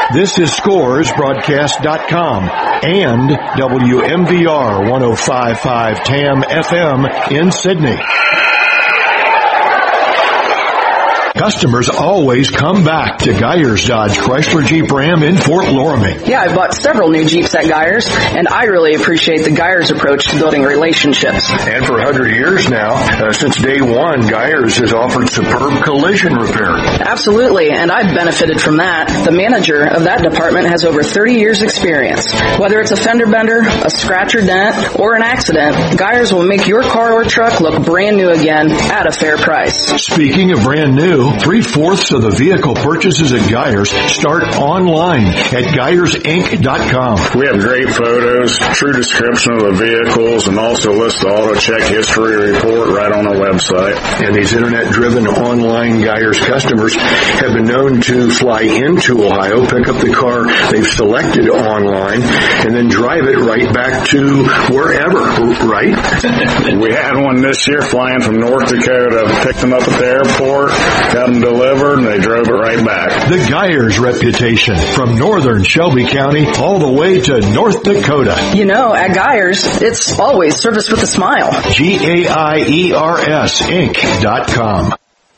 This is ScoresBroadcast.com and WMVR 105.5 TAM FM in Sydney. Customers always come back to Geyers Dodge Chrysler Jeep Ram in Fort Loramie. Yeah, I've bought several new Jeeps at Geyers, and I really appreciate the Geyers approach to building relationships. And for 100 years now, since day one, Geyers has offered superb collision repair. Absolutely, and I've benefited from that. The manager of that department has over 30 years experience. Whether it's a fender bender, a scratch or dent, or an accident, Geyers will make your car or truck look brand new again at a fair price. Speaking of brand new, 3/4 of the vehicle purchases at Geyers start online at GeyersInc.com. We have great photos, true description of the vehicles, and also list the auto check history report right on our website. And these internet-driven online Geyers customers have been known to fly into Ohio, pick up the car they've selected online, and then drive it right back to wherever, right? We had one this year flying from North Dakota, picked them up at the airport, got them delivered, and they drove it right back. The Geyers reputation, from northern Shelby County all the way to North Dakota. You know, at Geyers, it's always service with a smile. GAIERS Inc.com.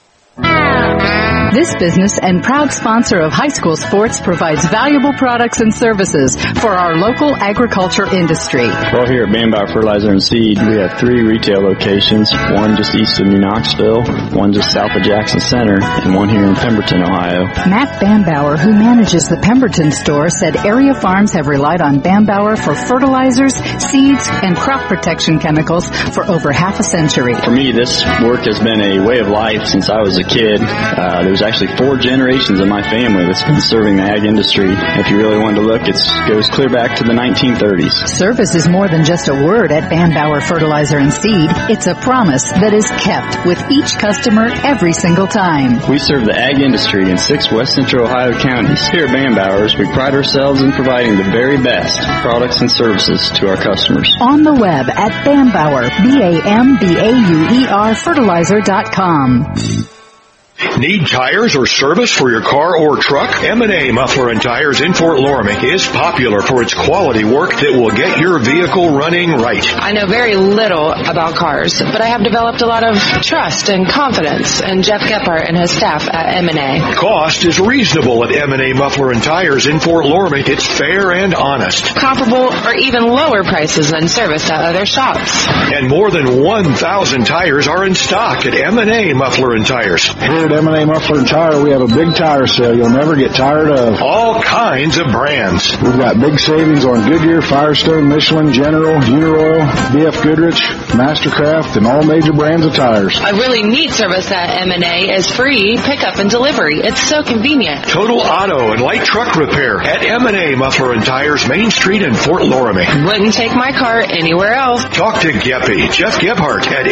This business and proud sponsor of high school sports provides valuable products and services for our local agriculture industry. Well, here at Bambauer Fertilizer and Seed, we have 3 retail locations, one just east of New Knoxville, one just south of Jackson Center, and one here in Pemberton, Ohio. Matt Bambauer, who manages the Pemberton store, said area farms have relied on Bambauer for fertilizers, seeds, and crop protection chemicals for over half a century. For me, this work has been a way of life since I was a kid. There's actually 4 generations of my family that's been serving the ag industry. If you really wanted to look, it goes clear back to the 1930s. Service is more than just a word at Bambauer Fertilizer and Seed. It's a promise that is kept with each customer every single time. We serve the ag industry in 6 West Central Ohio counties. Here at Bambauer's, we pride ourselves in providing the very best products and services to our customers. On the web at Bambauer, BAMBAUER fertilizer.com. Need tires or service for your car or truck? M&A Muffler and Tires in Fort Loramie is popular for its quality work that will get your vehicle running right. I know very little about cars, but I have developed a lot of trust and confidence in Jeff Gephardt and his staff at M&A. Cost is reasonable at M&A Muffler and Tires in Fort Loramie. It's fair and honest. Comparable or even lower prices than service at other shops. And more than 1,000 tires are in stock at M&A Muffler and Tires. Here at M&A Muffler and Tire, we have a big tire sale you'll never get tired of. All kinds of brands. We've got big savings on Goodyear, Firestone, Michelin, General, Uniroyal, BF Goodrich, Mastercraft, and all major brands of tires. A really neat service at M&A is free pickup and delivery. It's so convenient. Total auto and light truck repair at M&A Muffler and Tires, Main Street in Fort Loramie. Wouldn't take my car anywhere else. Talk to Geppy, Jeff Gephardt at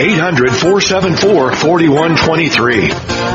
800-474-4123.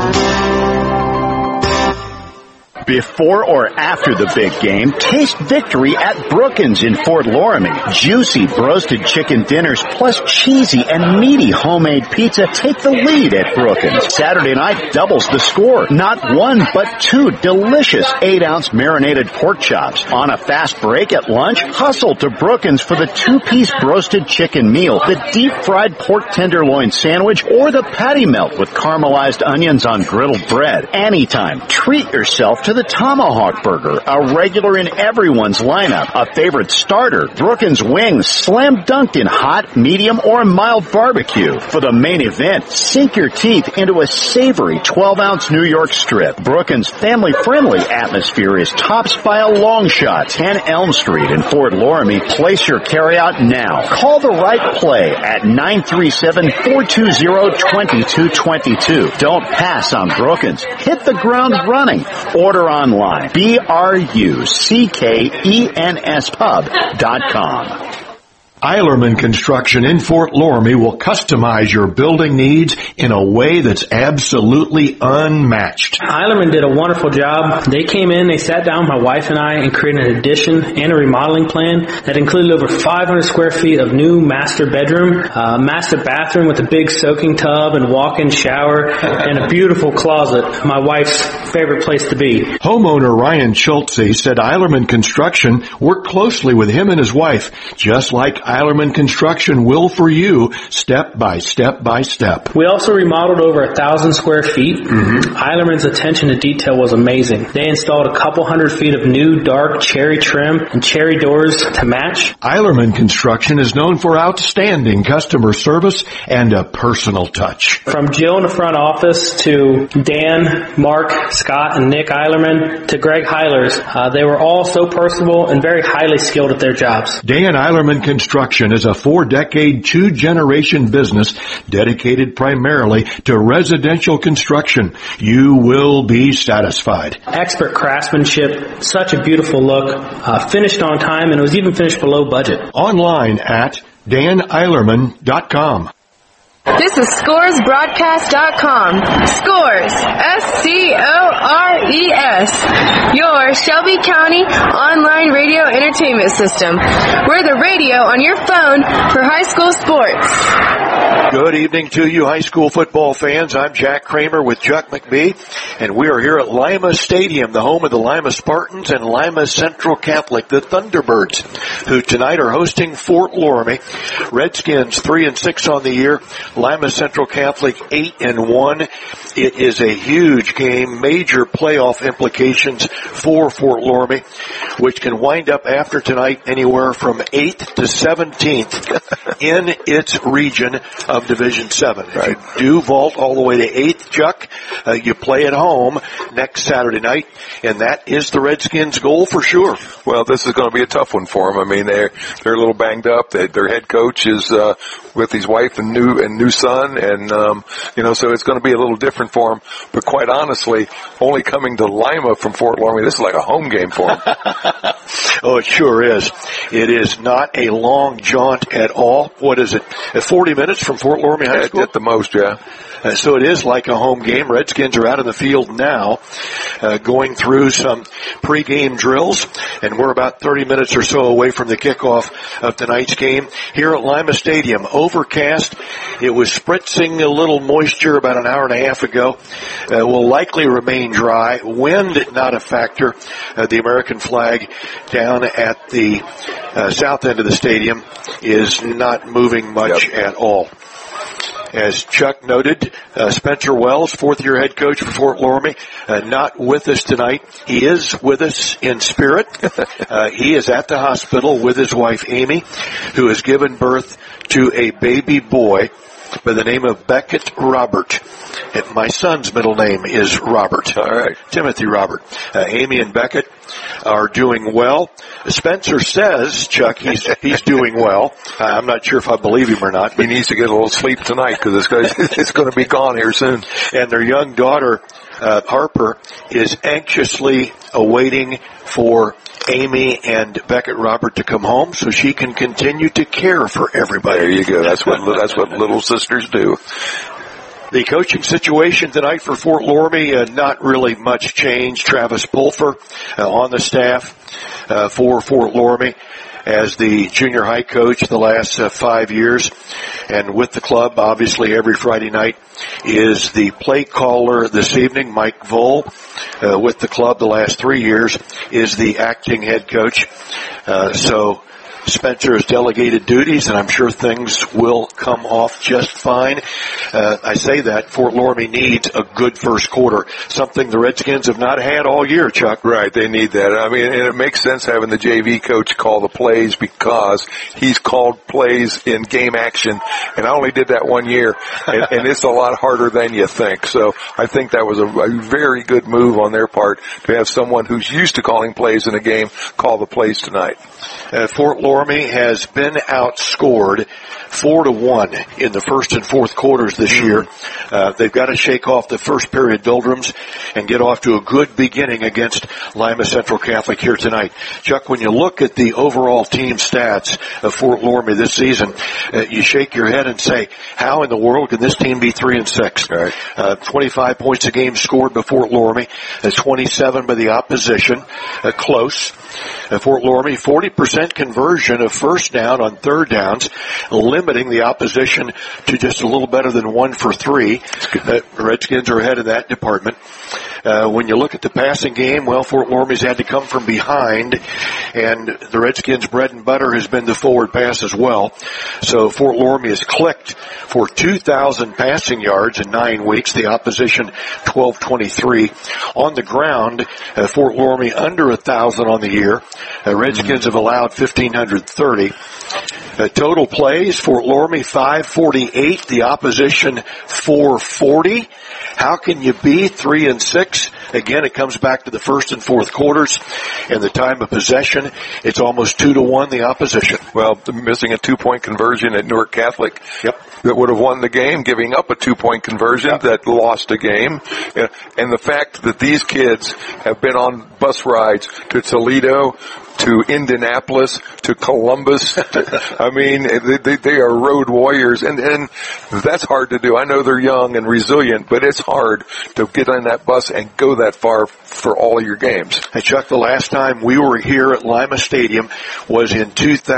Before or after the big game, taste victory at Brookins in Fort Loramie. Juicy roasted chicken dinners plus cheesy and meaty homemade pizza take the lead at Brookins. Saturday night doubles the score. Not 1, but 2 delicious 8-ounce marinated pork chops. On a fast break at lunch, hustle to Brookins for the 2-piece roasted chicken meal, the deep-fried pork tenderloin sandwich, or the patty melt with caramelized onions on griddled bread. Anytime, treat yourself to the Tomahawk Burger, a regular in everyone's lineup, a favorite starter, Brookins wings, slam dunked in hot, medium, or mild barbecue. For the main event, sink your teeth into a savory 12-ounce New York strip. Brookins' family-friendly atmosphere is topped by a long shot, 10 Elm Street in Fort Loramie. Place your carryout now. Call the right play at 937-420-2222. Don't pass on Brookins. Hit the ground running. Order online. BRUCKENS pub.com. Eilerman Construction in Fort Loramie will customize your building needs in a way that's absolutely unmatched. Eilerman did a wonderful job. They came in, they sat down, my wife and I, and created an addition and a remodeling plan that included over 500 square feet of new master bedroom, master bathroom with a big soaking tub and walk-in shower, and a beautiful closet, my wife's favorite place to be. Homeowner Ryan Schultze said Eilerman Construction worked closely with him and his wife, just like Eilerman Construction will for you, step by step by step. We also remodeled over 1,000 square feet. Eilerman's attention to detail was amazing. They installed a couple hundred feet of new dark cherry trim and cherry doors to match. Eilerman Construction is known for outstanding customer service and a personal touch. From Jill in the front office to Dan, Mark, Scott, and Nick Eilerman to Greg Heilers, they were all so personable and very highly skilled at their jobs. Dan Eilerman Construction is a 4-decade, 2-generation business dedicated primarily to residential construction. You will be satisfied. Expert craftsmanship, such a beautiful look, finished on time, and it was even finished below budget. Online at daneilerman.com. This is ScoresBroadcast.com. Scores, SCORES, your Shelby County online radio entertainment system. We're the radio on your phone for high school sports. Good evening to you high school football fans. I'm Jack Kramer with Chuck McBee, and we are here at Lima Stadium, the home of the Lima Spartans and Lima Central Catholic, the Thunderbirds, who tonight are hosting Fort Loramie. Redskins 3-6 on the year. Lima Central Catholic 8-1. It is a huge game, major playoff implications for Fort Loramie, which can wind up after tonight anywhere from 8th to 17th in its region of Division 7. Right. If you do vault all the way to 8th, Chuck, you play at home next Saturday night, and that is the Redskins' goal for sure. Well, this is going to be a tough one for them. I mean, they're a little banged up. Their head coach is with his wife and new son, and so it's going to be a little different for them. But quite honestly, only coming to Lima from Fort Loramie, this is like a home game for them. Oh, it sure is. It is not a long jaunt at all. What is it? 40 minutes from Fort Loramie High School? At the most, yeah. So it is like a home game. Redskins are out in the field now, going through some pregame drills, and we're about 30 minutes or so away from the kickoff of tonight's game here at Lima Stadium. Overcast. It was spritzing a little moisture about an hour and a half ago. Will likely remain dry. Wind not a factor. The American flag down at the south end of the stadium is not moving much at all. As Chuck noted, Spencer Wells, fourth-year head coach for Fort Loramie, not with us tonight. He is with us in spirit. He is at the hospital with his wife, Amy, who has given birth to a baby boy by the name of Beckett Robert. And my son's middle name is Robert. All right. Timothy Robert. Amy and Beckett are doing well. Spencer says, Chuck, he's doing well. I'm not sure if I believe him or not. He needs to get a little sleep tonight because it's going to be gone here soon. And their young daughter, Harper, is anxiously awaiting for Amy and Beckett Robert to come home so she can continue to care for everybody. There you go. That's what little sisters do. The coaching situation tonight for Fort Loramie, not really much change. Travis Pulfer on the staff for Fort Loramie as the junior high coach the last 5 years. And with the club, obviously, every Friday night is the play caller this evening, Mike Vole. With the club the last 3 years is the acting head coach. So Spencer has delegated duties, and I'm sure things will come off just fine. I say that Fort Loramie needs a good first quarter, something the Redskins have not had all year, Chuck. Right, they need that. I mean, and it makes sense having the JV coach call the plays because he's called plays in game action, and I only did that 1 year, and it's a lot harder than you think. So I think that was a very good move on their part to have someone who's used to calling plays in a game call the plays tonight. Fort Loramie Loramie has been outscored 4-1 in the first and fourth quarters this year. They've got to shake off the first period doldrums and get off to a good beginning against Lima Central Catholic here tonight. Chuck, when you look at the overall team stats of Fort Loramie this season, you shake your head and say, how in the world can this team be 3-6? Right. 25 points a game scored by Fort Loramie, 27 by the opposition, close. Fort Loramie, 40% conversion of first down on third downs, limiting the opposition to just a little better than 1 for 3. Redskins are ahead of that department. When you look at the passing game, well, Fort Loramie's had to come from behind, and the Redskins' bread and butter has been the forward pass as well. So Fort Loramie has clicked for 2,000 passing yards in 9 weeks. The opposition 1,223. On the ground, Fort Loramie under 1,000 on the year. Redskins have allowed 1,530. Total plays, Fort Loramie 548, the opposition 440. How can you be 3-6? Again, it comes back to the first and fourth quarters and the time of possession. It's almost 2-1 the opposition. Well, missing a 2-point conversion at Newark Catholic. Yep. That would have won the game, giving up a 2-point conversion that lost a game. And the fact that these kids have been on bus rides to Toledo, to Indianapolis, to Columbus. I mean, they are road warriors, and that's hard to do. I know they're young and resilient, but it's hard to get on that bus and go that far for all of your games. Hey, Chuck, the last time we were here at Lima Stadium was in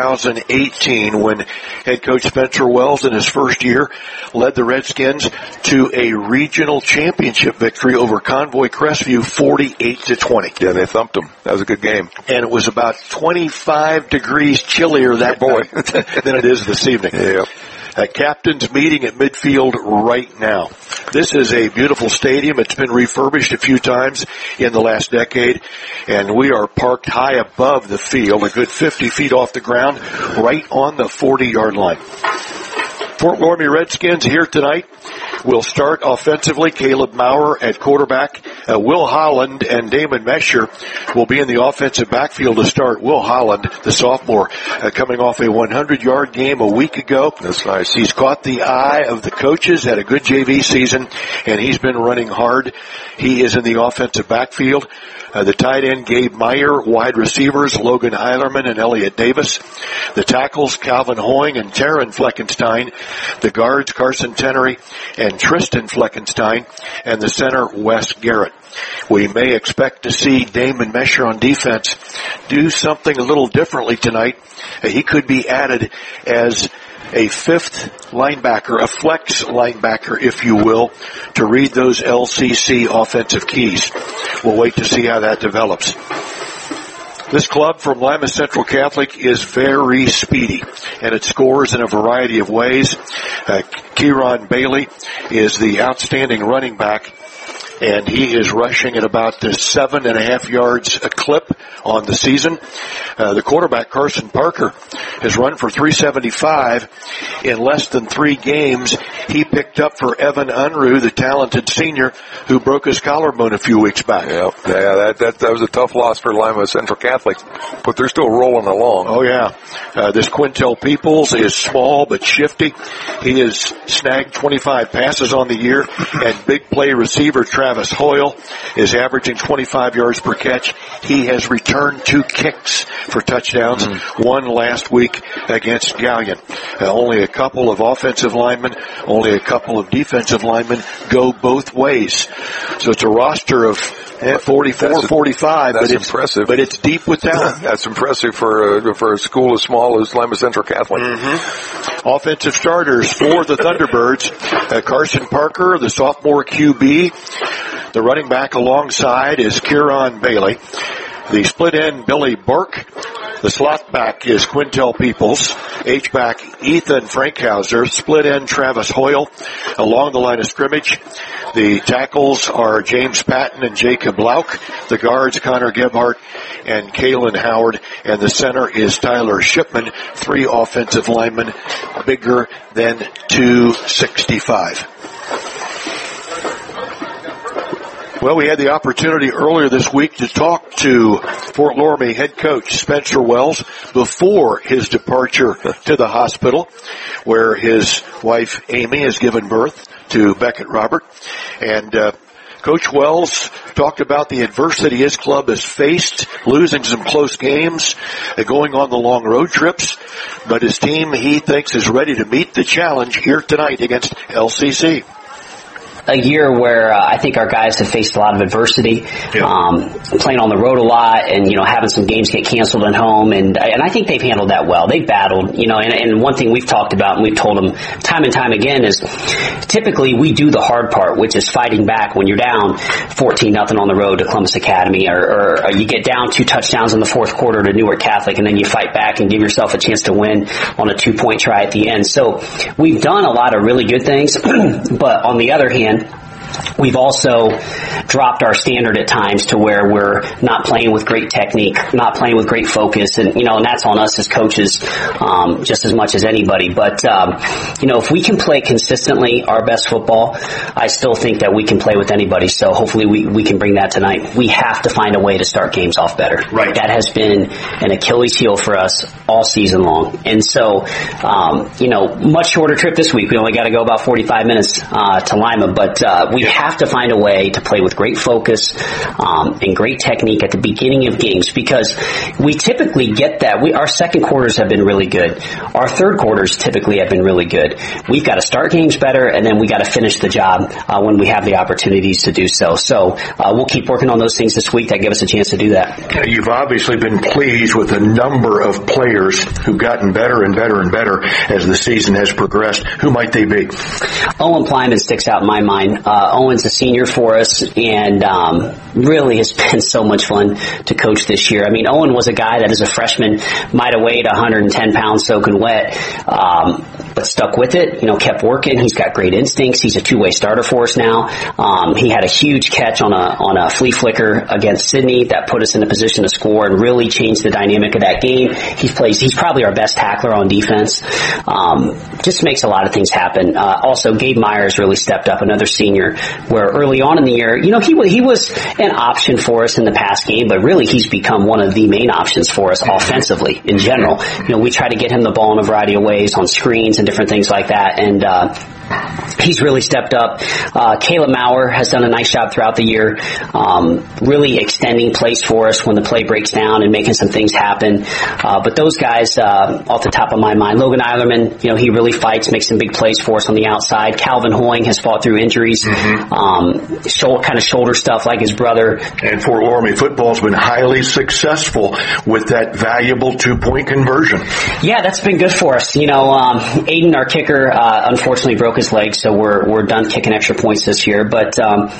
2018 when head coach Spencer Wells in his first year led the Redskins to a regional championship victory over Convoy Crestview 48-20. Yeah, they thumped them. That was a good game. And it was about 25 degrees chillier that night than it is this evening. Yeah. Captain's meeting at midfield right now. This is a beautiful stadium. It's been refurbished a few times in the last decade, and we are parked high above the field, a good 50 feet off the ground, right on the 40-yard line. Fort Loramie Redskins here tonight will start offensively. Caleb Maurer at quarterback. Will Holland and Damon Mesher will be in the offensive backfield to start. Will Holland, the sophomore, coming off a 100-yard game a week ago. That's nice. He's caught the eye of the coaches, had a good JV season, and he's been running hard. He is in the offensive backfield. The tight end, Gabe Meyer. Wide receivers, Logan Eilerman and Elliott Davis. The tackles, Calvin Hoying and Taryn Fleckenstein. The guards, Carson Tenery and Tristan Fleckenstein. And the center, Wes Garrett. We may expect to see Damon Mesher on defense do something a little differently tonight. He could be added as a fifth linebacker, a flex linebacker, if you will, to read those LCC offensive keys. We'll wait to see how that develops. This club from Lima Central Catholic is very speedy, and it scores in a variety of ways. Kieron Bailey is the outstanding running back, and he is rushing at about 7.5 yards a clip on the season. The quarterback, Carson Parker, has run for 375 in less than 3 games. He picked up for Evan Unruh, the talented senior who broke his collarbone a few weeks back. Yeah, that was a tough loss for Lima Central Catholic, but they're still rolling along. Oh, yeah. This Quintel Peoples is small but shifty. He has snagged 25 passes on the year, and big play receiver Travis Hoyle is averaging 25 yards per catch. He has returned 2 kicks for touchdowns, one last week against Gallion. Only a couple of offensive linemen, only a couple of defensive linemen go both ways. So it's a roster of 44, 45. That's impressive. But it's deep with talent. That's impressive for a school as small as Lima Central Catholic. Offensive starters for the Thunderbirds. Carson Parker, the sophomore QB. The running back alongside is Kieron Bailey. The split end, Billy Burke. The slot back is Quintel Peoples. H-back, Ethan Frankhauser. Split end, Travis Hoyle. Along the line of scrimmage, the tackles are James Patton and Jacob Lauk. The guards, Connor Gebhardt and Kalen Howard. And the center is Tyler Shipman. 3 offensive linemen, bigger than 265. Well, we had the opportunity earlier this week to talk to Fort Loramie head coach Spencer Wells before his departure to the hospital, where his wife Amy has given birth to Beckett Robert. And Coach Wells talked about the adversity his club has faced, losing some close games, going on the long road trips. But his team, he thinks, is ready to meet the challenge here tonight against LCC. A year where I think our guys have faced a lot of adversity, playing on the road a lot, and having some games get canceled at home, and I think they've handled that well. They've battled, and one thing we've talked about and we've told them time and time again is typically we do the hard part, which is fighting back when you're down 14-0 on the road to Columbus Academy, or you get down 2 touchdowns in the fourth quarter to Newark Catholic, and then you fight back and give yourself a chance to win on a 2-point try at the end. So we've done a lot of really good things, but on the other hand, we've also dropped our standard at times to where we're not playing with great technique, not playing with great focus, and and that's on us as coaches just as much as anybody. But if we can play consistently our best football, I still think that we can play with anybody. So hopefully we can bring that tonight. We have to find a way to start games off better. Right. That has been an Achilles heel for us all season long. And so much shorter trip this week. We only got to go about 45 minutes to Lima, but we have to find a way to play with great focus and great technique at the beginning of games, because we typically get that. Our second quarters have been really good. Our third quarters typically have been really good. We've got to start games better, and then we got to finish the job when we have the opportunities to do so. So we'll keep working on those things this week that give us a chance to do that. You've obviously been pleased with the number of players who've gotten better and better and better as the season has progressed. Who might they be? Owen Plyman sticks out in my mind. Owen's a senior for us, and really has been so much fun to coach this year. I mean, Owen was a guy that as a freshman might have weighed 110 pounds soaking wet, but stuck with it, kept working. He's got great instincts. He's a two-way starter for us now. He had a huge catch on a flea flicker against Sydney that put us in a position to score and really changed the dynamic of that game. He's probably our best tackler on defense. Just makes a lot of things happen. Also, Gabe Myers really stepped up, another senior, where early on in the year, he was an option for us in the past game, but really he's become one of the main options for us offensively in general. We try to get him the ball in a variety of ways on screens and different things like that, and he's really stepped up. Caleb Maurer has done a nice job throughout the year, really extending plays for us when the play breaks down and making some things happen. But those guys, off the top of my mind, Logan Eilerman, he really fights, makes some big plays for us on the outside. Calvin Hoying has fought through injuries, kind of shoulder stuff like his brother. And Fort Loramie football's been highly successful with that valuable 2-point conversion. Yeah, that's been good for us. Aiden, our kicker, unfortunately broke his leg, so we're done kicking extra points this year. But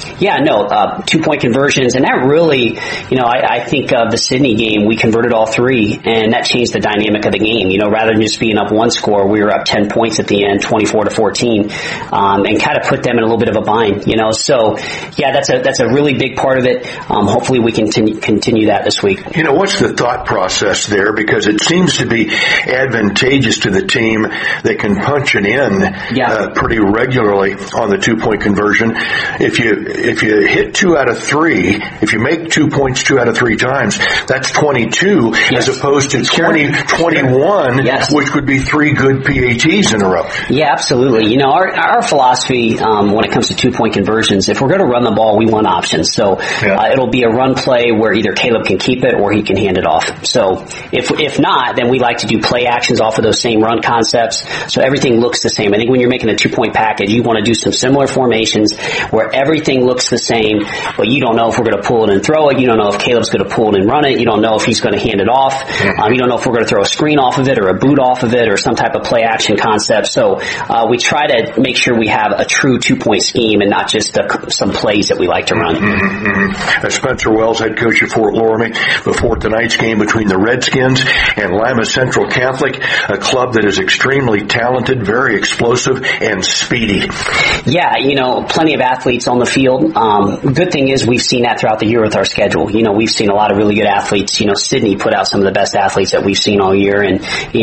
2-point conversions, and that really, I think of the Sydney game, we converted all 3, and that changed the dynamic of the game. Rather than just being up 1 score, we were up 10 points at the end, 24-14, and kind of put them in a little bit of a bind. So yeah, that's a really big part of it. Hopefully we can continue that this week. What's the thought process there? Because it seems to be advantageous to the team that can punch it in pretty regularly on the 2-point conversion. If you hit 2 out of 3, if you make 2 points 2 out of 3 times, that's 22 as opposed to 21, which would be 3 good PATs in a row. Yeah, absolutely. Our philosophy when it comes to 2-point conversions, if we're going to run the ball, we want options. So it'll be a run play where either Caleb can keep it or he can hand it off. So if not, then we like to do play actions off of those same run concepts, so everything looks the same. I think when you're making a 2-point package, you want to do some similar formations where everything looks the same, but you don't know if we're going to pull it and throw it. You don't know if Caleb's going to pull it and run it. You don't know if he's going to hand it off. You don't know if we're going to throw a screen off of it or a boot off of it or some type of play action concept. So we try to make sure we have a true 2-point scheme and not just some plays that we like to run. Spencer Wells, head coach at Fort Loramie, before tonight's game between the Redskins and Lima Central Catholic, a club that is extremely talented, very explosive, and speedy. Yeah, plenty of athletes on the field. Good thing is we've seen that throughout the year with our schedule. We've seen a lot of really good athletes. Sydney put out some of the best athletes that we've seen all year, and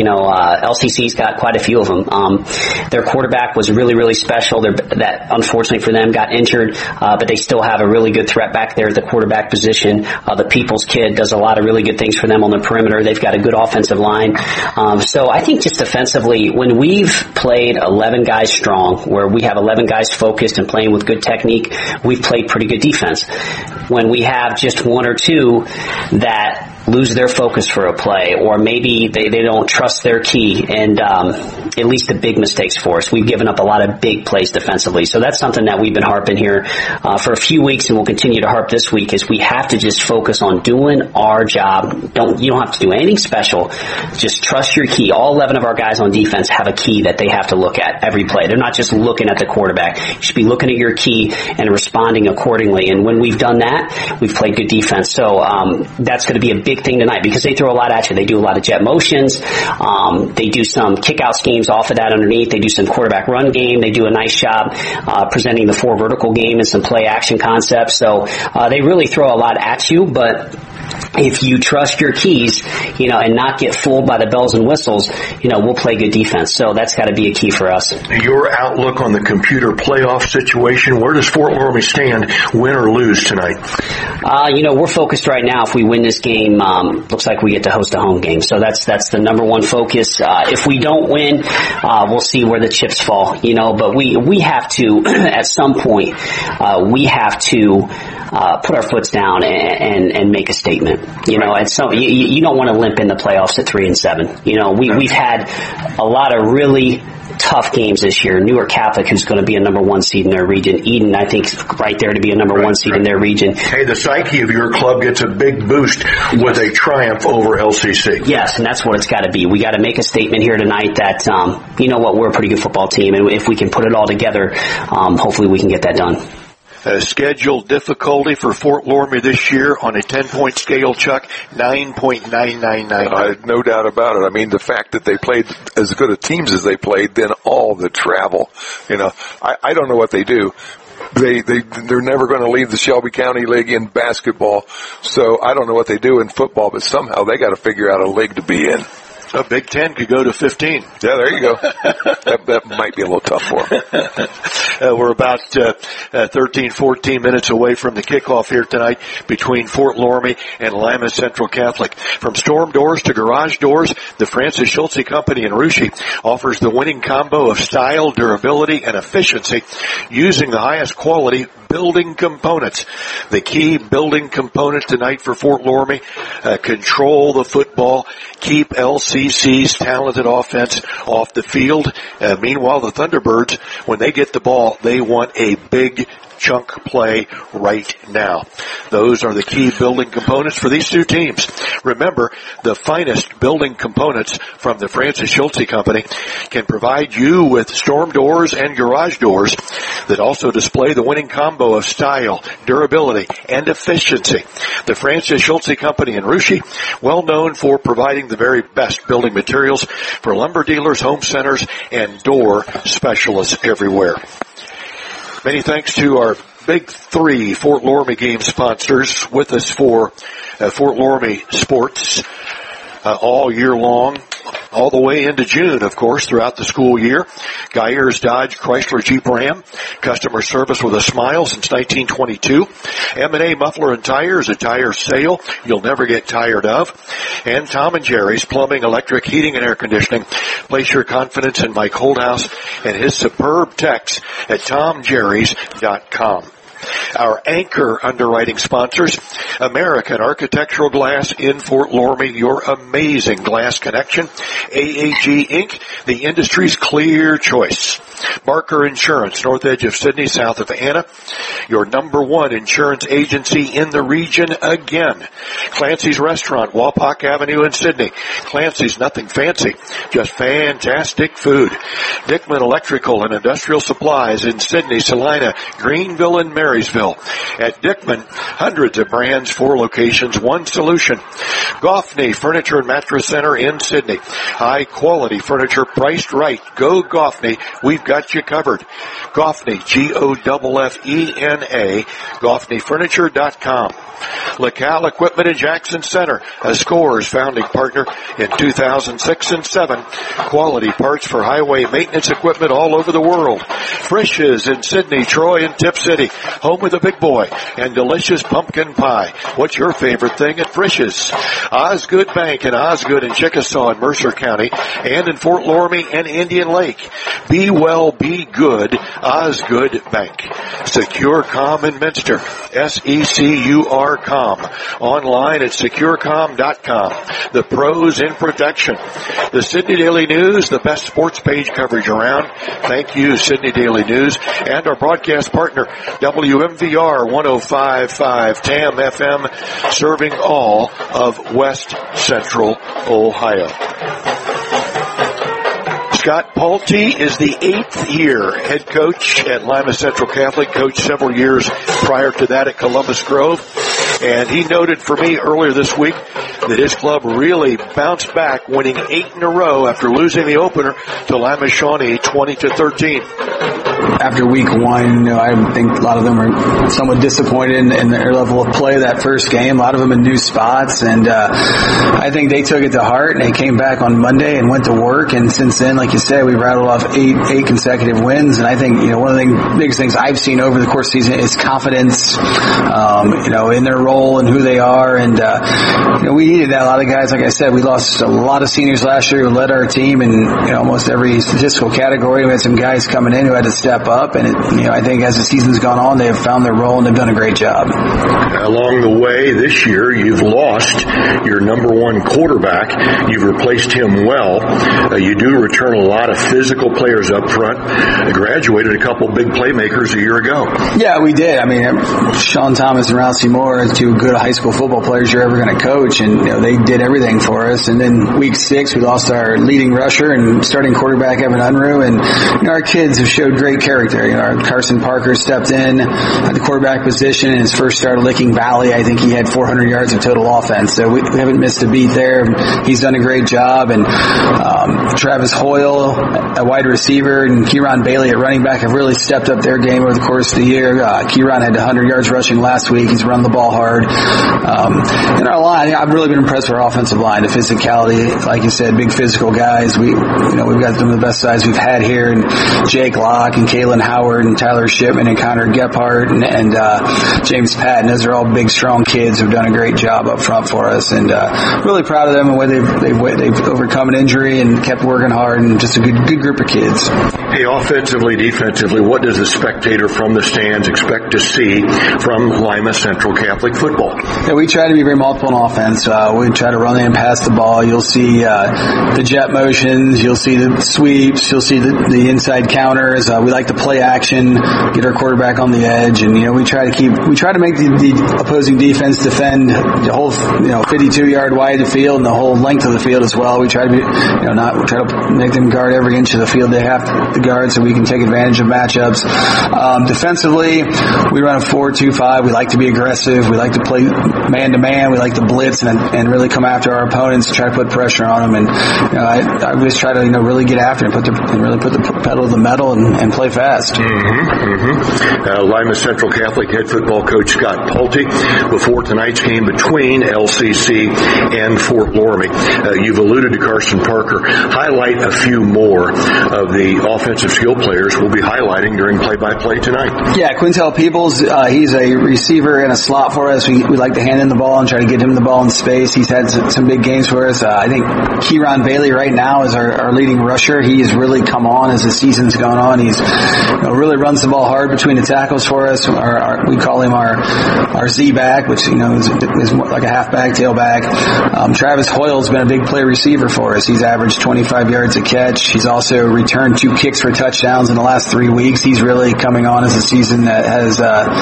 LCC's got quite a few of them. Their quarterback was really, really special. That unfortunately for them got injured, but they still have a really good threat back there at the quarterback position. The Peoples kid does a lot of really good things for them on the perimeter. They've got a good offensive line. So I think just defensively, when we've played 11 guys strong, where we have 11 guys focused and playing with good technique, we've played pretty good defense. When we have just one or two that lose their focus for a play, or maybe they don't trust their key, and at least the big mistakes for us. We've given up a lot of big plays defensively. So that's something that we've been harping here for a few weeks, and we'll continue to harp this week, is we have to just focus on doing our job. You don't have to do anything special. Just trust your key. All 11 of our guys on defense have a key that they have to look at every play. They're not just looking at the quarterback. You should be looking at your key and responding accordingly. And when we've done that, we've played good defense. So that's going to be a big thing tonight, because they throw a lot at you. They do a lot of jet motions. They do some kick-out schemes off of that underneath. They do some quarterback run game. They do a nice job presenting the 4 vertical game and some play action concepts. So they really throw a lot at you, but if you trust your keys, and not get fooled by the bells and whistles, we'll play good defense. So that's got to be a key for us. Your outlook on the computer playoff situation, where does Fort Loramie stand, win or lose tonight? We're focused right now. If we win this game, looks like we get to host a home game. So that's the number one focus. If we don't win, we'll see where the chips fall, but we have to, at some point, we have to put our foots down and make a statement. And so you don't want to limp in the playoffs at 3-7. We've had a lot of really tough games this year. Newark Catholic, who's going to be a number 1 seed in their region. Eden, I think, right there to be a number 1 seed in their region. Hey, the psyche of your club gets a big boost with a triumph over LCC. Yes, and that's what it's got to be. We got to make a statement here tonight that, we're a pretty good football team, and if we can put it all together, hopefully we can get that done. Schedule difficulty for Fort Loramie this year on a 10-point scale, Chuck, 9.999. No doubt about it. I mean, the fact that they played as good a teams as they played, then all the travel. I don't know what they do. They're never going to leave the Shelby County League in basketball, so I don't know what they do in football, but somehow they got to figure out a league to be in. A Big 10 could go to 15. Yeah, there you go. that might be a little tough for them. We're about 13, 14 minutes away from the kickoff here tonight between Fort Loramie and Lima Central Catholic. From storm doors to garage doors, the Francis Schulze Company in Russia offers the winning combo of style, durability, and efficiency using the highest quality building components. The key building component tonight for Fort Loramie, control the football, keep LCC's talented offense off the field. Meanwhile, the Thunderbirds, when they get the ball, they want a big chunk play right now. Those are the key building components for these two teams. Remember, the finest building components from the Francis Schulze Company can provide you with storm doors and garage doors that also display the winning combo of style, durability, and efficiency. The Francis Schulze Company in Russia, well known for providing the very best building materials for lumber dealers, home centers, and door specialists everywhere. Many thanks to our Big 3 Fort Loramie game sponsors with us for Fort Loramie sports all year long, all the way into June, of course, throughout the school year. Geyers Dodge Chrysler Jeep Ram, customer service with a smile since 1922. M&A Muffler and Tires, a tire sale you'll never get tired of. And Tom and Jerry's Plumbing, Electric, Heating, and Air Conditioning. Place your confidence in Mike Holdhouse and his superb techs at TomJerrys.com. Our anchor underwriting sponsors, American Architectural Glass in Fort Loramie, your amazing glass connection. AAG Inc., the industry's clear choice. Barker Insurance, north edge of Sydney, south of Anna, your number 1 insurance agency in the region again. Clancy's Restaurant, Wapak Avenue in Sydney. Clancy's, nothing fancy, just fantastic food. Dickman Electrical and Industrial Supplies in Sydney, Salina, Greenville, and Marysville. At Dickman, hundreds of brands brands, 4 locations, 1 solution. Goffney Furniture and Mattress Center in Sydney. High quality furniture priced right. Go Goffney. We've got you covered. Goffney, Goffena, GoffneyFurniture.com. LaCal Equipment in Jackson Center, a Scores founding partner in 2006 and 7. Quality parts for highway maintenance equipment all over the world. Frisch's in Sydney, Troy, and Tip City, home of the big boy and delicious pumpkin pie. What's your favorite thing at Frisch's? Osgood Bank in Osgood and Chickasaw in Mercer County, and in Fort Loramie and Indian Lake. Be well, be good, Osgood Bank. SecureCom in Minster, SECURCOM. Online at securecom.com. The pros in protection. The Sydney Daily News, the best sports page coverage around. Thank you, Sydney Daily News. And our broadcast partner, WMVR 105.5 TAM FM, serving all of West Central Ohio. Scott Pulte is the 8th year head coach at Lima Central Catholic, coached several years prior to that at Columbus Grove. And he noted for me earlier this week that his club really bounced back, winning 8 in a row after losing the opener to Lima Shawnee 20-13. After week 1, I think a lot of them are somewhat disappointed in their level of play that first game. A lot of them in new spots, and I think they took it to heart, and they came back on Monday and went to work. And since then, like you said, we rattled off eight consecutive wins. And I think one of the biggest things I've seen over the course of the season is confidence, in their role and who they are. And we needed that. A lot of guys, like I said, we lost a lot of seniors last year who led our team in almost every statistical category. We had some guys coming in who had to step up, and I think as the season's gone on, they've found their role and they've done a great job. Along the way this year, you've lost your number 1 quarterback. You've replaced him well. You do return a lot of physical players up front. Graduated a couple big playmakers a year ago. Yeah, we did. Sean Thomas and Ralsei Moore are 2 good high school football players you're ever going to coach, and they did everything for us. And then week 6, we lost our leading rusher and starting quarterback Evan Unruh, and our kids have showed great character. Our Carson Parker stepped in at the quarterback position in his first start at Licking Valley. I think he had 400 yards of total offense, so we haven't missed a beat there. He's done a great job. And Travis Hoyle, a wide receiver, and Kieran Bailey at running back have really stepped up their game over the course of the year. Kieran had 100 yards rushing last week. He's run the ball hard. In our line, I've really been impressed with our offensive line. The physicality, like you said, big physical guys. We've got some of the best size we've had here, and Jake Locke and Kalen Howard and Tyler Shipman and Connor Gephardt and James Patton. Those are all big, strong kids who've done a great job up front for us, and really proud of them and the way they've overcome an injury and kept working hard, and just a good group of kids. Hey, offensively, defensively, what does the spectator from the stands expect to see from Lima Central Catholic football? Yeah, we try to be very multiple on offense. We try to run and pass the ball. You'll see the jet motions. You'll see the sweeps. You'll see the inside counters. We like to play action, get our quarterback on the edge, and we try to make the opposing defense defend the whole 52-yard wide of the field and the whole length of the field as well. We try to be try to make them guard every inch of the field they have to guard, so we can take advantage of matchups. Defensively, we run a 4-2-5. We like to be aggressive. We like to play man to man. We like to blitz and really come after our opponents, try to put pressure on them. And I just try to really get after it and really put the pedal to the metal and play fast. Lima Central Catholic head football coach Scott Pulte before tonight's game between LCC and Fort Loramie. You've alluded to Carson Parker. Highlight a few more of the offensive skill players we'll be highlighting during play-by-play tonight. Yeah, Quintel Peebles, he's a receiver in a slot for us. We like to hand him the ball and try to get him the ball in space. He's had some big games for us. I think Kieran Bailey right now is our leading rusher. He has really come on as the season's gone on. He's really runs the ball hard between the tackles for us. We call him our Z-back, which is like a halfback, tailback. Travis Hoyle's been a big play receiver for us. He's averaged 25 yards a catch. He's also returned 2 kicks for touchdowns in the last 3 weeks. He's really coming on as the season that has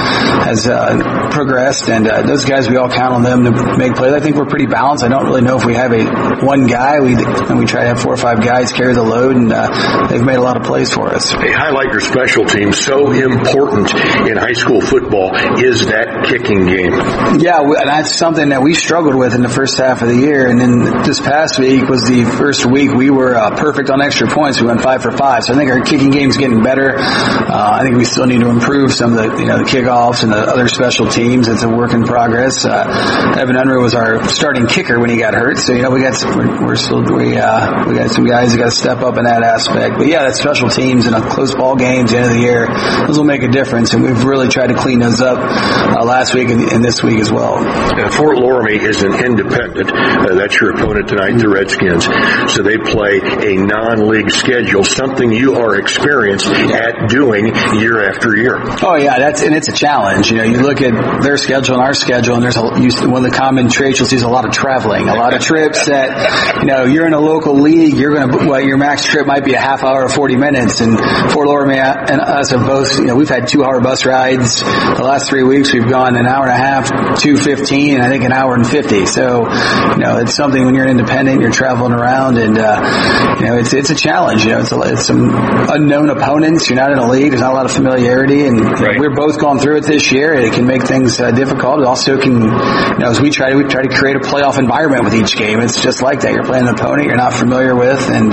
progressed, and those guys, we all count on them to make plays. I think we're pretty balanced. I don't really know if we have one guy. We try to have 4 or 5 guys carry the load, and they've made a lot of plays for us. Hey, highlight like your special teams, so important in high school football is that kicking game. Yeah, and that's something that we struggled with in the first half of the year. And then this past week was the first week we were perfect on extra points. We went 5 for 5. So I think our kicking game's getting better. I think we still need to improve some of the kickoffs and the other special teams. It's a work in progress. Evan Unruh was our starting kicker when he got hurt. So we got some guys that got to step up in that aspect. But yeah, that special teams and a close ball games at the end of the year, those will make a difference. And we've really tried to clean those up last week and this week as well. Fort Loramie is an independent. That's your opponent tonight, the Redskins. So they play a non-league schedule, something you are experienced at doing year after year. Oh yeah, it's a challenge. You look at their schedule and our schedule, and there's one of the common traits you'll see is a lot of traveling, a lot of trips. That you're in a local league, your max trip might be a half hour or 40 minutes, and Fort Loramie and us have both. We've had 2-hour bus rides. The last 3 weeks we've gone an hour and a half, 2:15, and I think an hour and 50. So it's something when you're an independent, you're traveling around, and it's a challenge. It's some unknown opponents. You're not in a league. There's not a lot of familiarity, and we're both going through it this year. It can make things difficult. It also can, as we try to create a playoff environment with each game. It's just like that. You're playing an opponent you're not familiar with, and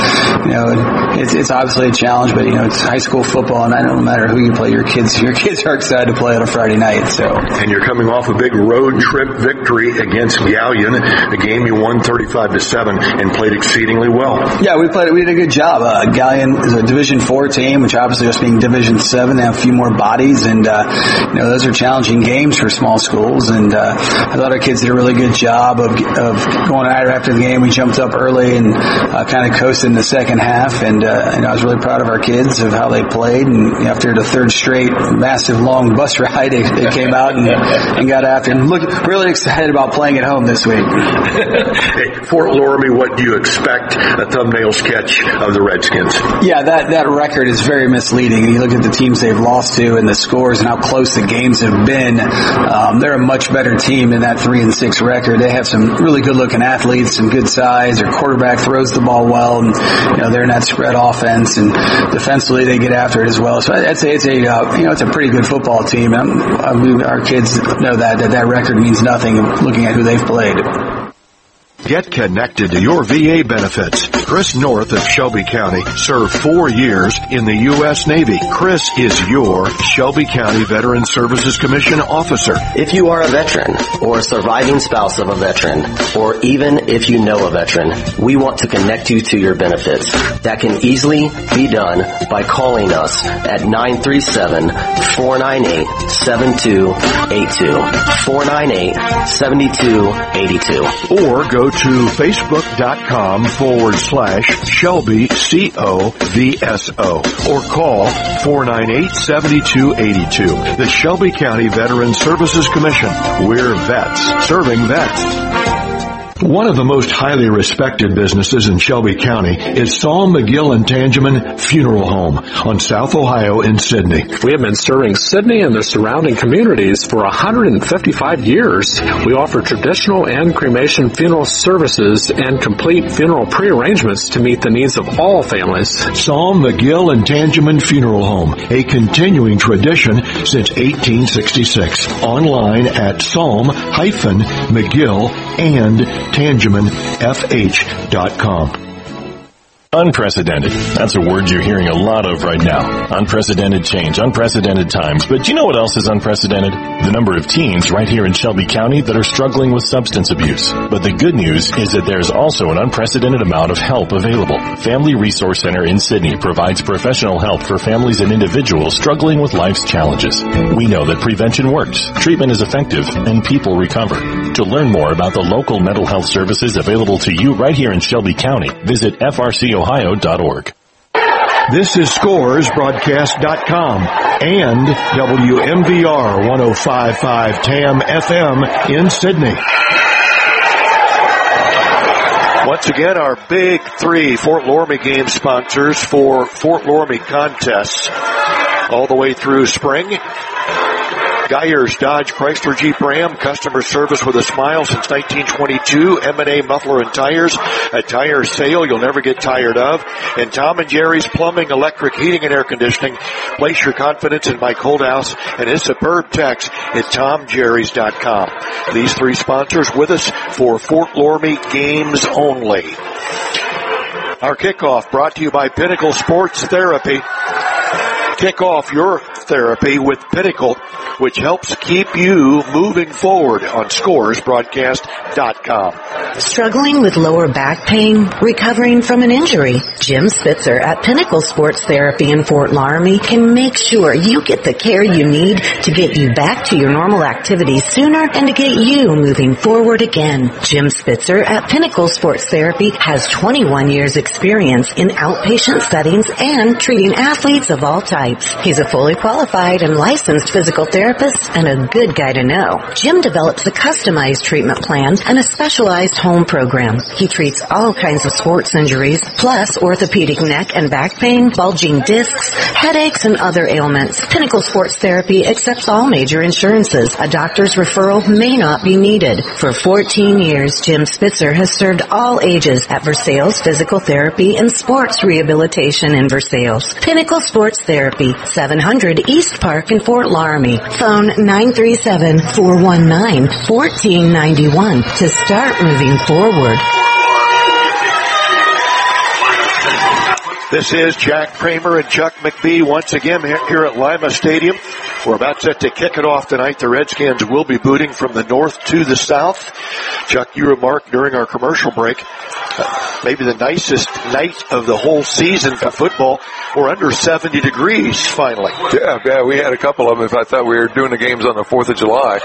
it's obviously a challenge. But it's high school football, and no matter who you play, your kids are excited to play on a Friday night. So, and you're coming off a big road trip victory against Galion, a game you won 35-7 and played exceedingly well. Yeah, we did a good job. Galion is a Division 4 team, which obviously us being Division 7, they have a few more bodies, and those are challenging games for small schools. And I thought our kids did a really good job of going out after the game. We jumped up early and kind of coasted in the second half, and I was really proud of our kids of how they played. And after the third straight massive long bus ride, they came out and got after and look really excited about playing at home this week. Hey, Fort Loramie, what do you expect? A thumbnail sketch of the Redskins. Yeah, that record is very misleading. You look at the teams they've lost to and the scores and how close the games have been. They're a much better team than that 3-6 record. They have some really good-looking athletes, some good size. Their quarterback throws the ball well, and they're in that spread offense, and defensively they get after it as well. So I'd say it's a pretty good football team. Our kids know that record means nothing looking at who they've played. Get connected to your VA benefits. Chris North of Shelby County served 4 years in the U.S. Navy. Chris is your Shelby County Veteran Services Commission officer. If you are a veteran or a surviving spouse of a veteran, or even if you know a veteran, we want to connect you to your benefits. That can easily be done by calling us at 937-498-7282. 498-7282. Or go to facebook.com/Shelby COVSO or call 498-7282. The Shelby County Veteran Services Commission. We're vets serving vets. One of the most highly respected businesses in Shelby County is Saul McGill and Tangeman Funeral Home on South Ohio in Sidney. We have been serving Sidney and the surrounding communities for 155 years. We offer traditional and cremation funeral services and complete funeral pre-arrangements to meet the needs of all families. Saul McGill and Tangeman Funeral Home, a continuing tradition since 1866. Online at Psalm-McGill and TangemanFH.com. Unprecedented. That's a word you're hearing a lot of right now. Unprecedented change, unprecedented times. But you know what else is unprecedented? The number of teens right here in Shelby County that are struggling with substance abuse. But the good news is that there's also an unprecedented amount of help available. Family Resource Center in Sidney provides professional help for families and individuals struggling with life's challenges. We know that prevention works, treatment is effective, and people recover. To learn more about the local mental health services available to you right here in Shelby County, visit frcohio.org. This is ScoresBroadcast.com and WMVR 105.5 TAM FM in Sidney. Once again, our big three Fort Loramie game sponsors for Fort Loramie contests all the way through spring. Geyers Dodge Chrysler Jeep Ram, customer service with a smile since 1922. M&A Muffler and Tires, a tire sale you'll never get tired of. And Tom and Jerry's Plumbing, Electric, Heating, and Air Conditioning. Place your confidence in Mike Holdhouse and his superb techs at TomJerrys.com. These three sponsors with us for Fort Loramie games only. Our kickoff brought to you by Pinnacle Sports Therapy. Kick off your therapy with Pinnacle, which helps keep you moving forward on scoresbroadcast.com. Struggling with lower back pain? Recovering from an injury? Jim Spitzer at Pinnacle Sports Therapy in Fort Loramie can make sure you get the care you need to get you back to your normal activities sooner and to get you moving forward again. Jim Spitzer at Pinnacle Sports Therapy has 21 years experience in outpatient settings and treating athletes of all types. He's a fully qualified and licensed physical therapist and a good guy to know. Jim develops a customized treatment plan and a specialized home program. He treats all kinds of sports injuries, plus orthopedic neck and back pain, bulging discs, headaches, and other ailments. Pinnacle Sports Therapy accepts all major insurances. A doctor's referral may not be needed. For 14 years, Jim Spitzer has served all ages at Versailles Physical Therapy and Sports Rehabilitation in Versailles. Pinnacle Sports Therapy, 700 East Park in Fort Loramie. Phone 937-419-1491 to start moving forward. This is Jack Kramer and Chuck McBee once again here at Lima Stadium. We're about set to kick it off tonight. The Redskins will be booting from the north to the south. Chuck, you remarked during our commercial break, maybe the nicest night of the whole season for football. We're under 70 degrees finally. Yeah, we had a couple of them. If I thought we were doing the games on the 4th of July.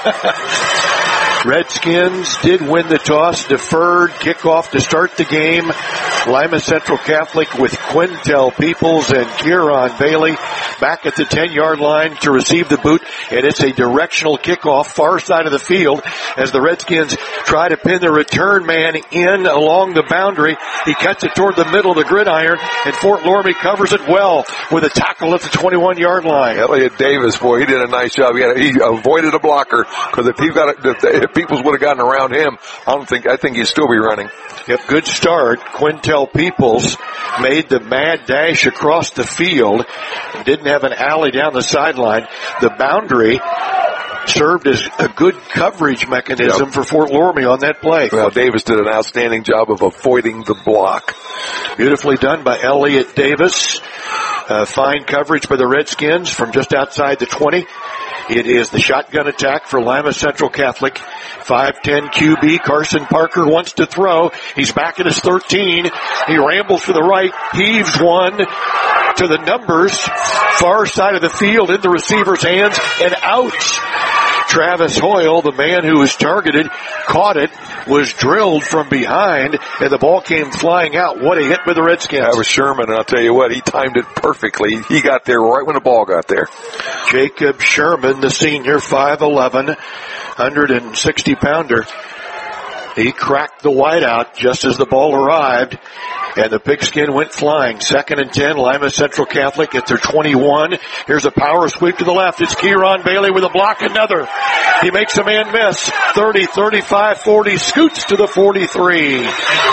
Redskins did win the toss, deferred, kickoff to start the game. Lima Central Catholic with Quintel Peoples and Kieran Bailey back at the 10-yard line to receive the boot, and it's a directional kickoff far side of the field as the Redskins try to pin the return man in along the boundary. He cuts it toward the middle of the gridiron, and Fort Loramie covers it well with a tackle at the 21-yard line. Elliot Davis, boy, he did a nice job. He avoided a blocker, because if Peoples would have gotten around him, I think he'd still be running. Yep, good start. Quintel Peoples made the mad dash across the field. Didn't have an alley down the sideline. The boundary served as a good coverage mechanism for Fort Loramie on that play. Well, Davis did an outstanding job of avoiding the block. Beautifully done by Elliot Davis. Fine coverage by the Redskins from just outside the 20. It is the shotgun attack for Lima Central Catholic. 5'10" QB Carson Parker wants to throw. He's back at his 13. He rambles to the right, heaves one to the numbers, far side of the field in the receiver's hands, and out. Travis Hoyle, the man who was targeted, caught it, was drilled from behind, and the ball came flying out. What a hit by the Redskins. That was Sherman, and I'll tell you what, he timed it perfectly. He got there right when the ball got there. Jacob Sherman, the senior, 5'11", 160-pounder. He cracked the whiteout just as the ball arrived, and the pigskin went flying. 2nd and 10, Lima Central Catholic at their 21. Here's a power sweep to the left. It's Kieran Bailey with a block, another. He makes a man miss. 30, 35, 40, scoots to the 43.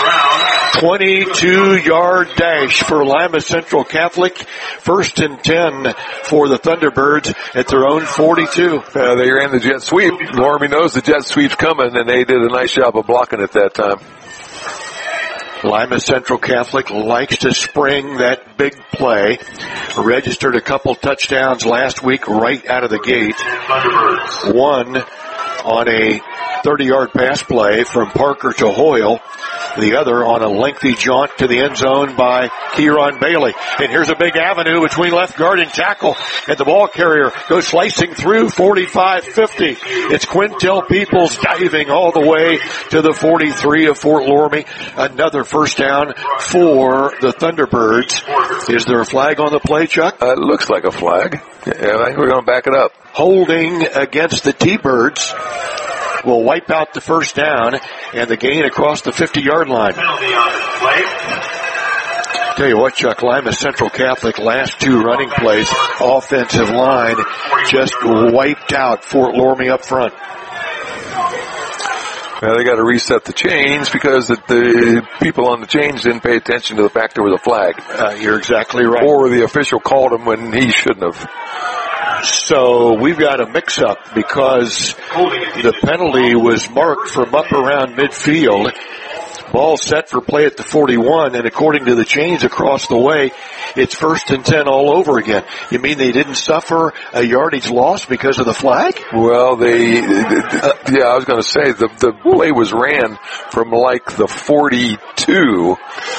22-yard dash for Lima Central Catholic. 1st and 10 for the Thunderbirds at their own 42. They ran the jet sweep. Loramie knows the jet sweep's coming, and they did a nice job of blocking it that time. Lima Central Catholic likes to spring that big play. Registered a couple touchdowns last week right out of the gate. One on a 30-yard pass play from Parker to Hoyle. The other on a lengthy jaunt to the end zone by Kieran Bailey. And here's a big avenue between left guard and tackle. And the ball carrier goes slicing through 45-50. It's Quintel Peoples diving all the way to the 43 of Fort Loramie. Another first down for the Thunderbirds. Is there a flag on the play, Chuck? It looks like a flag. Yeah, I think we're going to back it up. Holding against the T-Birds will wipe out the first down and the gain across the 50-yard line. Tell you what, Chuck, Lima Central Catholic last two running plays, offensive line just wiped out Fort Loramie up front. Now they got to reset the chains because the people on the chains didn't pay attention to the fact there was a flag. You're exactly right. Or the official called him when he shouldn't have. So we've got a mix-up because the penalty was marked from up around midfield. Ball set for play at the 41, and according to the chains across the way, it's 1st and 10 all over again. You mean they didn't suffer a yardage loss because of the flag? Well, yeah, I was going to say the play was ran from like the 42.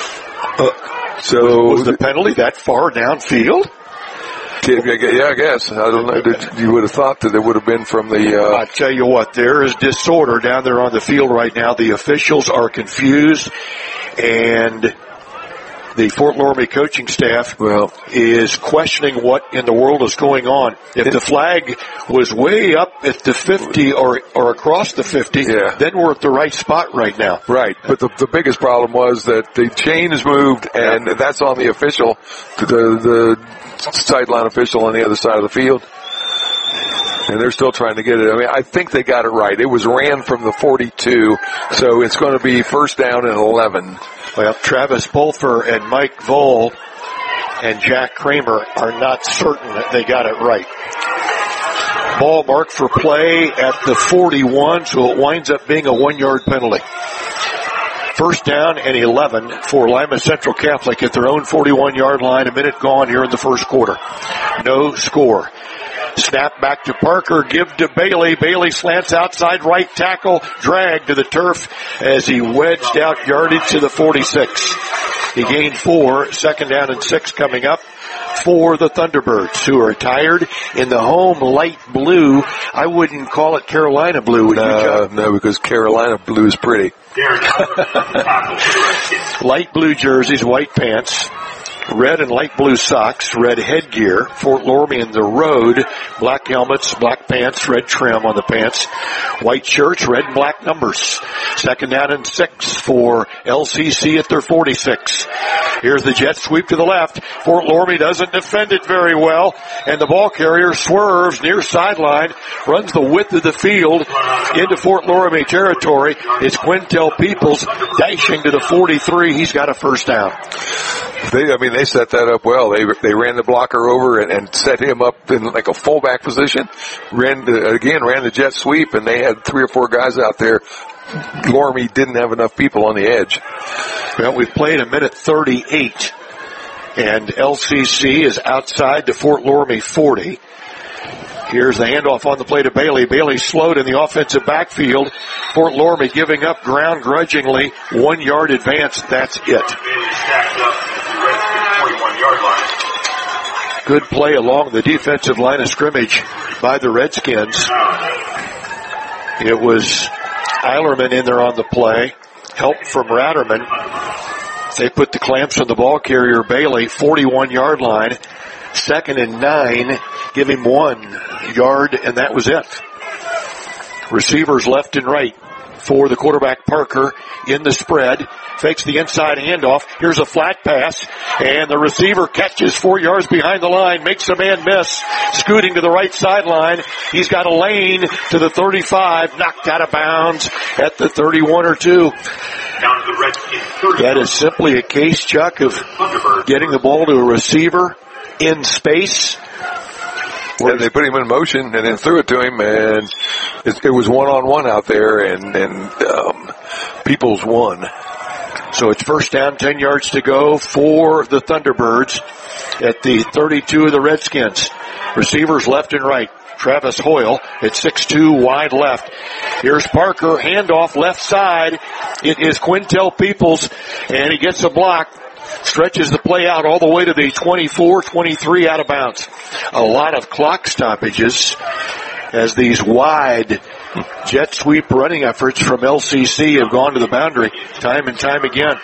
So was the penalty that far downfield? Yeah, I guess. I don't know. You would have thought that it would have been from the... I tell you what, there is disorder down there on the field right now. The officials are confused, and the Fort Loramie coaching staff is questioning what in the world is going on. If the flag was way up at the 50 or across the 50, then we're at the right spot right now. Right, but the biggest problem was that the chain is moved, and that's on the official, the sideline official on the other side of the field. And they're still trying to get it. I mean, I think they got it right. It was ran from the 42, so it's going to be 1st down and 11. Well, Travis Pulfer and Mike Vole and Jack Kramer are not certain that they got it right. Ball marked for play at the 41, so it winds up being a 1-yard penalty. 1st down and 11 for Lima Central Catholic at their own 41-yard line. A minute gone here in the first quarter. No score. Snap back to Parker. Give to Bailey. Bailey slants outside right tackle. Drag to the turf as he wedged out yardage to the 46. He gained 4. 2nd down and 6 coming up for the Thunderbirds, who are tired in the home light blue. I wouldn't call it Carolina blue, would you, John? No, because Carolina blue is pretty. Light blue jerseys, white pants, red and light blue socks, red headgear. Fort Loramie in the road, black helmets, black pants, red trim on the pants, white shirts, red and black numbers. 2nd down and 6 for LCC at their 46. Here's the jet sweep to the left. Fort Loramie doesn't defend it very well, and the ball carrier swerves near sideline, runs the width of the field into Fort Loramie territory. It's Quintel Peoples dashing to the 43. He's got a 1st down. They set that up well. They ran the blocker over and set him up in like a fullback position. Ran the jet sweep, and they had 3 or 4 guys out there. Loramie didn't have enough people on the edge. Well, we've played a minute 38, and LCC is outside the Fort Loramie 40. Here's the handoff on the play to Bailey. Bailey slowed in the offensive backfield. Fort Loramie giving up ground grudgingly. 1-yard advance. That's it. Good play along the defensive line of scrimmage by the Redskins. It was Eilerman in there on the play. Help from Ratterman. They put the clamps on the ball carrier, Bailey, 41-yard line. 2nd and 9. Give him 1 yard, and that was it. Receivers left and right for the quarterback, Parker, in the spread. Fakes the inside handoff. Here's a flat pass, and the receiver catches 4 yards behind the line, makes a man miss, scooting to the right sideline. He's got a lane to the 35, knocked out of bounds at the 31 or 2. That is simply a case, Chuck, of getting the ball to a receiver in space. And they put him in motion and then threw it to him, and it was 1-on-1 out there, and Peoples won. So it's 1st down, 10 yards to go for the Thunderbirds at the 32 of the Redskins. Receivers left and right. Travis Hoyle at 6'2", wide left. Here's Parker, handoff left side. It is Quintel Peoples, and he gets a block. Stretches the play out all the way to the 24, 23 out of bounds. A lot of clock stoppages as these wide jet sweep running efforts from LCC have gone to the boundary time and time again.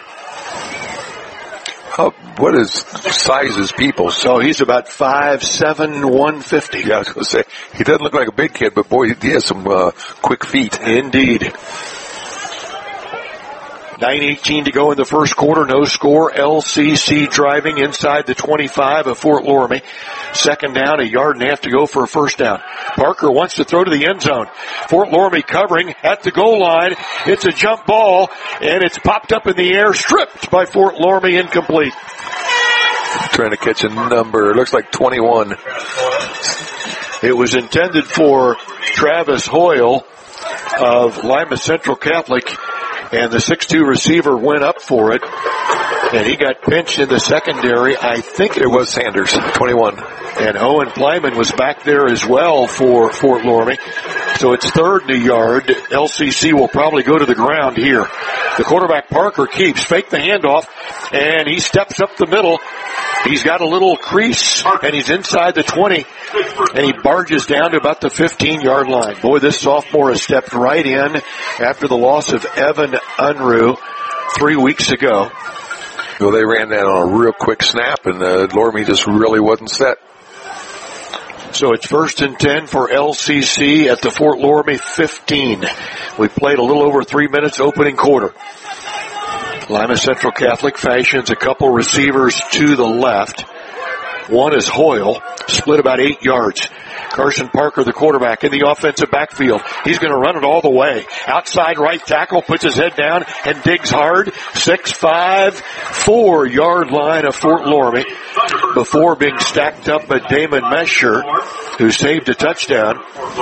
What is size is Peoples? So he's about 5'7", 150. Yeah, I was going to say, he doesn't look like a big kid, but boy, he has some quick feet. Indeed. 9:18 to go in the first quarter. No score. LCC driving inside the 25 of Fort Loramie. Second down, 1.5 yards to go for a first down. Parker wants to throw to the end zone. Fort Loramie covering at the goal line. It's a jump ball, and it's popped up in the air, stripped by Fort Loramie, incomplete. Trying to catch a number. It looks like 21. It was intended for Travis Hoyle of Lima Central Catholic, and the 6'2" receiver went up for it, and he got pinched in the secondary. I think it was Sanders, 21. And Owen Plyman was back there as well for Fort Loramie. So it's 3rd and 1 yard. LCC will probably go to the ground here. The quarterback Parker keeps, fake the handoff, and he steps up the middle. He's got a little crease, and he's inside the 20, and he barges down to about the 15-yard line. Boy, this sophomore has stepped right in after the loss of Evan Unruh 3 weeks ago. Well, they ran that on a real quick snap, and Loramie just really wasn't set. So it's 1st and 10 for LCC at the Fort Loramie 15. We played a little over 3 minutes opening quarter. Lima Central Catholic fashions a couple receivers to the left. One is Hoyle, split about 8 yards. Carson Parker, the quarterback, in the offensive backfield. He's going to run it all the way. Outside right tackle, puts his head down and digs hard. 6'5", 4-yard line of Fort Loramie before being stacked up by Damon Mesher, who saved a touchdown.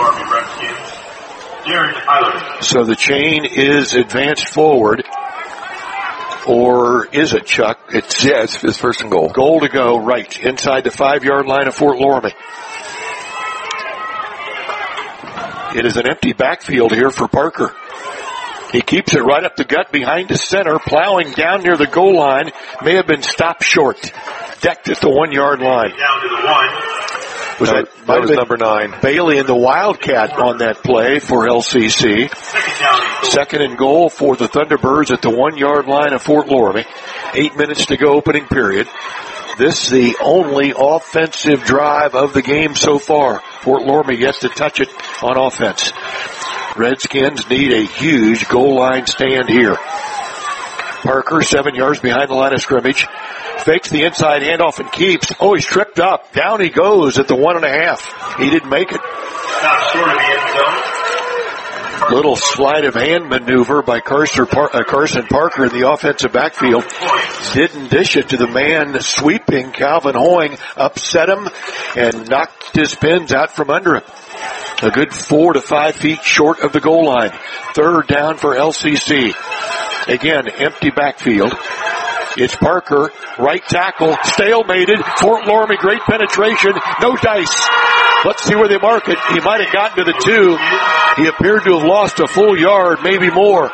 So the chain is advanced forward. Or is it, Chuck? It's 1st and goal. Goal to go, right, inside the 5-yard line of Fort Loramie. It is an empty backfield here for Parker. He keeps it right up the gut behind the center, plowing down near the goal line. May have been stopped short. Decked at the 1-yard line. Down to the 1. That was number 9. Bailey and the Wildcat on that play for LCC. 2nd and goal for the Thunderbirds at the 1-yard line of Fort Loramie. 8 minutes to go opening period. This is the only offensive drive of the game so far. Fort Loramie gets to touch it on offense. Redskins need a huge goal line stand here. Parker, 7 yards behind the line of scrimmage. Fakes the inside handoff and keeps. Oh, he's tripped up. Down he goes at the 1.5. He didn't make it. Not short of the end zone. Little sleight of hand maneuver by Carson Parker in the offensive backfield. Didn't dish it to the man sweeping. Calvin Hoying upset him and knocked his pins out from under him. A good 4 to 5 feet short of the goal line. 3rd down for LCC. Again, empty backfield. It's Parker, right tackle, stalemated. Fort Loramie, great penetration, no dice. Let's see where they mark it. He might have gotten to the 2. He appeared to have lost a full yard, maybe more.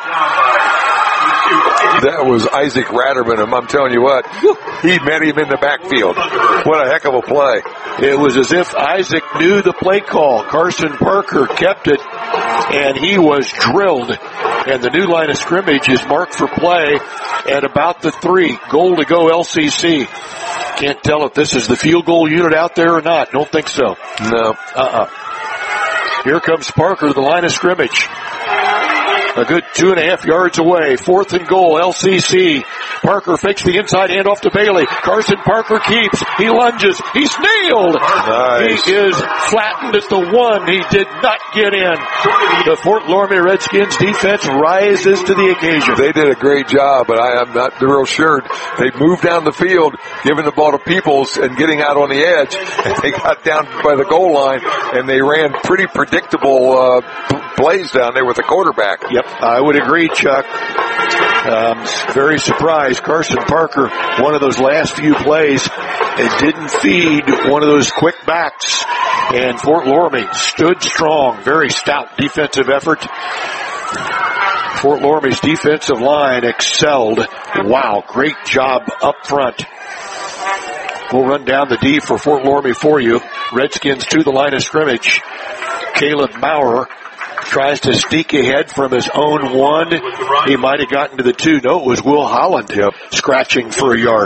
That was Isaac Ratterman, and I'm telling you what, he met him in the backfield. What a heck of a play. It was as if Isaac knew the play call. Carson Parker kept it, and he was drilled. And the new line of scrimmage is marked for play at about the 3. Goal to go LCC. Can't tell if this is the field goal unit out there or not. Don't think so. No. Here comes Parker to the line of scrimmage. A good 2.5 yards away. 4th and goal, LCC. Parker fakes the inside handoff to Bailey. Carson Parker keeps. He lunges. He's nailed. Nice. He is flattened at the 1. He did not get in. The Fort Loramie Redskins defense rises to the occasion. They did a great job, but I am not real sure. They moved down the field, giving the ball to Peoples and getting out on the edge. And they got down by the goal line, and they ran pretty predictable plays down there with the quarterback. Yep, I would agree, Chuck. Very surprised. Carson Parker, one of those last few plays, it didn't feed one of those quick backs. And Fort Loramie stood strong. Very stout defensive effort. Fort Loramie's defensive line excelled. Wow, great job up front. We'll run down the D for Fort Loramie for you. Redskins to the line of scrimmage. Caleb Maurer tries to sneak ahead from his own 1. He might have gotten to the 2. No, it was Will Holland scratching for a yard.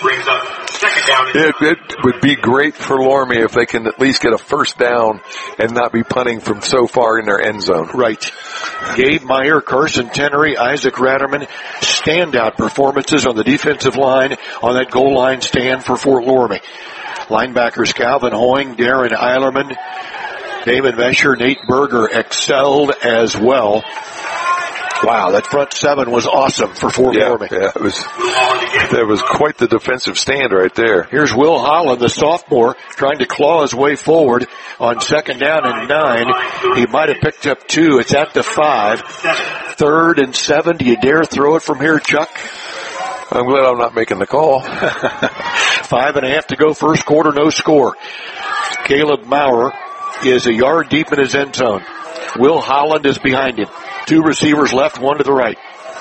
It would be great for Loramie if they can at least get a first down and not be punting from so far in their end zone. Right. Gabe Meyer, Carson Tenery, Isaac Ratterman standout performances on the defensive line on that goal line stand for Fort Loramie. Linebackers Calvin Hoying, Darren Eilerman, Damon Mesher, Nate Berger excelled as well. Wow, that front seven was awesome for Fort Loramie. Yeah, that was quite the defensive stand right there. Here's Will Holland, the sophomore, trying to claw his way forward on 2nd down and 9. He might have picked up 2. It's at the 5. 3rd and 7. Do you dare throw it from here, Chuck? I'm glad I'm not making the call. 5.5 to go, first quarter, no score. Caleb Maurer is a yard deep in his end zone. Will Holland is behind him. 2 receivers left, 1 to the right.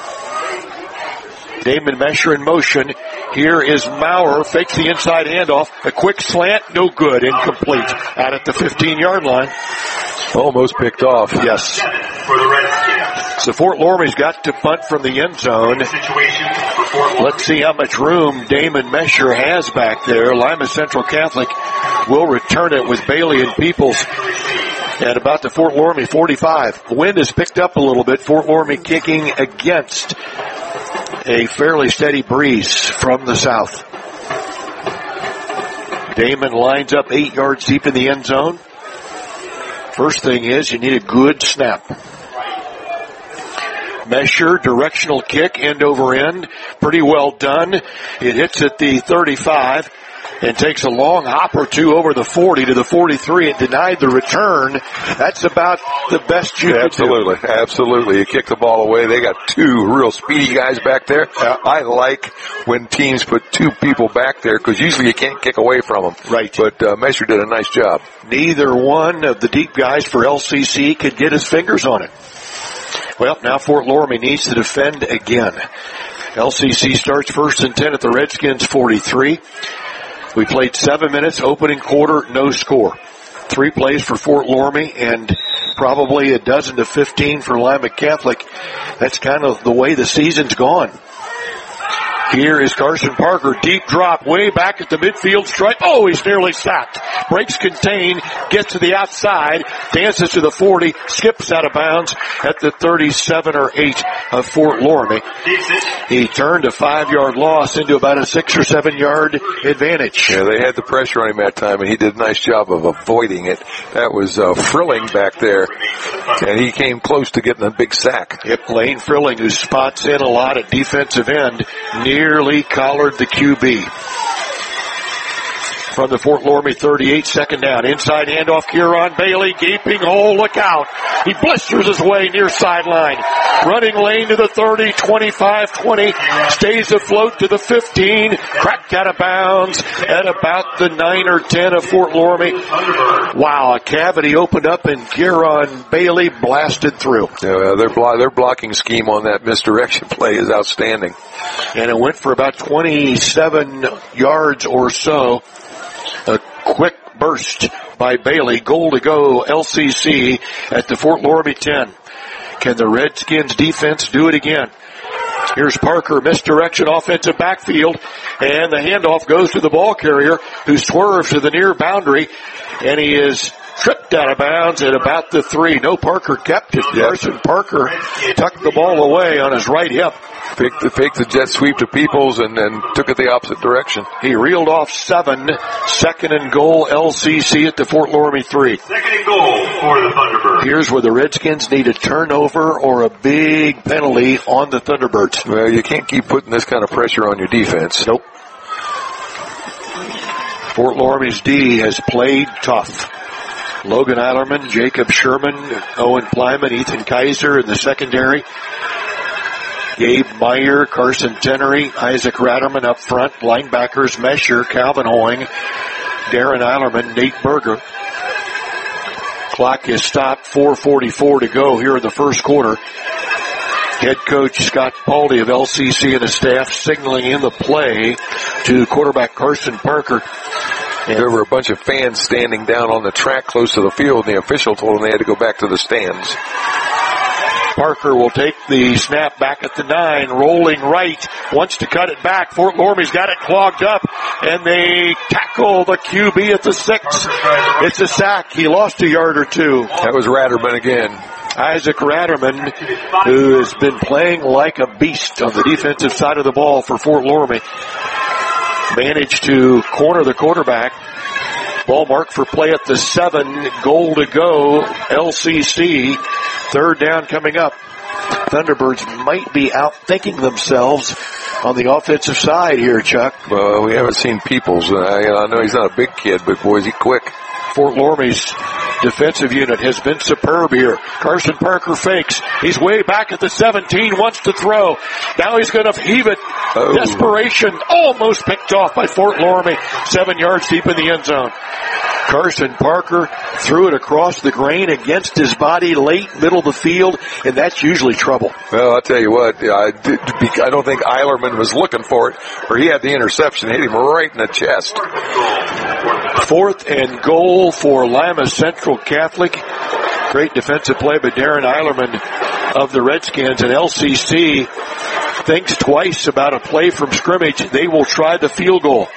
Damon Mesher in motion. Here is Maurer, fakes the inside handoff. A quick slant, no good, incomplete. Out at the 15-yard line. Almost picked off. Yes. So Fort Loramie's got to punt from the end zone. Let's see how much room Damon Mesher has back there. Lima Central Catholic will return it with Bailey and Peoples at about the Fort Loramie 45. The wind has picked up a little bit. Fort Loramie kicking against a fairly steady breeze from the south. Damon lines up 8 yards deep in the end zone. First thing is you need a good snap. Mesher, directional kick, end over end. Pretty well done. It hits at the 35 and takes a long hop or 2 over the 40 to the 43 and denied the return. That's about the best you could do. Absolutely. You kick the ball away. They got 2 real speedy guys back there. I like when teams put 2 people back there because usually you can't kick away from them. Right. But Mesher did a nice job. Neither one of the deep guys for LCC could get his fingers on it. Well, now Fort Loramie needs to defend again. LCC starts 1st and 10 at the Redskins 43. We played 7 minutes, opening quarter, no score. 3 plays for Fort Loramie and probably a dozen to 15 for Lima Catholic. That's kind of the way the season's gone. Here is Carson Parker, deep drop, way back at the midfield stripe. Oh, he's nearly sacked. Breaks contain, gets to the outside, dances to the 40, skips out of bounds at the 37 or 8 of Fort Loramie. He turned a 5-yard loss into about a 6 or 7 yard advantage. Yeah, they had the pressure on him that time, and he did a nice job of avoiding it. That was Frilling back there, and he came close to getting a big sack. Yep, Lane Frilling, who spots in a lot at defensive end, nearly collared the QB. From the Fort Loramie 38, 2nd down. Inside handoff, Kieran Bailey, gaping hole, look out. He blisters his way near sideline. Running lane to the 30, 25, 20, stays afloat to the 15, cracked out of bounds at about the 9 or 10 of Fort Loramie. Wow, a cavity opened up and Kieran Bailey blasted through. Yeah, their blocking scheme on that misdirection play is outstanding. And it went for about 27 yards or so. A quick burst by Bailey. Goal to go, LCC at the Fort Loramie 10. Can the Redskins defense do it again? Here's Parker, misdirection, offensive backfield, and the handoff goes to the ball carrier who swerves to the near boundary, and he is tripped out of bounds at about the 3. No, Parker kept it. Carson Parker tucked the ball away on his right hip. Faked the jet sweep to Peoples and then took it the opposite direction. He reeled off 7. 2nd and goal, LCC at the Fort Loramie 3. 2nd and goal for the Thunderbirds. Here's where the Redskins need a turnover or a big penalty on the Thunderbirds. Well, you can't keep putting this kind of pressure on your defense. Nope. Fort Loramie's D has played tough. Logan Eilerman, Jacob Sherman, Owen Plyman, Ethan Kaiser in the secondary. Gabe Meyer, Carson Tenery, Isaac Ratterman up front. Linebackers, Mesher, Calvin Hoying, Darren Eilerman, Nate Berger. Clock is stopped, 4:44 to go here in the first quarter. Head coach Scott Paldy of LCC and his staff signaling in the play to quarterback Carson Parker. And there were a bunch of fans standing down on the track close to the field, and the official told them they had to go back to the stands. Parker will take the snap back at the 9, rolling right, wants to cut it back. Fort Loramie's got it clogged up, and they tackle the QB at the 6. It's a sack. He lost a yard or 2. That was Ratterman again. Isaac Ratterman, who has been playing like a beast on the defensive side of the ball for Fort Loramie, managed to corner the quarterback. Ball marked for play at the 7. Goal to go. LCC. Third down coming up. Thunderbirds might be outthinking themselves on the offensive side here, Chuck. Well, we haven't seen Peoples. I know he's not a big kid, but boy, is he quick. Fort Loramie's defensive unit has been superb here. Carson Parker fakes. He's way back at the 17, wants to throw. Now he's going to heave it. Oh. Desperation, almost picked off by Fort Loramie. 7 yards deep in the end zone. Carson Parker threw it across the grain against his body late, middle of the field, and that's usually trouble. Well, I'll tell you what, I don't think Eilerman was looking for it, or he had the interception, hit him right in the chest. 4th and goal for Lima Central Catholic. Great defensive play by Darren Eilerman of the Redskins, and LCC thinks twice about a play from scrimmage. They will try the field goal.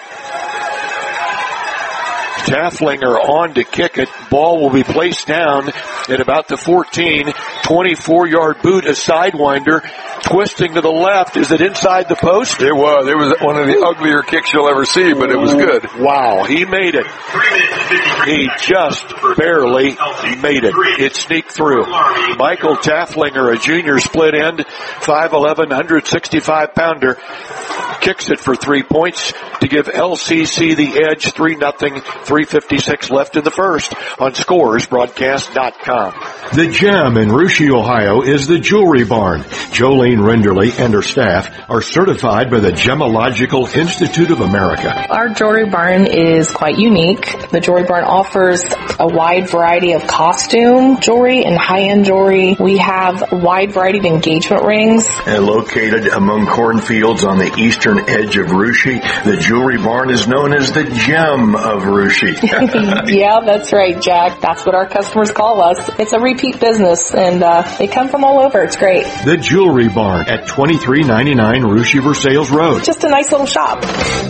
Tafflinger on to kick it. Ball will be placed down at about the 14. 24-yard boot, a sidewinder, twisting to the left. Is it inside the post? It was. It was one of the uglier kicks you'll ever see, but it was good. Wow, he made it. He just barely made it. It sneaked through. Michael Tafflinger, a junior split end, 5'11", 165-pounder, kicks it for 3 points to give LCC the edge, 3-0, 3:56 left in the first on ScoresBroadcast.com. The Gem in Russia, Ohio is the Jewelry Barn. Jolene Renderly and her staff are certified by the Gemological Institute of America. Our Jewelry Barn is quite unique. The Jewelry Barn offers a wide variety of costume jewelry and high-end jewelry. We have a wide variety of engagement rings. And located among cornfields on the eastern edge of Russia, the Jewelry Barn is known as the Gem of Russia. Yeah, that's right, Jack. That's what our customers call us. It's a repeat business, and they come from all over. It's great. The Jewelry Barn at 2399 Russia Versailles Road. Just a nice little shop.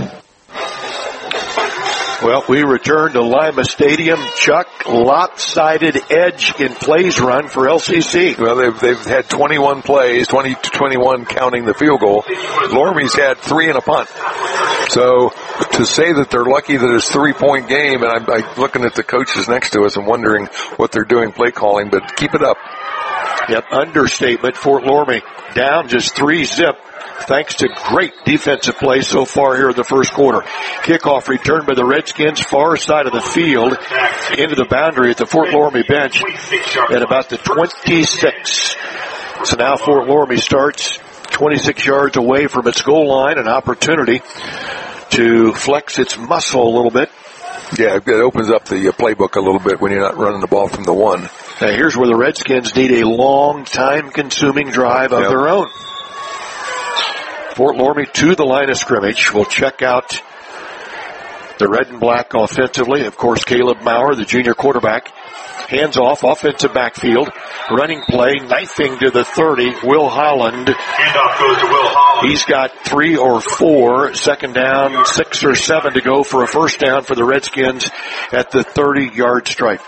Well, we return to Lima Stadium. Chuck, lopsided edge in plays run for LCC. Well, they've had 21 plays, 20 to 21 counting the field goal. Loramie's had 3 and a punt. So to say that they're lucky that it's a 3-point game, and I'm looking at the coaches next to us and wondering what they're doing play calling, but keep it up. Yep, understatement. Fort Loramie down just 3-zip. Thanks to great defensive play so far here in the first quarter. Kickoff return by the Redskins, far side of the field, into the boundary at the Fort Loramie bench at about the 26. So now Fort Loramie starts 26 yards away from its goal line, an opportunity to flex its muscle a little bit. Yeah, it opens up the playbook a little bit when you're not running the ball from the 1. Now here's where the Redskins need a long, time-consuming drive of their own. Fort Loramie to the line of scrimmage. We'll check out the red and black offensively. Of course, Caleb Maurer, the junior quarterback. Hands off, offensive backfield. Running play, knifing to the 30. Will Holland. Handoff goes to Will Holland. He's got 3 or 4. Second down, 6 or 7 to go for a first down for the Redskins at the 30-yard stripe.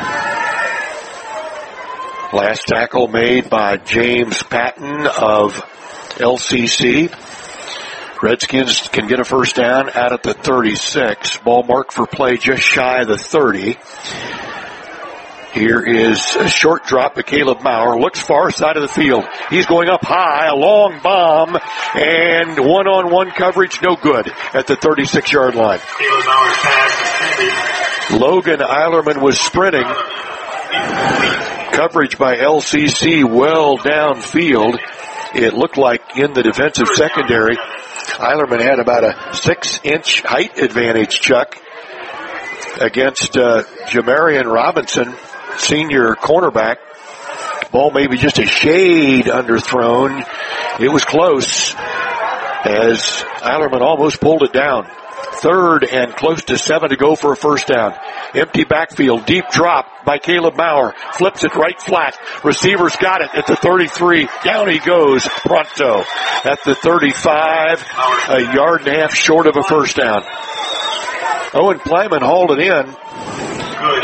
Last tackle made by James Patton of LCC. Redskins can get a first down out at the 36. Ball marked for play just shy of the 30. Here is a short drop to Caleb Maurer. Looks far side of the field. He's going up high, a long bomb, and one-on-one coverage, no good at the 36-yard line. Caleb Mauer's pass. Logan Eilerman was sprinting. Coverage by LCC well downfield. It looked like in the defensive secondary, Eilerman had about a 6-inch height advantage, Chuck, against Jamarian Robinson, senior cornerback. Ball maybe just a shade underthrown. It was close as Eilerman almost pulled it down. 3rd and close to 7 to go for a first down. Empty backfield, deep drop by Caleb Maurer. Flips it right flat. Receivers got it at the 33. Down he goes pronto at the 35. A yard and a half short of a first down. Owen Plyman hauled it in.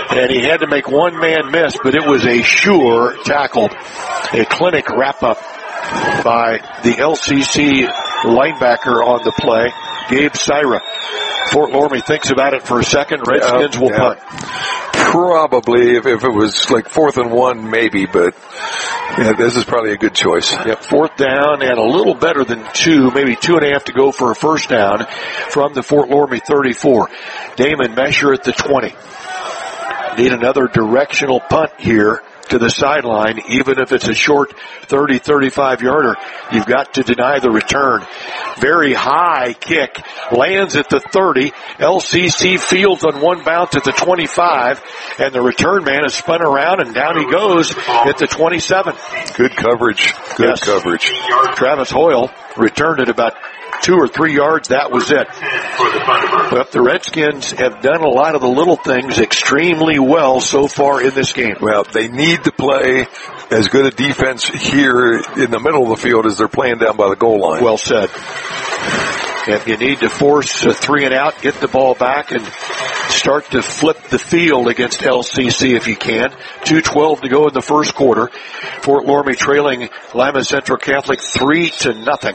And he had to make one man miss, but it was a sure tackle. A clinic wrap-up by the LCC linebacker on the play, Gabe Syra. Fort Loramie thinks about it for a second. Redskins will punt. Probably, if it was like 4th and 1, maybe, but yeah, this is probably a good choice. Yep, 4th down and a little better than 2, maybe 2.5 to go for a first down from the Fort Loramie 34. Damon Mesher at the 20. Need another directional punt here to the sideline, even if it's a short 30, 35-yarder. You've got to deny the return. Very high kick. Lands at the 30. LCC fields on one bounce at the 25. And the return man is spun around, and down he goes at the 27. Good coverage. Good coverage. Travis Hoyle returned it about 2 or 3 yards. That was it. But the Redskins have done a lot of the little things extremely well so far in this game. Well, they need to play as good a defense here in the middle of the field as they're playing down by the goal line. Well said. And you need to force a 3 and out, get the ball back, and start to flip the field against LCC if you can. 2:12 to go in the first quarter. Fort Loramie trailing Lima Central Catholic 3-0.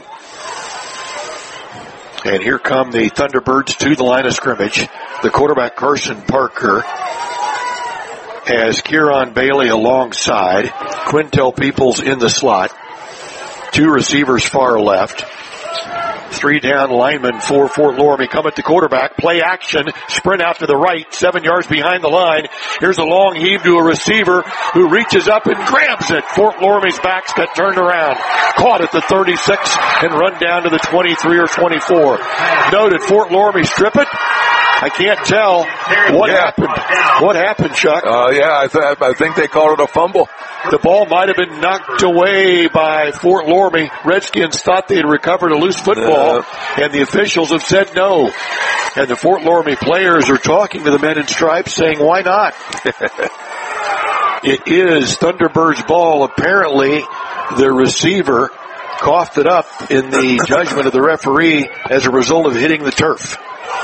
And here come the Thunderbirds to the line of scrimmage. The quarterback, Carson Parker, has Kieran Bailey alongside. Quintel Peoples in the slot. 2 receivers far left. 3 down linemen for Fort Loramie. Come at the quarterback. Play action. Sprint out to the right. 7 yards behind the line. Here's a long heave to a receiver who reaches up and grabs it. Fort Loramie's backs got turned around. Caught at the 36 and run down to the 23 or 24. Noted Fort Loramie strip it. I can't tell what happened. What happened, Chuck? I think they called it a fumble. The ball might have been knocked away by Fort Loramie. Redskins thought they had recovered a loose football, and the officials have said no. And the Fort Loramie players are talking to the men in stripes saying, why not? It is Thunderbird's ball. Apparently, the receiver coughed it up in the judgment of the referee as a result of hitting the turf.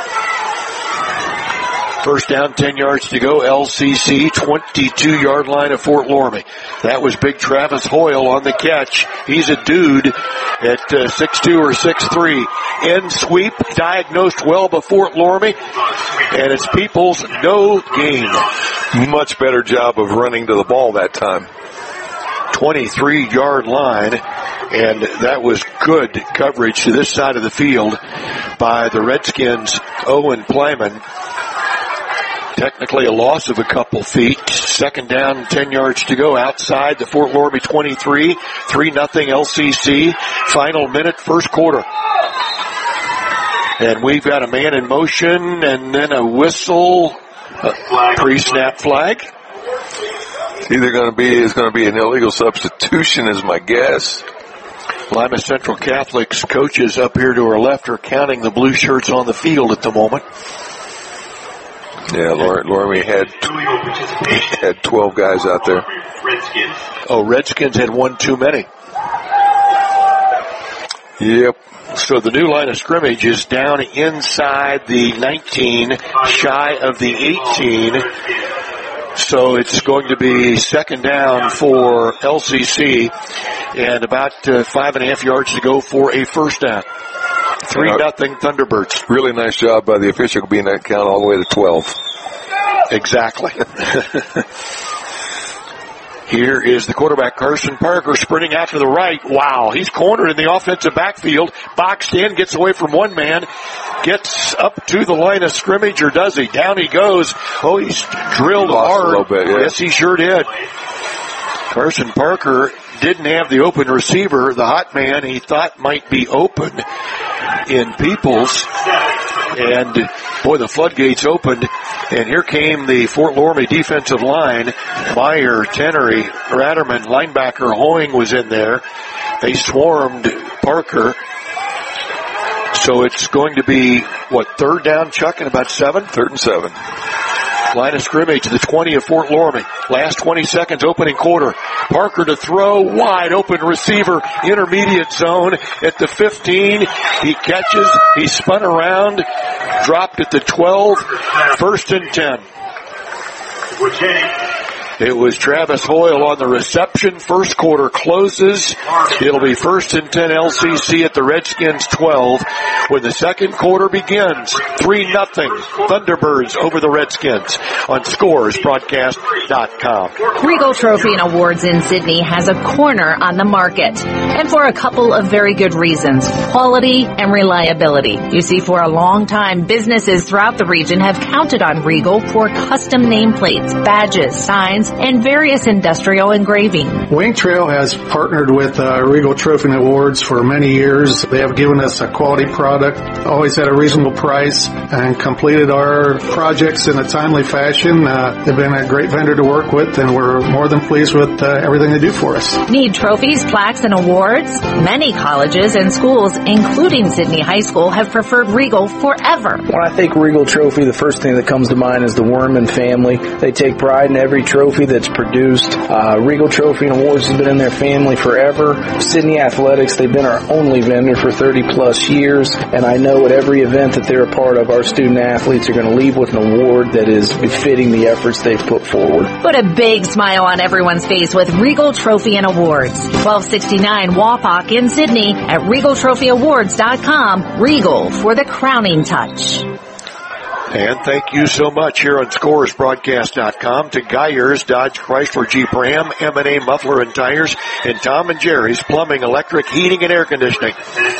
First down, 10 yards to go. LCC, 22-yard line of Fort Loramie. That was big Travis Hoyle on the catch. He's a dude at 6'2 or 6'3. End sweep, diagnosed well by Fort Loramie. And it's Peoples, no gain. Much better job of running to the ball that time. 23-yard line. And that was good coverage to this side of the field by the Redskins' Owen Plyman. Technically a loss of a couple feet. Second down, 10 yards to go outside the Fort Loramie 23. 3-0 LCC. Final minute, first quarter. And we've got a man in motion and then a whistle, pre-snap flag. It's either going to be an illegal substitution is my guess. Lima Central Catholic's coaches up here to our left are counting the blue shirts on the field at the moment. Yeah, Loramie had 12 guys out there. Oh, Redskins had one too many. Yep. So the new line of scrimmage is down inside the 19, shy of the 18. So it's going to be second down for LCC and about 5.5 yards to go for a first down. 3-0 Thunderbirds. Really nice job by the official being that count all the way to 12. Exactly. Here is the quarterback, Carson Parker, sprinting out to the right. Wow, he's cornered in the offensive backfield. Boxed in, gets away from one man, gets up to the line of scrimmage, or does he? Down he goes. Oh, he's drilled hard. A little bit, yeah. Yes, he sure did. Carson Parker didn't have the open receiver. The hot man he thought might be open in Peoples. And, boy, the floodgates opened. And here came the Fort Loramie defensive line. Meyer, Tenery, Ratterman, linebacker Hoying was in there. They swarmed Parker. So it's going to be, third down, Chuck, in about 7? 3rd and 7. Line of scrimmage, the 20 of Fort Loramie. Last 20 seconds, opening quarter. Parker to throw, wide open receiver, intermediate zone at the 15. He catches, he spun around, dropped at the 12, 1st and 10. It was Travis Hoyle on the reception. First quarter closes. It'll be 1st and 10 LCC at the Redskins 12 when the second quarter begins. 3-0 Thunderbirds over the Redskins on ScoresBroadcast.com. Regal Trophy and Awards in Sydney has a corner on the market, and for a couple of very good reasons: quality and reliability. You see, for a long time, businesses throughout the region have counted on Regal for custom nameplates, badges, signs, and various industrial engraving. Wing Trail has partnered with Regal Trophy and Awards for many years. They have given us a quality product, always at a reasonable price, and completed our projects in a timely fashion. They've been a great vendor to work with, and we're more than pleased with everything they do for us. Need trophies, plaques, and awards? Many colleges and schools, including Sydney High School, have preferred Regal forever. When I think Regal Trophy, the first thing that comes to mind is the Werman family. They take pride in every trophy that's produced. Regal Trophy and Awards has been in their family forever. Sydney Athletics, they've been our only vendor for 30 plus years, and I know at every event that they're a part of, our student athletes are going to leave with an award that is befitting the efforts they've put forward. Put a big smile on everyone's face with Regal Trophy and Awards. 1269 Wapak in Sydney at RegalTrophyAwards.com. Regal for the crowning touch. And thank you so much here on ScoresBroadcast.com to Geyers, Dodge, Chrysler, Jeep, Ram, M&A Muffler and Tires, and Tom and Jerry's Plumbing, Electric, Heating, and Air Conditioning.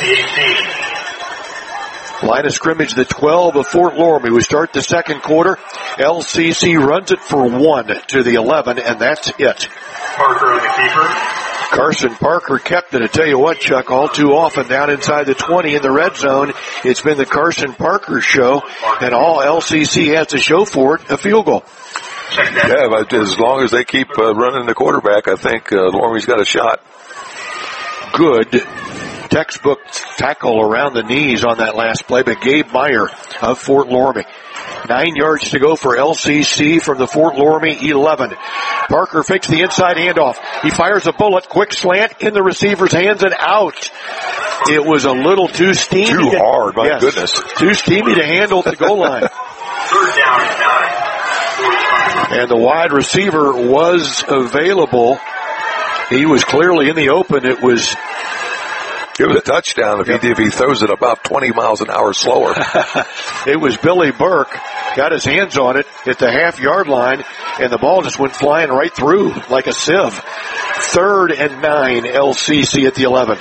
Line of scrimmage, the 12 of Fort Loramie. We start the second quarter. LCC runs it for 1 to the 11, and that's it. Parker on the keeper. Carson Parker kept it. I tell you what, Chuck, all too often down inside the 20 in the red zone, it's been the Carson Parker show, and all LCC has to show for it, a field goal. Yeah, but as long as they keep running the quarterback, I think Loramie's got a shot. Good textbook tackle around the knees on that last play by Gabe Meyer of Fort Loramie. 9 yards to go for LCC from the Fort Loramie 11. Parker fakes the inside handoff. He fires a bullet, quick slant in the receiver's hands and out. It was a little too steamy. Too hard, my goodness. Too steamy to handle at the goal line. Third down and 9. And the wide receiver was available. He was clearly in the open. It was... Give it a touchdown if he throws it about 20 miles an hour slower. It was Billy Burke. Got his hands on it at the half-yard line, and the ball just went flying right through like a sieve. 3rd and 9, LCC at the 11.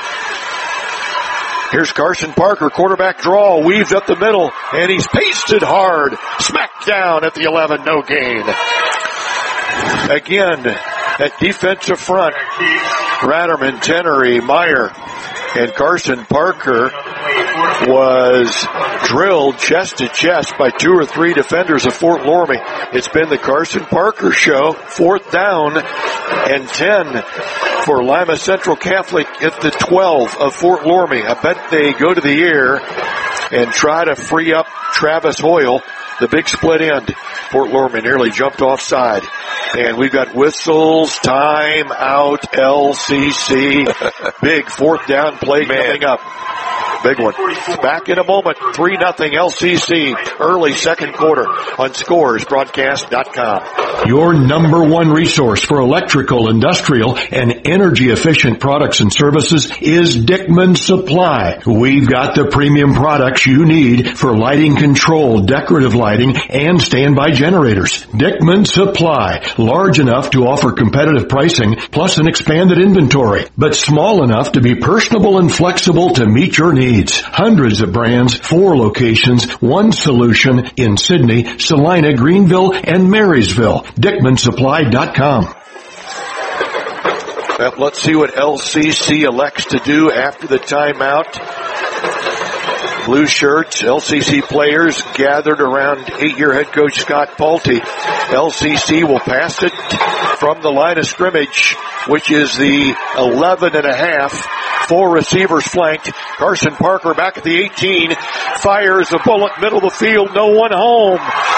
Here's Carson Parker, quarterback draw, weaves up the middle, and he's pasted hard. Smack down at the 11, no gain. Again, at defensive front, Ratterman, Tenery, Meyer, and Carson Parker was drilled chest to chest by 2 or 3 defenders of Fort Loramie. It's been the Carson Parker show. 4th down and 10 for Lima Central Catholic at the 12 of Fort Loramie. I bet they go to the air and try to free up Travis Hoyle, the big split end. Fort Loramie nearly jumped offside. And we've got whistles, time out, LCC. Big 4th down play coming up. Big one. Back in a moment. 3-0 LCC. Early second quarter on ScoresBroadcast.com. Your number one resource for electrical, industrial, and energy-efficient products and services is Dickman Supply. We've got the premium products you need for lighting control, decorative lighting, and standby generators. Dickman Supply. Large enough to offer competitive pricing, plus an expanded inventory, but small enough to be personable and flexible to meet your needs. Hundreds of brands, 4 locations, 1 solution in Sydney, Salina, Greenville, and Marysville. DickmanSupply.com. Well, let's see what LCC elects to do after the timeout. Blue shirts, LCC players gathered around 8-year head coach Scott Pulte. LCC will pass it from the line of scrimmage, which is the 11.5. 4 receivers flanked. Carson Parker back at the 18. Fires a bullet, middle of the field. No one home.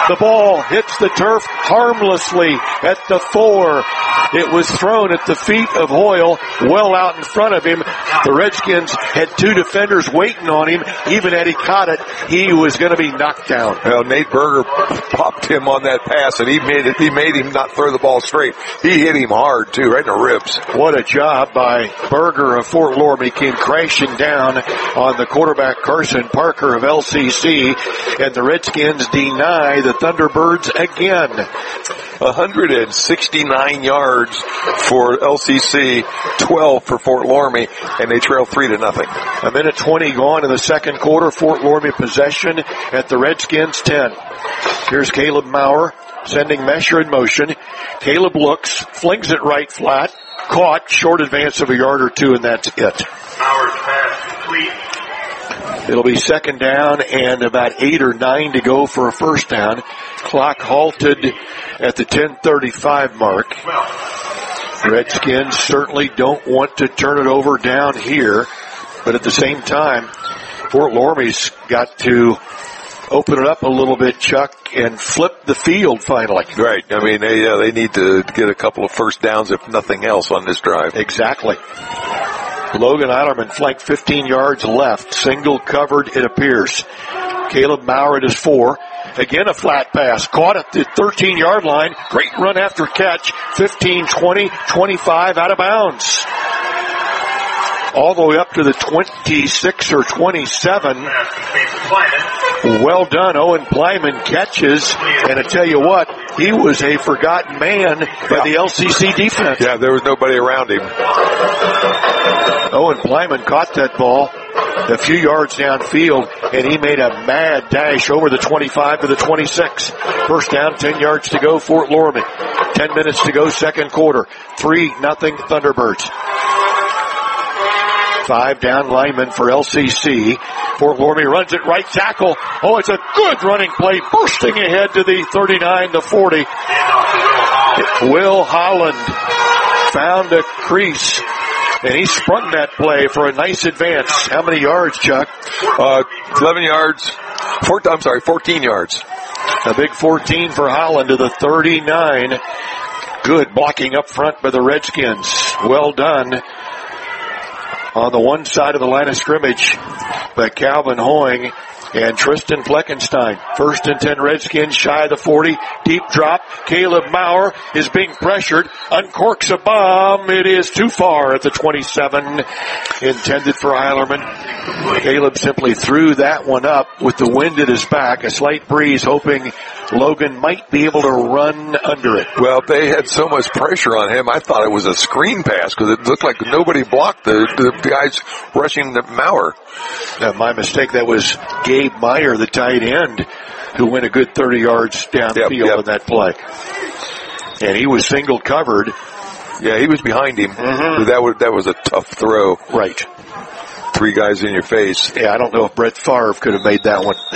The ball hits the turf harmlessly at the 4. It was thrown at the feet of Hoyle, well out in front of him. The Redskins had 2 defenders waiting on him. Even had he caught it, he was going to be knocked down. Well, Nate Berger popped him on that pass, and he made him not throw the ball straight. He hit him hard, too, right in the ribs. What a job by Berger of Fort Loramie. Came crashing down on the quarterback Carson Parker of LCC, and the Redskins deny the Thunderbirds again. 169 yards for LCC, 12 for Fort Loramie, and they trail 3-0. 1 minute 20 gone in the second quarter. Fort Loramie possession at the Redskins 10. Here's Caleb Maurer sending Mesher in motion. Caleb looks, flings it right flat, caught, short advance of a yard or 2, and that's it. Mauer's pass complete. It'll be second down and about 8 or 9 to go for a first down. Clock halted at the 10:35 mark. Redskins certainly don't want to turn it over down here, but at the same time, Fort Loramie's got to open it up a little bit, Chuck, and flip the field finally. Right. I mean, they need to get a couple of first downs, if nothing else, on this drive. Exactly. Logan Eilerman flanked 15 yards left. Single covered, it appears. Caleb Maurer at his 4. Again, a flat pass. Caught at the 13-yard line. Great run after catch. 15, 20, 25 out of bounds. All the way up to the 26 or 27. Well done. Owen Plyman catches. And I tell you what, he was a forgotten man by the LCC defense. Yeah, there was nobody around him. Owen Plyman caught that ball a few yards downfield, and he made a mad dash over the 25 to the 26. First down, 10 yards to go, Fort Loramie. 10 minutes to go, second quarter. 3-0 Thunderbirds. 5 down linemen for LCC. Fort Loramie runs it right tackle. Oh, it's a good running play, bursting ahead to the 39 to 40. Will Holland found a crease, and he sprung that play for a nice advance. How many yards, Chuck? 11 yards. 14 yards. A big 14 for Holland to the 39. Good blocking up front by the Redskins. Well done. On the one side of the line of scrimmage by Calvin Hoying and Tristan Fleckenstein. 1st and 10 Redskins, shy of the 40. Deep drop. Caleb Maurer is being pressured. Uncorks a bomb. It is too far at the 27. Intended for Eilerman. Caleb simply threw that one up with the wind at his back. A slight breeze, hoping Logan might be able to run under it. Well, they had so much pressure on him, I thought it was a screen pass because it looked like nobody blocked the guys rushing the Maurer. My mistake. That was Gabe Meyer, the tight end, who went a good 30 yards downfield in that play. And he was single covered. Yeah, he was behind him. Mm-hmm. That was a tough throw. Right. 3 guys in your face. Yeah, I don't know if Brett Favre could have made that one.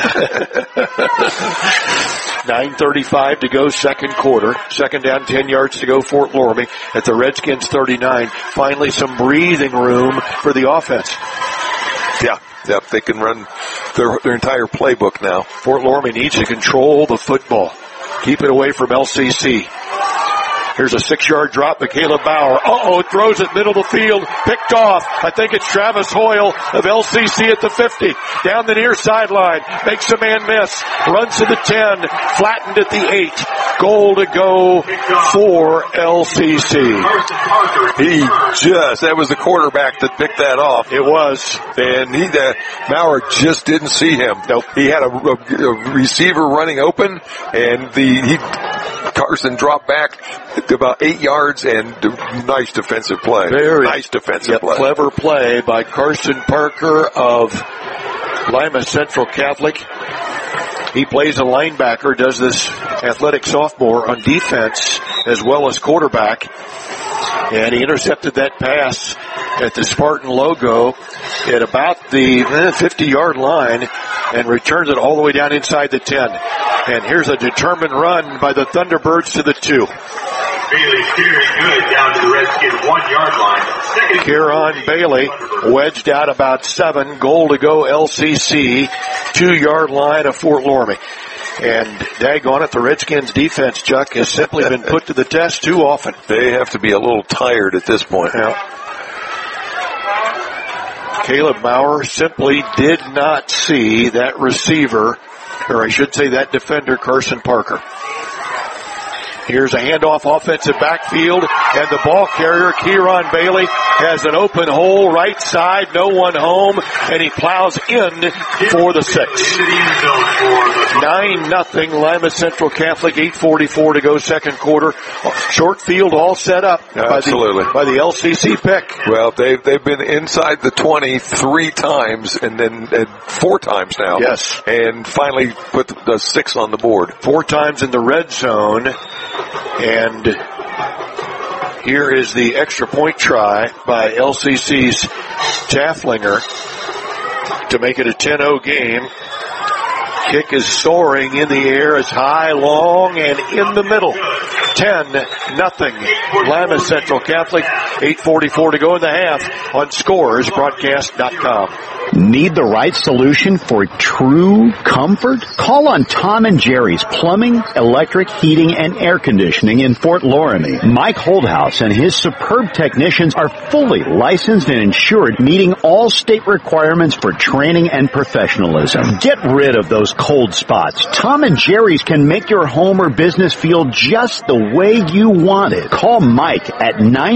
9:35 to go, second quarter. Second down, 10 yards to go, Fort Loramie at the Redskins 39. Finally some breathing room for the offense. Yeah, they can run their entire playbook now. Fort Loramie needs to control the football. Keep it away from LCC. Here's a 6-yard drop by Caleb Bauer. Throws it middle of the field. Picked off. I think it's Travis Hoyle of LCC at the 50. Down the near sideline. Makes a man miss. Runs to the 10. Flattened at the 8. Goal to go for LCC. That was the quarterback that picked that off. It was. And Maurer just didn't see him. Nope. He had a receiver running open, and Carson dropped back to about 8 yards, and nice defensive play. Very nice defensive play. Clever play by Carson Parker of Lima Central Catholic. He plays a linebacker, does this athletic sophomore on defense as well as quarterback. And he intercepted that pass at the Spartan logo at about the 50-yard line and returns it all the way down inside the 10. And here's a determined run by the Thunderbirds to the 2. Bailey's very good down to the Redskins 1-yard line. Kieran Bailey wedged out about 7. Goal to go LCC. 2-yard line of Fort Loramie. And daggone it, the Redskins defense, Chuck, has simply been put to the test too often. They have to be a little tired at this point. Yeah. Caleb Maurer simply did not see that receiver, or I should say that defender, Carson Parker. Here's a handoff offensive backfield, and the ball carrier, Kieron Bailey, has an open hole right side, no one home, and he plows in for the 6. 9-0, Lima Central Catholic, 8:44 to go, second quarter. Short field all set up by the LCC pick. Well, they've been inside the 20 3 times, and then 4 times now. Yes. And finally put the 6 on the board. 4 times in the red zone. And here is the extra point try by LCC's Tafflinger to make it a 10-0 game. Kick is soaring in the air. It's high, long, and in the middle. 10-0. Lima Central Catholic. 8:44 to go in the half on ScoresBroadcast.com. Need the right solution for true comfort? Call on Tom and Jerry's Plumbing, Electric, Heating, and Air Conditioning in Fort Loramie. Mike Holdhouse and his superb technicians are fully licensed and insured, meeting all state requirements for training and professionalism. Get rid of those cold spots. Tom and Jerry's can make your home or business feel just the way you want it. Call Mike at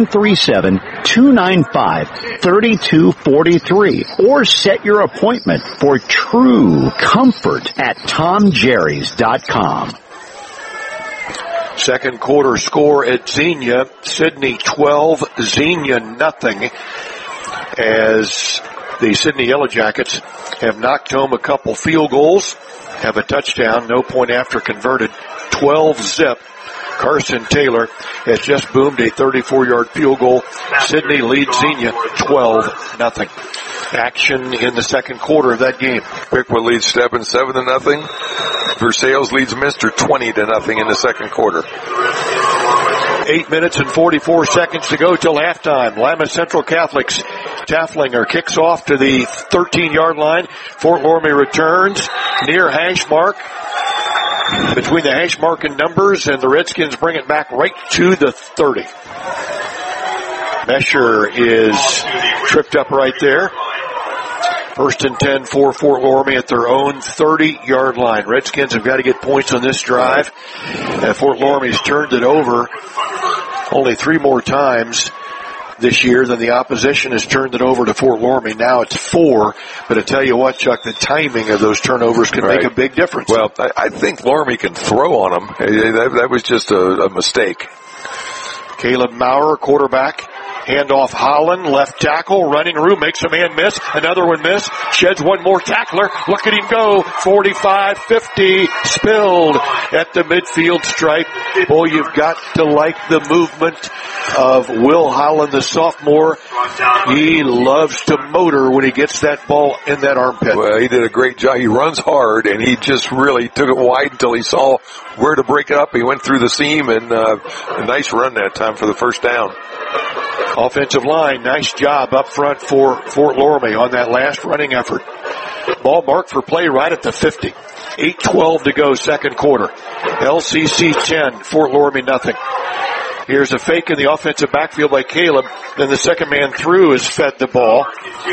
937-295-3243 or set your appointment for true comfort at TomJerrys.com. Second quarter score at Xenia. Sidney 12, Xenia nothing, as the Sidney Yellow Jackets have knocked home a couple field goals, have a touchdown, no point after converted, 12-0. Carson Taylor has just boomed a 34-yard field goal. Sidney leads Xenia 12-0. Action in the second quarter of that game. Pickwood leads Stebbins 7-0. Versailles leads Minster 20-0 in the second quarter. 8 minutes and 44 seconds to go till halftime. Lima Central Catholic's Tafflinger kicks off to the 13-yard line. Fort Loramie returns near hash mark. Between the hash mark and numbers, and the Redskins bring it back right to the 30. Mesher is tripped up right there. First and 10 for Fort Loramie at their own 30-yard line. Redskins have got to get points on this drive. And Fort Loramie's turned it over only 3 more times this year than the opposition has turned it over to Fort Loramie. Now it's 4. But I tell you what, Chuck, the timing of those turnovers can make a big difference. Well, I think Loramie can throw on them. That was just a mistake. Caleb Maurer, quarterback. Handoff Holland, left tackle, running room, makes a man miss, another one miss, sheds one more tackler, look at him go, 45-50, spilled at the midfield stripe. Boy, you've got to like the movement of Will Holland, the sophomore. He loves to motor when he gets that ball in that armpit. Well, he did a great job. He runs hard, and he just really took it wide until he saw where to break it up. He went through the seam, and a nice run that time for the first down. Offensive line, nice job up front for Fort Loramie on that last running effort. Ball marked for play right at the 50. 8:12 to go, second quarter. LCC 10, Fort Loramie nothing. Here's a fake in the offensive backfield by Caleb. Then the second man through is fed the ball.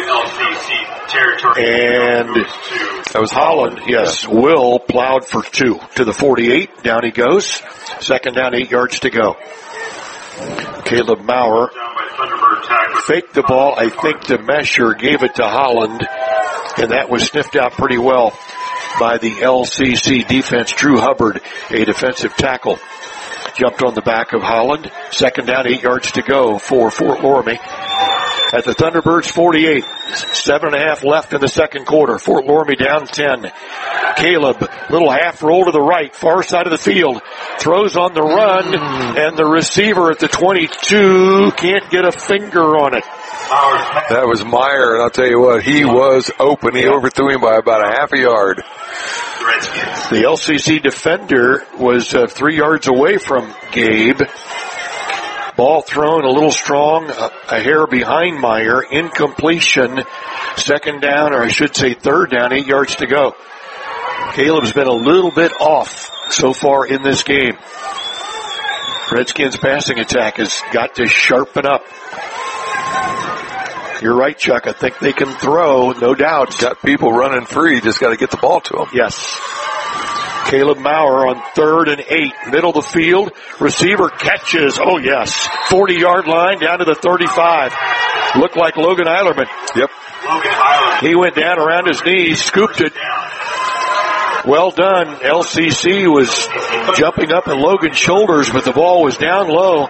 And that was Holland. Yes, Will plowed for 2 to the 48. Down he goes. Second down, 8 yards to go. Caleb Maurer faked the ball, I think, to Mesher, gave it to Holland, and that was sniffed out pretty well by the LCC defense. Drew Hubbard, a defensive tackle, jumped on the back of Holland. Second down, 8 yards to go for Fort Loramie. At the Thunderbirds 48, 7.5 left in the second quarter. Fort Loramie down 10. Caleb, little half roll to the right, far side of the field, throws on the run, and the receiver at the 22 can't get a finger on it. That was Meyer, and I'll tell you what, he was open. He overthrew him by about a half a yard. The LCC defender was 3 yards away from Gabe. Ball thrown a little strong, a hair behind Meyer. Incompletion. Second down, or I should say third down, 8 yards to go. Caleb's been a little bit off so far in this game. Redskins passing attack has got to sharpen up. You're right, Chuck. I think they can throw, no doubt. Got people running free. Just got to get the ball to them. Yes. Caleb Maurer on 3rd and 8. Middle of the field. Receiver catches. Oh, yes. 40-yard line down to the 35. Looked like Logan Eilerman. Yep. He went down around his knees, scooped it. Well done. LCC was jumping up at Logan's shoulders, but the ball was down low.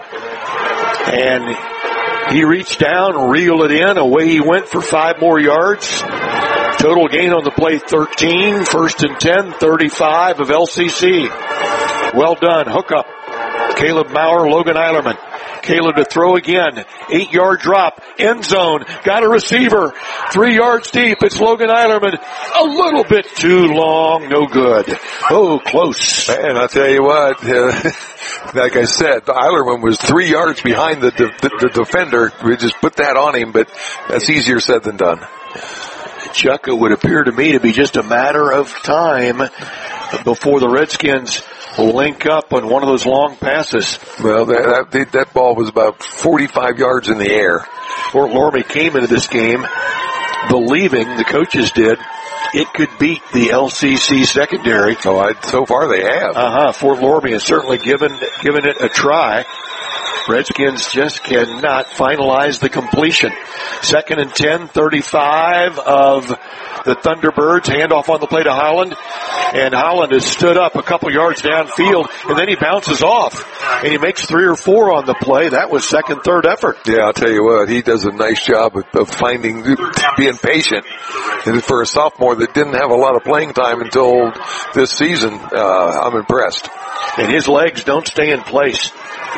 And he reached down, reeled it in. Away he went for 5 more yards. Total gain on the play 13. 1st and 10, 35 of LCC. Well done. Hook up. Caleb Maurer, Logan Eilerman. Caleb to throw again. 8-yard drop. End zone. Got a receiver. 3 yards deep. It's Logan Eilerman. A little bit too long. No good. Oh, close. And I'll tell you what, like I said, Eilerman was 3 yards behind the defender. We just put that on him, but that's easier said than done. Chuck, it would appear to me to be just a matter of time before the Redskins link up on one of those long passes. Well, that ball was about 45 yards in the air. Fort Loramie came into this game believing, the coaches did, it could beat the LCC secondary. So far they have. Fort Loramie has certainly given it a try. Redskins just cannot finalize the completion. 2nd and 10, 35 of the Thunderbirds. Handoff on the play to Holland. And Holland has stood up a couple yards downfield, and then he bounces off. And he makes 3 or 4 on the play. That was second, third effort. Yeah, I'll tell you what, he does a nice job of being patient. And for a sophomore that didn't have a lot of playing time until this season, I'm impressed. And his legs don't stay in place.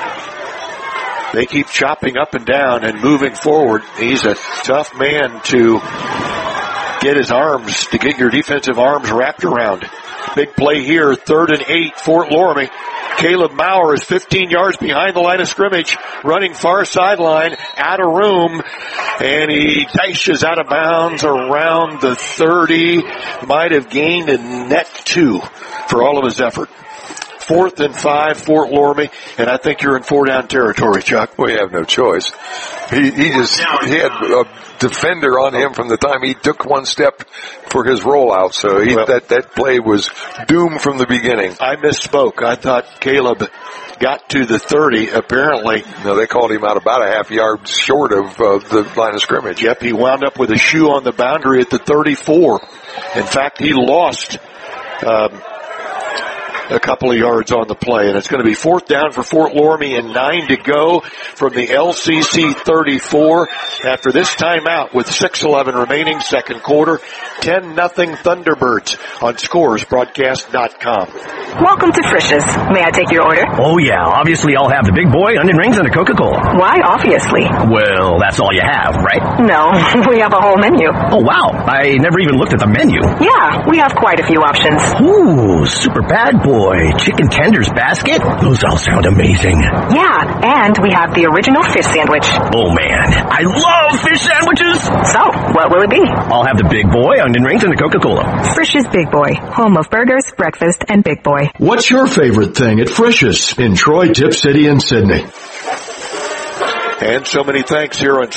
They keep chopping up and down and moving forward. He's a tough man to get his arms, to get your defensive arms wrapped around. Big play here, 3rd and 8, Fort Loramie. Caleb Maurer is 15 yards behind the line of scrimmage, running far sideline, out of room, and he dashes out of bounds around the 30. Might have gained a net 2 for all of his effort. 4th and 5, Fort Loramie, and I think you're in 4-down territory, Chuck. We have no choice. He had a defender on him from the time he took one step for his rollout, so that play was doomed from the beginning. I misspoke. I thought Caleb got to the 30, apparently. No, they called him out about a half yard short of the line of scrimmage. Yep, he wound up with a shoe on the boundary at the 34. In fact, he lost a couple of yards on the play, and it's going to be 4th down for Fort Loramie and 9 to go from the LCC 34 after this timeout with 6:11 remaining, second quarter. 10-0 Thunderbirds on ScoresBroadcast.com. Welcome to Frisch's. May I take your order? Oh yeah, obviously I'll have the big boy, onion rings, and a Coca-Cola. Why obviously? Well, that's all you have, right? No, we have a whole menu. Oh wow, I never even looked at the menu. Yeah, we have quite a few options. Ooh, super bad boy. Chicken tenders basket? Those all sound amazing. Yeah, and we have the original fish sandwich. Oh man, I love fish sandwiches! So, what will it be? I'll have the big boy, onion rings, and a Coca-Cola. Frisch's Big Boy, home of burgers, breakfast, and Big Boy. What's your favorite thing at Frisch's in Troy, Tip City, and Sydney? And so many thanks here on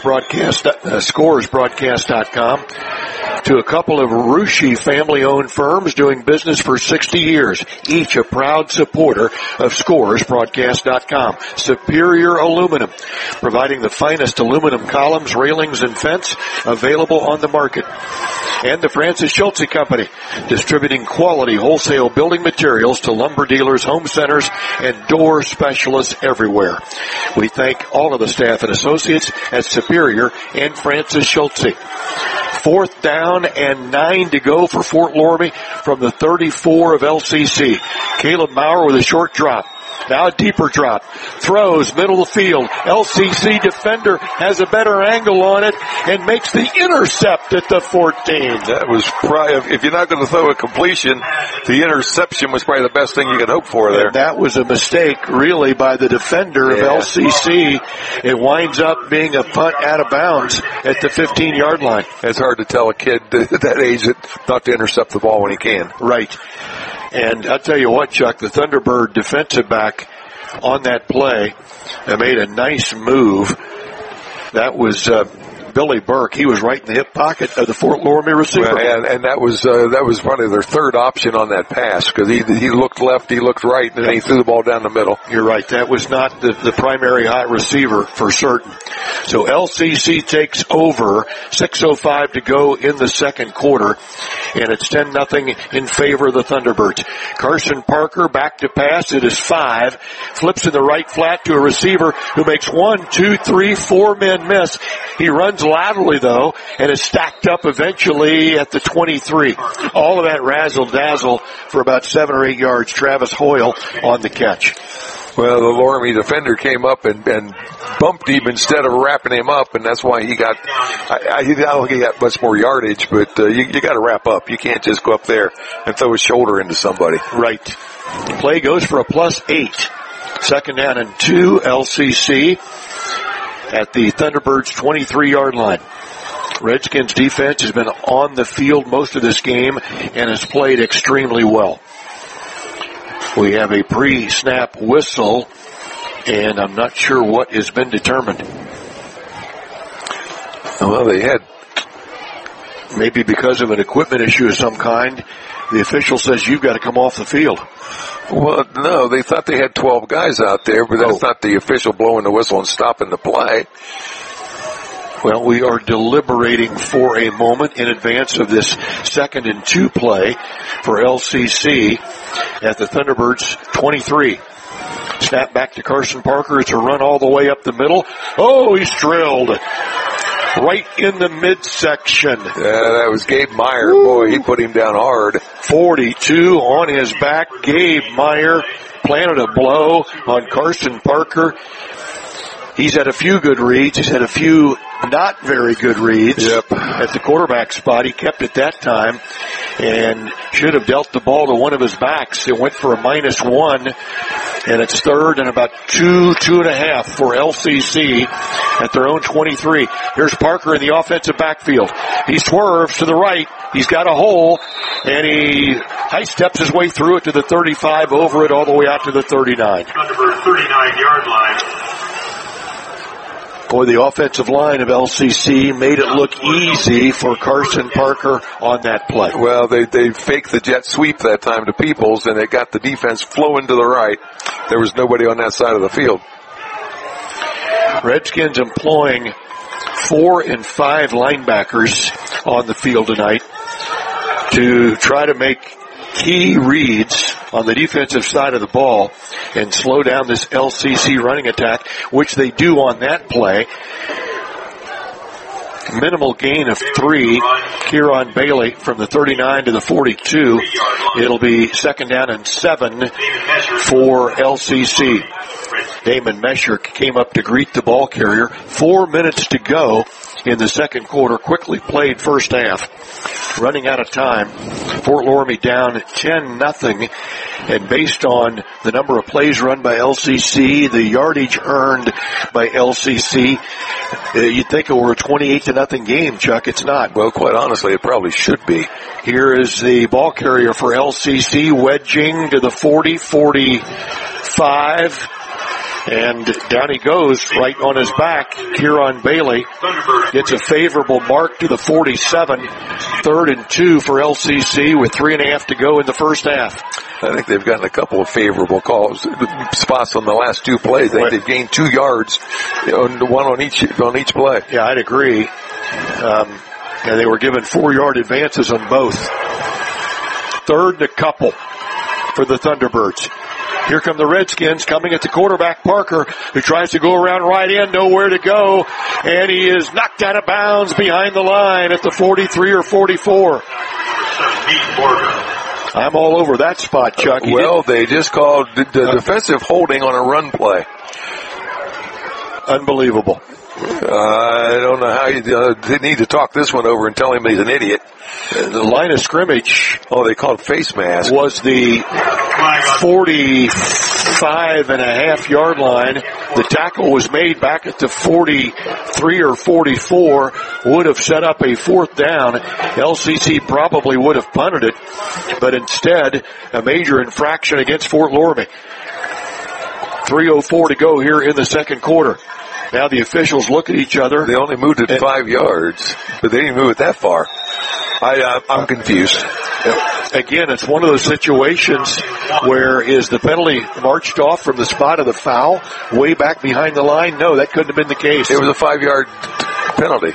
ScoresBroadcast.com to a couple of Rushi family-owned firms doing business for 60 years, each a proud supporter of ScoresBroadcast.com. Superior Aluminum, providing the finest aluminum columns, railings, and fence available on the market. And the Francis Schultze Company, distributing quality wholesale building materials to lumber dealers, home centers, and door specialists everywhere. We thank all of the staff and associates at Superior and Francis Schultze. 4th down and 9 to go for Fort Loramie from the 34 of LCC. Caleb Maurer with a short drop. Now a deeper drop. Throws, middle of the field. LCC defender has a better angle on it and makes the intercept at the 14. That was probably, if you're not going to throw a completion, the interception was probably the best thing you could hope for there. And that was a mistake, really, by the defender of LCC. It winds up being a punt out of bounds at the 15-yard line. It's hard to tell a kid that age not to intercept the ball when he can. Right. And I'll tell you what, Chuck, the Thunderbird defensive back on that play made a nice move. That was Billy Burke. He was right in the hip pocket of the Fort Loramie receiver. Well, and that was probably their third option on that pass, because he looked left, he looked right, and then he threw the ball down the middle. You're right. That was not the primary high receiver for certain. So LCC takes over. 6:05 to go in the second quarter, and it's 10-0 in favor of the Thunderbirds. Carson Parker back to pass. It is 5. Flips in the right flat to a receiver who makes 1, 2, 3, 4 men miss. He runs laterally, though, and is stacked up eventually at the 23. All of that razzle-dazzle for about 7 or 8 yards. Travis Hoyle on the catch. Well, the Loramie defender came up and bumped him instead of wrapping him up, and that's why he got, I don't think he got much more yardage, but you got to wrap up. You can't just go up there and throw his shoulder into somebody. Right. Play goes for a +8. Second down and 2, LCC at the Thunderbirds' 23-yard line. Redskins defense has been on the field most of this game and has played extremely well. We have a pre-snap whistle, and I'm not sure what has been determined. Well, they had, maybe because of an equipment issue of some kind, the official says you've got to come off the field. Well, no, they thought they had 12 guys out there, but that's not the official blowing the whistle and stopping the play. Well, we are deliberating for a moment in advance of this 2nd and 2 play for LCC at the Thunderbirds 23. Snap back to Carson Parker. It's a run all the way up the middle. Oh, he's drilled right in the midsection. That was Gabe Meyer. Boy, he put him down hard. 42 on his back. Gabe Meyer planted a blow on Carson Parker. He's had a few good reads. He's had a few not very good reads at the quarterback spot. He kept it that time and should have dealt the ball to one of his backs. It went for a -1, and it's 3rd and about 2.5 for LCC at their own 23. Here's Parker in the offensive backfield. He swerves to the right. He's got a hole, and he high steps his way through it to the 35, over it all the way out to the 39. Thunderbird 39-yard line. Boy, the offensive line of LCC made it look easy for Carson Parker on that play. Well, they faked the jet sweep that time to Peoples, and they got the defense flowing to the right. There was nobody on that side of the field. Redskins employing 4 and 5 linebackers on the field tonight to try to make key reads on the defensive side of the ball and slow down this LCC running attack, which they do on that play. Minimal gain of 3. Kieran Bailey from the 39 to the 42. It'll be 2nd down and 7 for LCC. Damon Mesher came up to greet the ball carrier. 4 minutes to go in the second quarter. Quickly played first half. Running out of time. Fort Loramie down 10-0. And based on the number of plays run by LCC, the yardage earned by LCC, you'd think it were a 28-0 game, Chuck. It's not. Well, quite honestly, it probably should be. Here is the ball carrier for LCC, wedging to the 40, 45. And down he goes, right on his back. Kieran Bailey gets a favorable mark to the 47. 3rd and 2 for LCC with 3.5 to go in the first half. I think they've gotten a couple of favorable spots on the last 2 plays. I think they've gained 2 yards, one on each play. Yeah, I'd agree. And they were given 4-yard advances on both. 3rd and a couple for the Thunderbirds. Here come the Redskins coming at the quarterback, Parker, who tries to go around right in, nowhere to go, and he is knocked out of bounds behind the line at the 43 or 44. I'm all over that spot, Chuck. Well, they just called the defensive holding on a run play. Unbelievable. I don't know how you need to talk this one over and tell him he's an idiot. The line of scrimmage. Oh, they called face mask. Was the 45.5-yard line. The tackle was made back at the 43 or 44. Would have set up a fourth down. LCC probably would have punted it, but instead, a major infraction against Fort Loramie. 3:04 to go here in the second quarter. Now the officials look at each other. They only moved it 5 yards, but they didn't move it that far. I'm confused. Again, it's one of those situations where is the penalty marched off from the spot of the foul way back behind the line? No, that couldn't have been the case. It was a 5-yard penalty.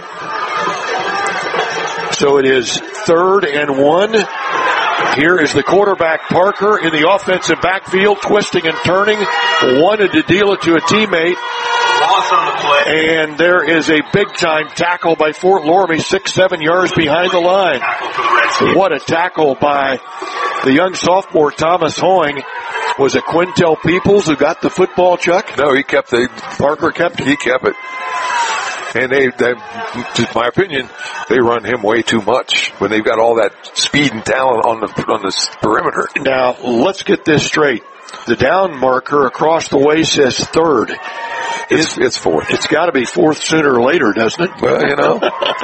So it is 3rd and 1. Here is the quarterback, Parker, in the offensive backfield, twisting and turning. Wanted to deal it to a teammate. Loss on the play. And there is a big-time tackle by Fort Loramie, 6-7 yards behind the line. What a tackle by the young sophomore, Thomas Hoying. Was it Quintel Peoples who got the football, Chuck? No, he kept it. Parker kept it? He kept it. And they, in my opinion, they run him way too much when they've got all that speed and talent on the perimeter. Now, let's get this straight. The down marker across the way says 3rd. It's 4th. It's got to be 4th sooner or later, doesn't it? Well, you know.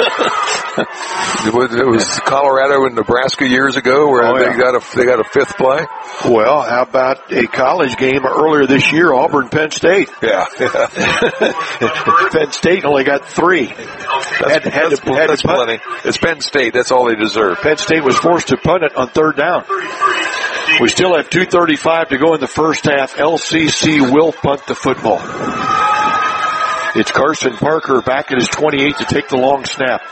It was Colorado and Nebraska years ago where they got a 5th play. Well, how about a college game earlier this year, Auburn-Penn State? Yeah. Penn State only got 3. That's plenty. It's Penn State. That's all they deserve. Penn State was forced to punt it on 3rd down. We still have 2:35 to go in the first half. LCC will punt the football. It's Carson Parker back at his 28 to take the long snap.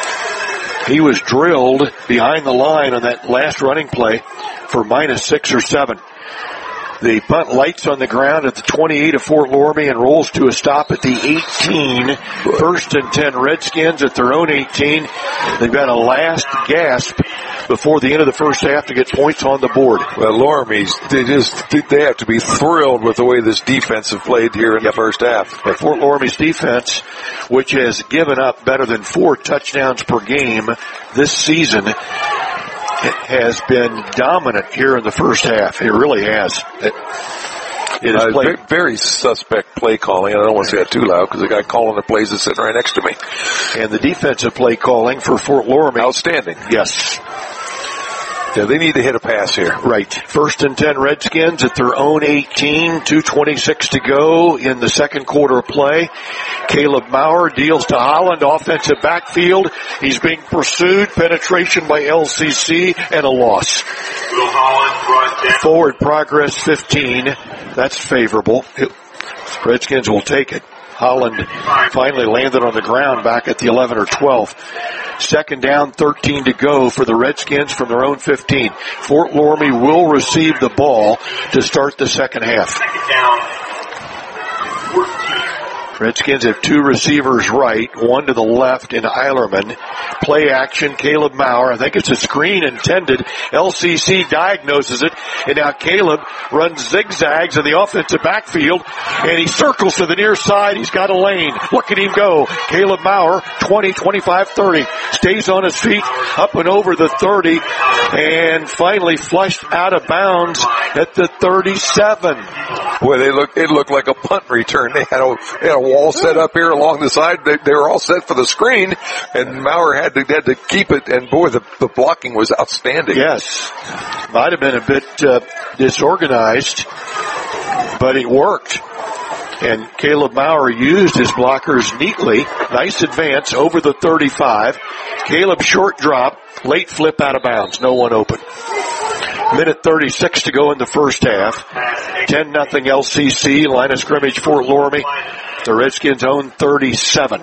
He was drilled behind the line on that last running play for -6 or 7. The punt lights on the ground at the 28 of Fort Loramie and rolls to a stop at the 18. 1st and 10 Redskins at their own 18. They've got a last gasp before the end of the first half to get points on the board. Well, Loramie's, they have to be thrilled with the way this defense have played here in the first half. And Fort Loramie's defense, which has given up better than 4 touchdowns per game this season, has been dominant here in the first half. It really has. It is played very suspect play calling. I don't want to say that too loud because the guy calling the plays is sitting right next to me. And the defensive play calling for Fort Loramie. Outstanding. Yes. Yeah, they need to hit a pass here. Right. 1st and 10 Redskins at their own 18. 2:26 to go in the second quarter of play. Caleb Maurer deals to Holland, offensive backfield. He's being pursued. Penetration by LCC and a loss. Forward progress 15. That's favorable. Redskins will take it. Holland finally landed on the ground back at the 11 or 12. 2nd down, 13 to go for the Redskins from their own 15. Fort Loramie will receive the ball to start the second half. 2nd down, 14. Redskins have 2 receivers right, 1 to the left in Eilerman. Play action, Caleb Maurer. I think it's a screen intended. LCC diagnoses it, and now Caleb runs zigzags in the offensive backfield, and he circles to the near side. He's got a lane. Look at him go. Caleb Maurer, 20, 25, 30. Stays on his feet, up and over the 30, and finally flushed out of bounds at the 37. Boy, it looked like a punt return. They had a wall set up here along the side. They were all set for the screen, and Maurer had to keep it, and boy, the blocking was outstanding. Yes. Might have been a bit disorganized, but it worked. And Caleb Maurer used his blockers neatly. Nice advance over the 35. Caleb short drop, late flip out of bounds. No one open. Minute 36 to go in the first half. 10-0 LCC. Line of scrimmage Fort Loramie. The Redskins own 37.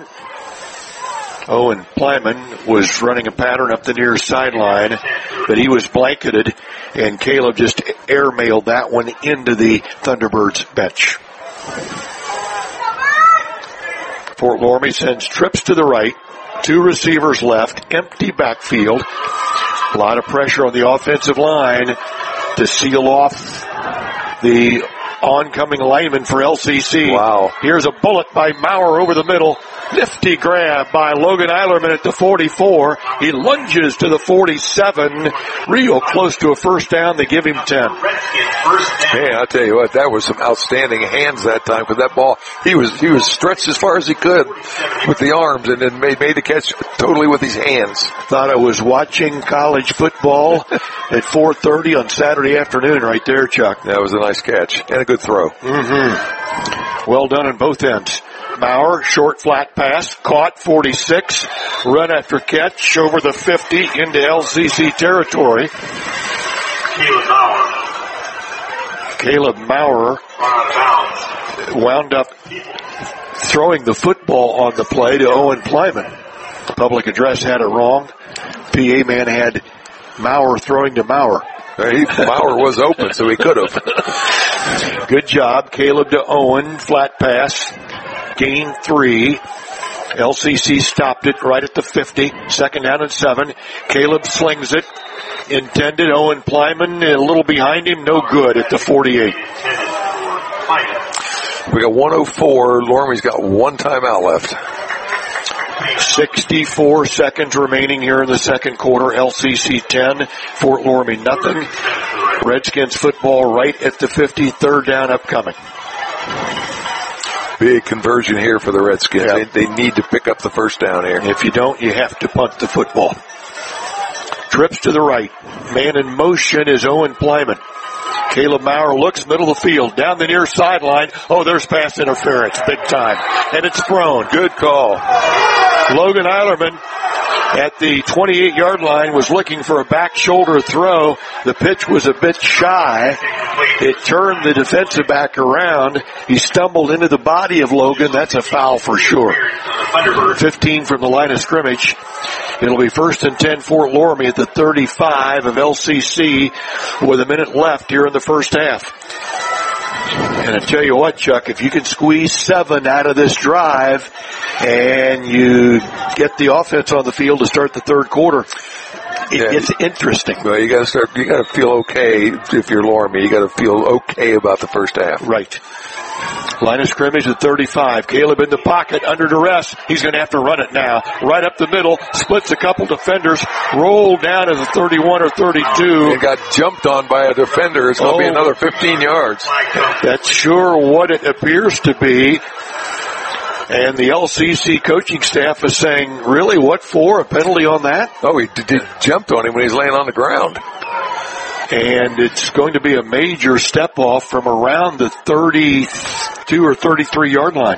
Owen Plyman was running a pattern up the near sideline, but he was blanketed, and Caleb just airmailed that one into the Thunderbirds bench. Fort Loramie sends trips to the right, 2 receivers left, empty backfield. A lot of pressure on the offensive line to seal off the oncoming lineman for LCC. Wow. Here's a bullet by Maurer over the middle. Nifty grab by Logan Eilerman at the 44. He lunges to the 47. Real close to a first down. They give him 10. Hey, I'll tell you what, that was some outstanding hands that time with that ball. He was stretched as far as he could with the arms and then made the catch totally with his hands. Thought I was watching college football at 4:30 on Saturday afternoon right there, Chuck. That was a nice catch and a good throw. Mm-hmm. Well done on both ends. Maurer, short flat pass, caught 46, run after catch over the 50 into LCC territory. Caleb Maurer wound up throwing the football on the play to Owen Plyman. Public address had it wrong. PA man had Maurer throwing to Maurer. Maurer was open, so he could have. Good job. Caleb to Owen, flat pass. Gain 3. LCC stopped it right at the 50. Second down and 7. Caleb slings it. Intended. Owen Plyman a little behind him. No good at the 48. We got 104. Loramie's got one timeout left. 64 seconds remaining here in the second quarter. LCC 10. Fort Loramie nothing. Redskins football right at the 50. Third down upcoming. Big conversion here for the Redskins. Yeah. They need to pick up the first down here. If you don't, you have to punt the football. Trips to the right. Man in motion is Owen Plyman. Caleb Maurer looks middle of the field, down the near sideline. Oh, there's pass interference, big time. And it's thrown. Good call. Logan Eilerman at the 28-yard line was looking for a back shoulder throw. The pitch was a bit shy. It turned the defensive back around. He stumbled into the body of Logan. That's a foul for sure. 15 from the line of scrimmage. It'll be 1st and 10 Fort Loramie at the 35 of LCC with a minute left here in the first half. And I tell you what, Chuck, if you can squeeze 7 out of this drive and you get the offense on the field to start the third quarter, it gets interesting. Well, you got to feel okay if you're Loramie. You got to feel okay about the first half. Right. Line of scrimmage at 35. Caleb in the pocket under duress. He's going to have to run it now. Right up the middle. Splits a couple defenders. Rolled down to the 31 or 32. And got jumped on by a defender. It's going to be another 15 yards. That's sure what it appears to be. And the LCC coaching staff is saying, really, what for? A penalty on that? Oh, he jumped on him when he's laying on the ground. And it's going to be a major step off from around the 32 or 33 yard line.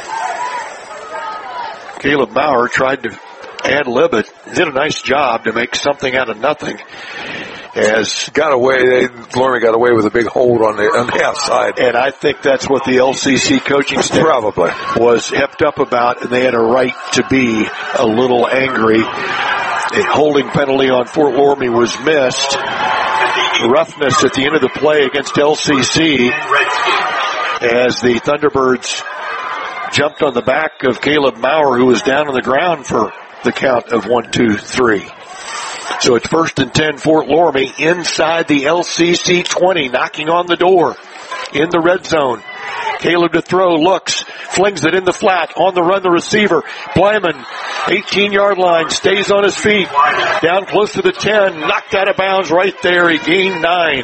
Caleb Maurer tried to ad-lib it. Did a nice job to make something out of nothing. Has got away. Loramie got away with a big hold on the outside. And I think that's what the LCC coaching staff probably was hepped up about, and they had a right to be a little angry. A holding penalty on Fort Loramie was missed. Roughness at the end of the play against LCC as the Thunderbirds jumped on the back of Caleb Maurer, who was down on the ground for the count of 1, 2, 3. So it's 1st and 10 Fort Loramie inside the LCC 20, knocking on the door in the red zone. Caleb to throw, looks, flings it in the flat, on the run the receiver. Plyman, 18-yard line, stays on his feet, down close to the 10, knocked out of bounds right there. He gained 9.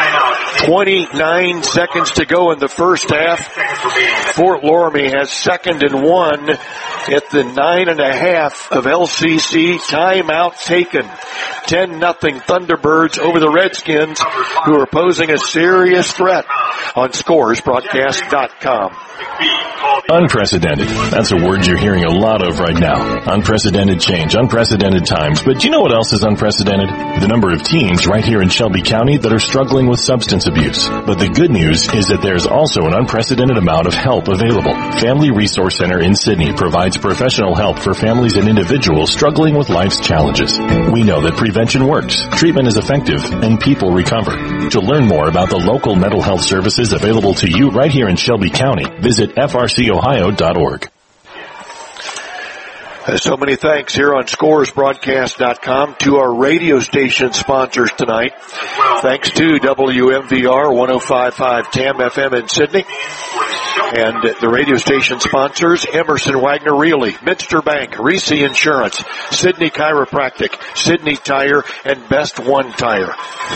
29 seconds to go in the first half. Fort Loramie has 2nd and 1 at the 9.5 of LCC. Timeout taken. 10-0 Thunderbirds over the Redskins, who are posing a serious threat on ScoresBroadcast.com. Unprecedented. That's a word you're hearing a lot of right now. Unprecedented change, unprecedented times. But do you know what else is unprecedented? The number of teens right here in Shelby County that are struggling with substance abuse. But the good news is that there's also an unprecedented amount of help available. Family Resource Center in Sydney provides professional help for families and individuals struggling with life's challenges. We know that prevention works, treatment is effective, and people recover. To learn more about the local mental health services available to you right here in Shelby County, visit frcohio.org. So many thanks here on ScoresBroadcast.com to our radio station sponsors tonight. Thanks to WMVR 105.5 TAM FM in Sydney. And the radio station sponsors, Emerson Wagner Reilly, Minster Bank, Reese Insurance, Sydney Chiropractic, Sydney Tire, and Best One Tire.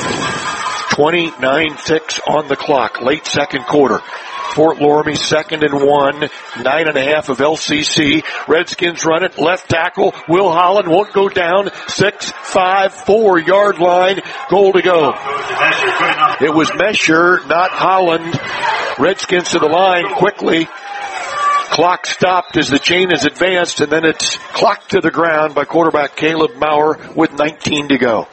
29-6 on the clock, late second quarter. Fort Loramie 2nd and 1, 9.5 of LCC. Redskins run it, left tackle. Will Holland won't go down. 6-5, 4-yard line. Goal to go. It was Mesher, not Holland. Redskins to the line quickly. Clock stopped as the chain is advanced, and then it's clocked to the ground by quarterback Caleb Maurer with 19 to go.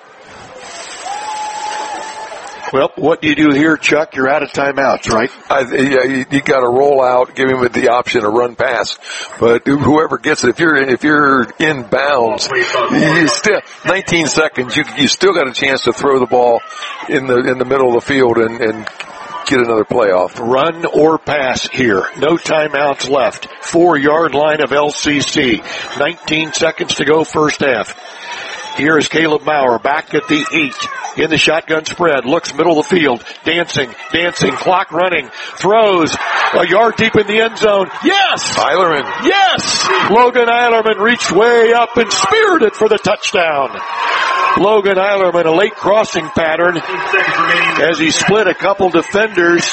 Well, what do you do here, Chuck? You're out of timeouts, right? You got to roll out, give him the option to run pass. But whoever gets it, if you're in bounds, you still 19 seconds. You still got a chance to throw the ball in the middle of the field and get another playoff. Run or pass here. No timeouts left. 4-yard line of LCC. 19 seconds to go first half. Here is Caleb Maurer back at the 8 in the shotgun spread. Looks middle of the field. Dancing, clock running. Throws a yard deep in the end zone. Yes! Eilerman. Yes! Logan Eilerman reached way up and speared it for the touchdown. Logan Eilerman, a late crossing pattern as he split a couple defenders.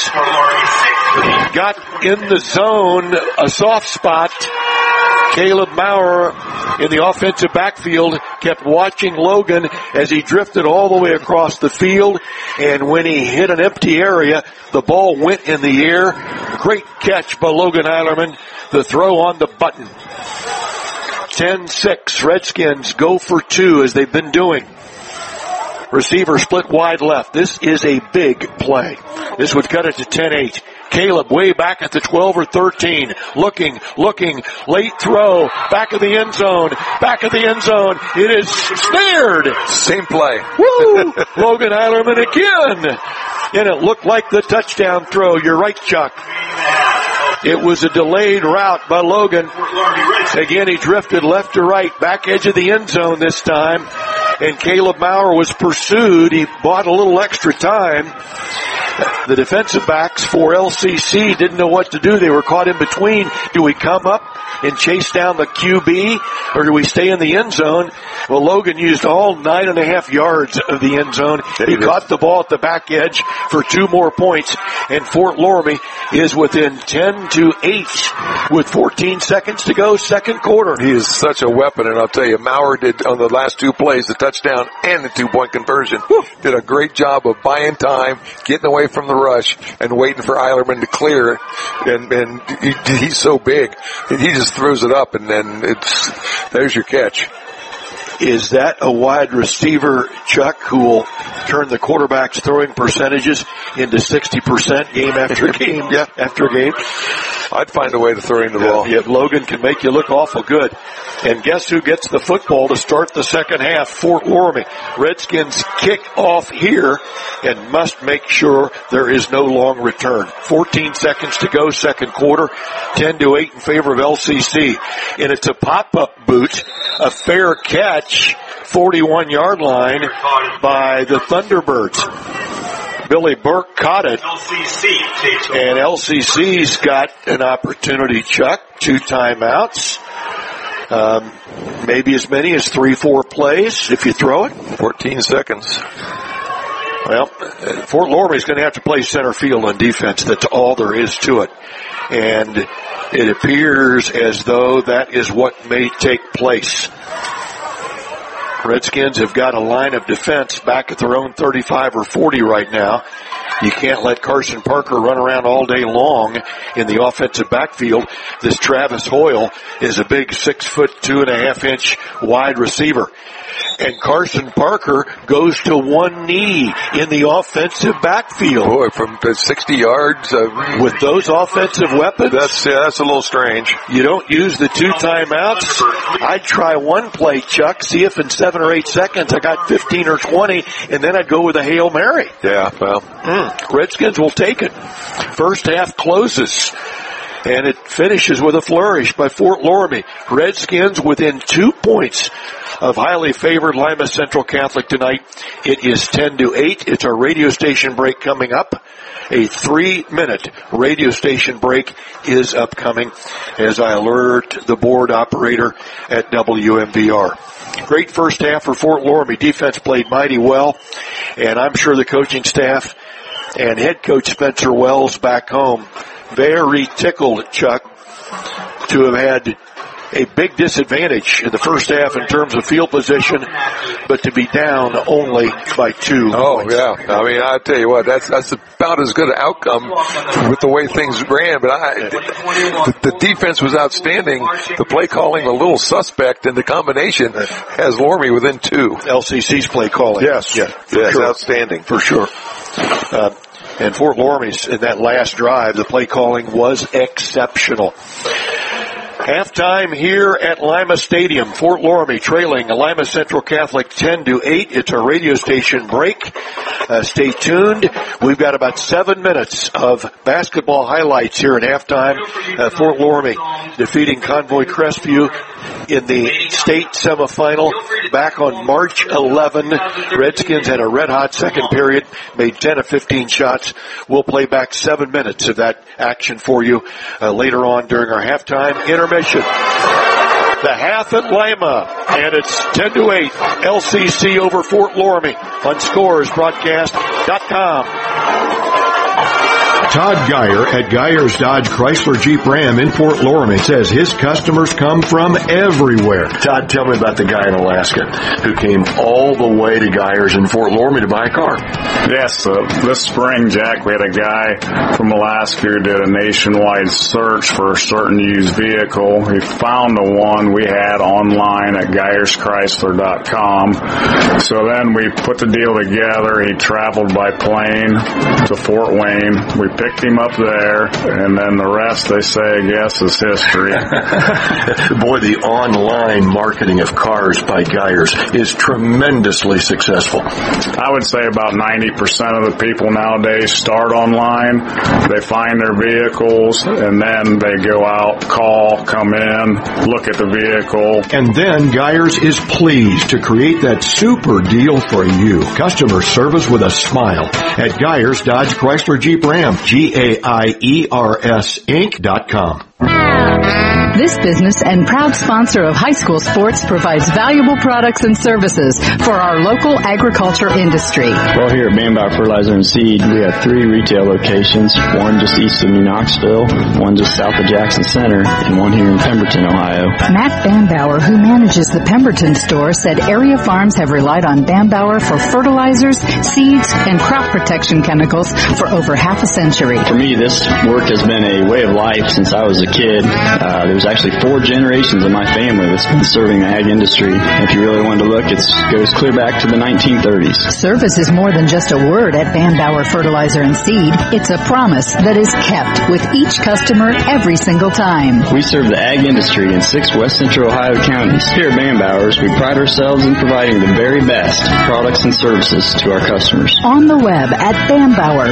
Got in the zone, a soft spot. Caleb Maurer in the offensive backfield kept watching Logan as he drifted all the way across the field, and when he hit an empty area, the ball went in the air. Great catch by Logan Eilerman. The throw on the button. 10-6. Redskins go for 2 as they've been doing. Receiver split wide left. This is a big play. This would cut it to 10-8. Caleb way back at the 12 or 13. Looking. Late throw. Back of the end zone. It is snared. Same play. Woo! Logan Eilerman again. And it looked like the touchdown throw. You're right, Chuck. It was a delayed route by Logan. Again, he drifted left to right. Back edge of the end zone this time. And Caleb Maurer was pursued. He bought a little extra time. The defensive backs for LCC didn't know what to do. They were caught in between. Do we come up and chase down the QB, or do we stay in the end zone? Well, Logan used all 9.5 yards of the end zone. He caught the ball at the back edge for 2 more points, and Fort Loramie is within 10-8 with 14 seconds to go, second quarter. He is such a weapon, and I'll tell you, Maurer did on the last 2 plays, the touchdown and the 2-point conversion. Did a great job of buying time, getting away from the rush, and waiting for Eilerman to clear. And he's so big, he just throws it up, and then there's your catch. Is that a wide receiver, Chuck, who will turn the quarterback's throwing percentages into 60% game after game after game? I'd find a way to throw him the ball. Yeah, Logan can make you look awful good. And guess who gets the football to start the second half? Fort Loramie. Redskins kick off here and must make sure there is no long return. 14 seconds to go, second quarter. 10-8 in favor of LCC. And it's a pop-up boot, a fair catch, 41-yard line by the Thunderbirds. Billy Burke caught it, and LCC's got an opportunity, Chuck. 2 timeouts. Maybe as many as 3-4 plays if you throw it. 14 seconds. Well, Fort Loramie's going to have to play center field on defense. That's all there is to it. And it appears as though that is what may take place. Redskins have got a line of defense back at their own 35 or 40 right now. You can't let Carson Parker run around all day long in the offensive backfield. This Travis Hoyle is a big 6 foot, 2.5 inch wide receiver. And Carson Parker goes to one knee in the offensive backfield. Boy, from 60 yards. With those offensive weapons. That's a little strange. You don't use the 2 timeouts. I'd try one play, Chuck, see if in 7 or 8 seconds I got 15 or 20, and then I'd go with a Hail Mary. Yeah, well. Redskins will take it. First half closes. And it finishes with a flourish by Fort Loramie. Redskins within 2 points of highly favored Lima Central Catholic tonight. It is 10-8. It's our radio station break coming up. A 3-minute radio station break is upcoming as I alert the board operator at WMBR. Great first half for Fort Loramie. Defense played mighty well, and I'm sure the coaching staff and head coach Spencer Wells back home very tickled, Chuck, to have had a big disadvantage in the first half in terms of field position, but to be down only by 2 points. Yeah. I mean, I'll tell you what, that's about as good an outcome with the way things ran, but the defense was outstanding. The play calling a little suspect, and the combination has Loramie within 2. LCC's play calling. Yes, sure. Outstanding. For sure. And Fort Loramie's in that last drive, the play calling was exceptional. Halftime here at Lima Stadium. Fort Loramie trailing Lima Central Catholic 10-8. It's a radio station break. Stay tuned. We've got about 7 minutes of basketball highlights here at halftime. Fort Loramie defeating Convoy Crestview in the state semifinal back on March 11. Redskins had a red-hot second period, made 10 of 15 shots. We'll play back 7 minutes of that action for you later on during our halftime intermission. The half at Lima, and it's 10-8. LCC over Fort Loramie on ScoresBroadcast.com. Todd Geyer at Geyer's Dodge Chrysler Jeep Ram in Fort Loramie says his customers come from everywhere. Todd, tell me about the guy in Alaska who came all the way to Geyer's in Fort Loramie to buy a car. Yes, this spring, Jack, we had a guy from Alaska who did a nationwide search for a certain used vehicle. He found the one we had online at GeyersChrysler.com. So then we put the deal together. He traveled by plane to Fort Wayne. We picked him up there, and then the rest, they say, I guess, is history. Boy, the online marketing of cars by Geyers is tremendously successful. I would say about 90% of the people nowadays start online. They find their vehicles, and then they go out, call, come in, look at the vehicle. And then Geyers is pleased to create that super deal for you. Customer service with a smile at Geyers Dodge Chrysler Jeep Ram. GAIERS Inc.com. This business and proud sponsor of high school sports provides valuable products and services for our local agriculture industry. Well, here at Bambauer Fertilizer and Seed, we have 3 retail locations, one just east of New Knoxville, one just south of Jackson Center, and one here in Pemberton, Ohio. Matt Bambauer, who manages the Pemberton store, said area farms have relied on Bambauer for fertilizers, seeds, and crop protection chemicals for over half a century. For me, this work has been a way of life since I was a kid. There's actually 4 generations of my family that's been serving the ag industry. If you really wanted to look, it goes clear back to the 1930s. Service is more than just a word at Bambauer Fertilizer and Seed. It's a promise that is kept with each customer every single time. We serve the ag industry in 6 West Central Ohio counties. Here at Bambauer's, we pride ourselves in providing the very best products and services to our customers. On the web at Bambauer,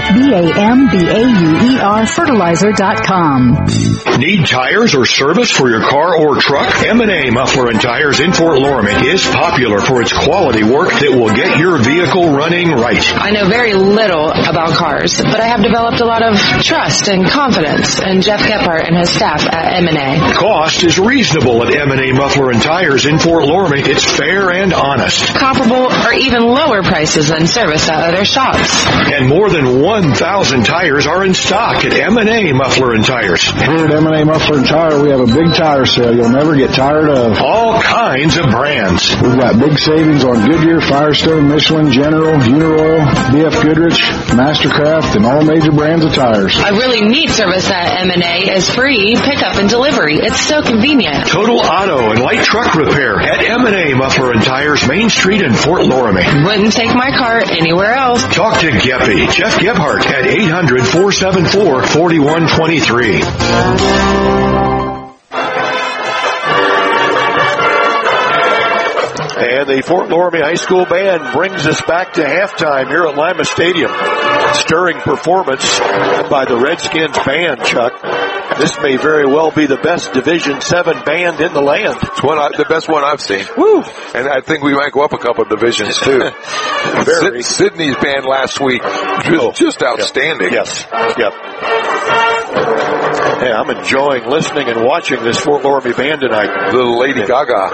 BAMBAUER fertilizer.com. Need tires or service for your car or truck? M&A Muffler and Tires in Fort Loramie is popular for its quality work that will get your vehicle running right. I know very little about cars, but I have developed a lot of trust and confidence in Jeff Gephardt and his staff at M&A. Cost is reasonable at M&A Muffler and Tires in Fort Loramie. It's fair and honest. Comparable or even lower prices than service at other shops. And more than 1,000 tires are in stock at M&A Muffler and Tires. Here at M&A Muffler and Tire, we have a big tire sale you'll never get tired of. All kinds of brands. We've got big savings on Goodyear, Firestone, Michelin, General, Uniroyal, BF Goodrich, Mastercraft, and all major brands of tires. I really need service at M&A as free pickup and delivery. It's so convenient. Total auto and light truck repair at M&A Muffler and Tires, Main Street in Fort Loramie. Wouldn't take my car anywhere else. Talk to Geppy, Jeff Gephardt at 800-474-4123. And the Fort Loramie High School Band brings us back to halftime here at Lima Stadium. Stirring performance by the Redskins band, Chuck. This may very well be the best Division 7 band in the land. It's the best one I've seen. Woo! And I think we might go up a couple of divisions, too. Sydney's band last week was just outstanding. Yes. Yep. Hey, I'm enjoying listening and watching this Fort Loramie band tonight. Little Lady Gaga.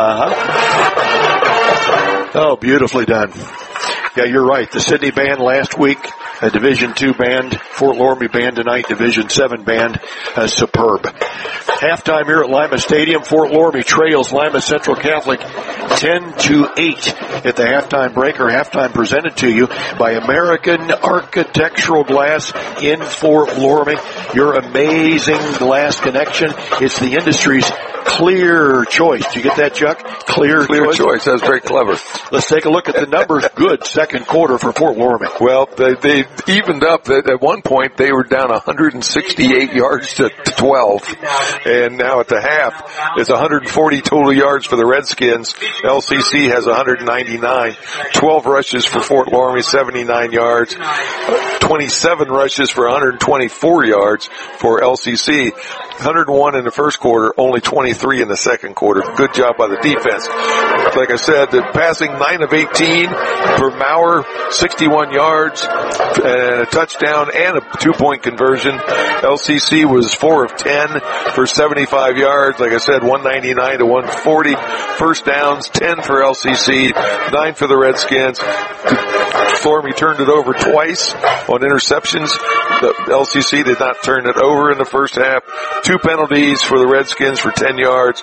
Oh, beautifully done. Yeah, you're right. The Sydney band last week, a Division 2 band. Fort Loramie band tonight, Division 7 band. Superb. Halftime here at Lima Stadium. Fort Loramie trails Lima Central Catholic 10-8 at the halftime break. Or halftime presented to you by American Architectural Glass in Fort Loramie. Your amazing glass connection. It's the industry's clear choice. Did you get that, Chuck? Clear choice. That's very clever. Let's take a look at the numbers. Good second quarter for Fort Loramie. Well, they evened up. At one point, they were down 168 yards to 12. And now at the half, it's 140 total yards for the Redskins. LCC has 199. 12 rushes for Fort Loramie, 79 yards. 27 rushes for 124 yards for LCC. 101 in the first quarter, only 23 in the second quarter. Good job by the defense. Like I said, the passing 9 of 18 for Maurer, 61 yards and a touchdown and a 2-point conversion. LCC was 4 of 10 for 75 yards. Like I said, 199 to 140. First downs, 10 for LCC, 9 for the Redskins. Loramie turned it over twice on interceptions. The LCC did not turn it over in the first half. 2 penalties for the Redskins for 10 yards.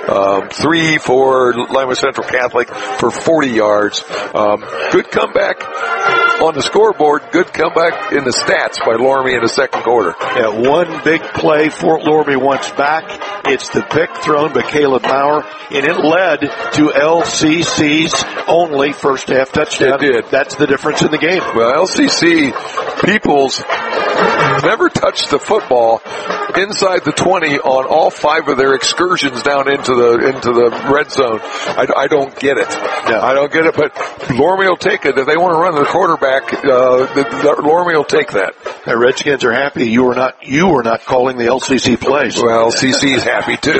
3 for Lima Central Catholic for 40 yards. Good comeback on the scoreboard. Good comeback in the stats by Loramie in the second quarter. Yeah, one big play Fort Loramie wants back. It's the pick thrown by Caleb Maurer, and it led to LCC's only first half touchdown. It did. That's the difference in the game. Well, LCC Peoples never touched the football inside the 20 on all 5 of their excursions down into the red zone. I don't get it. No. I don't get it, but Loramie will take it. If they want to run the quarterback, Loramie will take that. The Redskins are happy you were not calling the LCC plays. Well, LCC is happy too.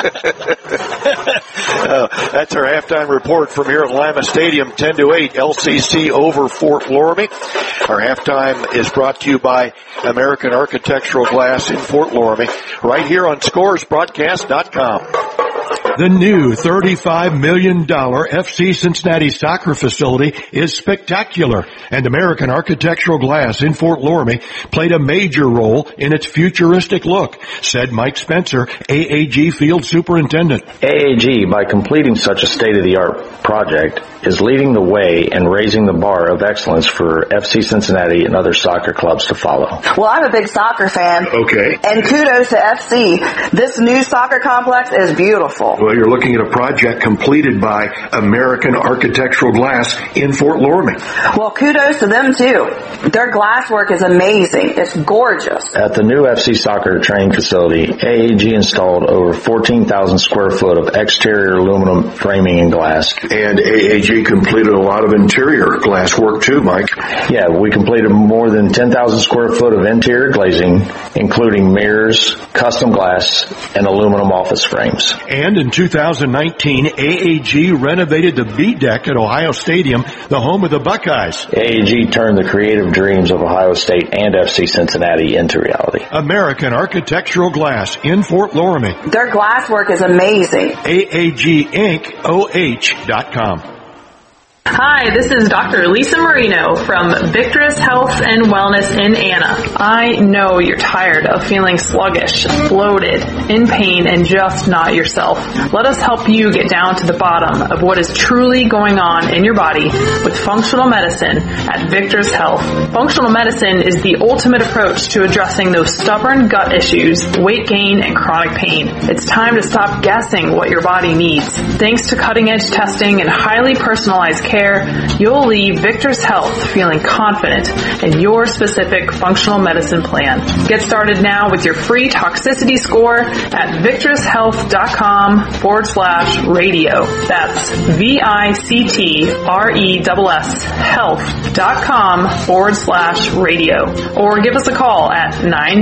That's our halftime report from here at Lima Stadium, 10-8, LCC over Fort Loramie. Our halftime is brought to you by American Architectural Glass in Fort Loramie, right here on ScoresBroadcast.com. The new $35 million FC Cincinnati soccer facility is spectacular, and American Architectural Glass in Fort Loramie played a major role in its futuristic look, said Mike Spencer, AAG Field Superintendent. AAG, by completing such a state-of-the-art project, is leading the way and raising the bar of excellence for FC Cincinnati and other soccer clubs to follow. Well, I'm a big soccer fan. Okay. And kudos to FC. This new soccer complex is beautiful. Well, you're looking at a project completed by American Architectural Glass in Fort Loramie. Well, kudos to them, too. Their glass work is amazing. It's gorgeous. At the new FC soccer training facility, AAG installed over 14,000 square foot of exterior aluminum framing and glass. And AAG completed a lot of interior glass work too, Mike. Yeah, we completed more than 10,000 square foot of interior glazing, including mirrors, custom glass, and aluminum office frames. And in 2019, AAG renovated the B deck at Ohio Stadium, the home of the Buckeyes. AAG turned the creative dreams of Ohio State and FC Cincinnati into reality. American Architectural Glass in Fort Loramie. Their glass work is amazing. AAGIncOH.com. Hi, this is Dr. Lisa Marino from Victorous Health and Wellness in Anna. I know you're tired of feeling sluggish, bloated, in pain, and just not yourself. Let us help you get down to the bottom of what is truly going on in your body with functional medicine at Victor's Health. Functional medicine is the ultimate approach to addressing those stubborn gut issues, weight gain, and chronic pain. It's time to stop guessing what your body needs. Thanks to cutting-edge testing and highly personalized care, there, you'll leave Victor's Health feeling confident in your specific functional medicine plan. Get started now with your free toxicity score at victresso.com/radio. That's VICTRESS health.com/radio. Or give us a call at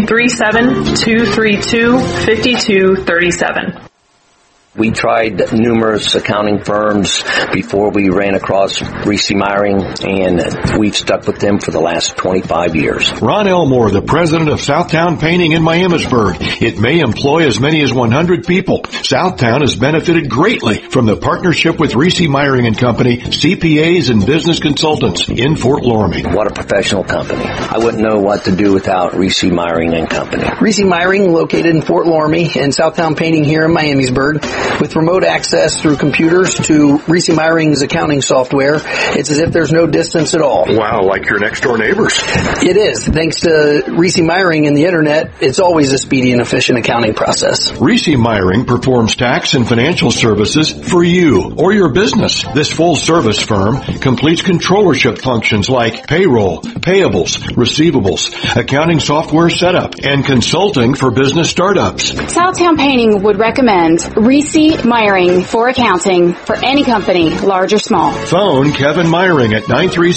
937-232-5237. We tried numerous accounting firms before we ran across Reese Meyering, and we've stuck with them for the last 25 years. Ron Elmore, the president of Southtown Painting in Miamisburg. It may employ as many as 100 people. Southtown has benefited greatly from the partnership with Reese Meyering and Company, CPAs and business consultants in Fort Loramie. What a professional company. I wouldn't know what to do without Reese Meyering and Company. Reese Meyering, located in Fort Loramie, and Southtown Painting here in Miamisburg. With remote access through computers to Reese Meyering's accounting software, it's as if there's no distance at all. Wow, like your next door neighbors. It is. Thanks to Reese Meyering and the internet, it's always a speedy and efficient accounting process. Reese Meyering performs tax and financial services for you or your business. This full-service firm completes controllership functions like payroll, payables, receivables, accounting software setup, and consulting for business startups. Southtown Painting would recommend Reese Meyering for accounting for any company, large or small. Phone Kevin Meyering at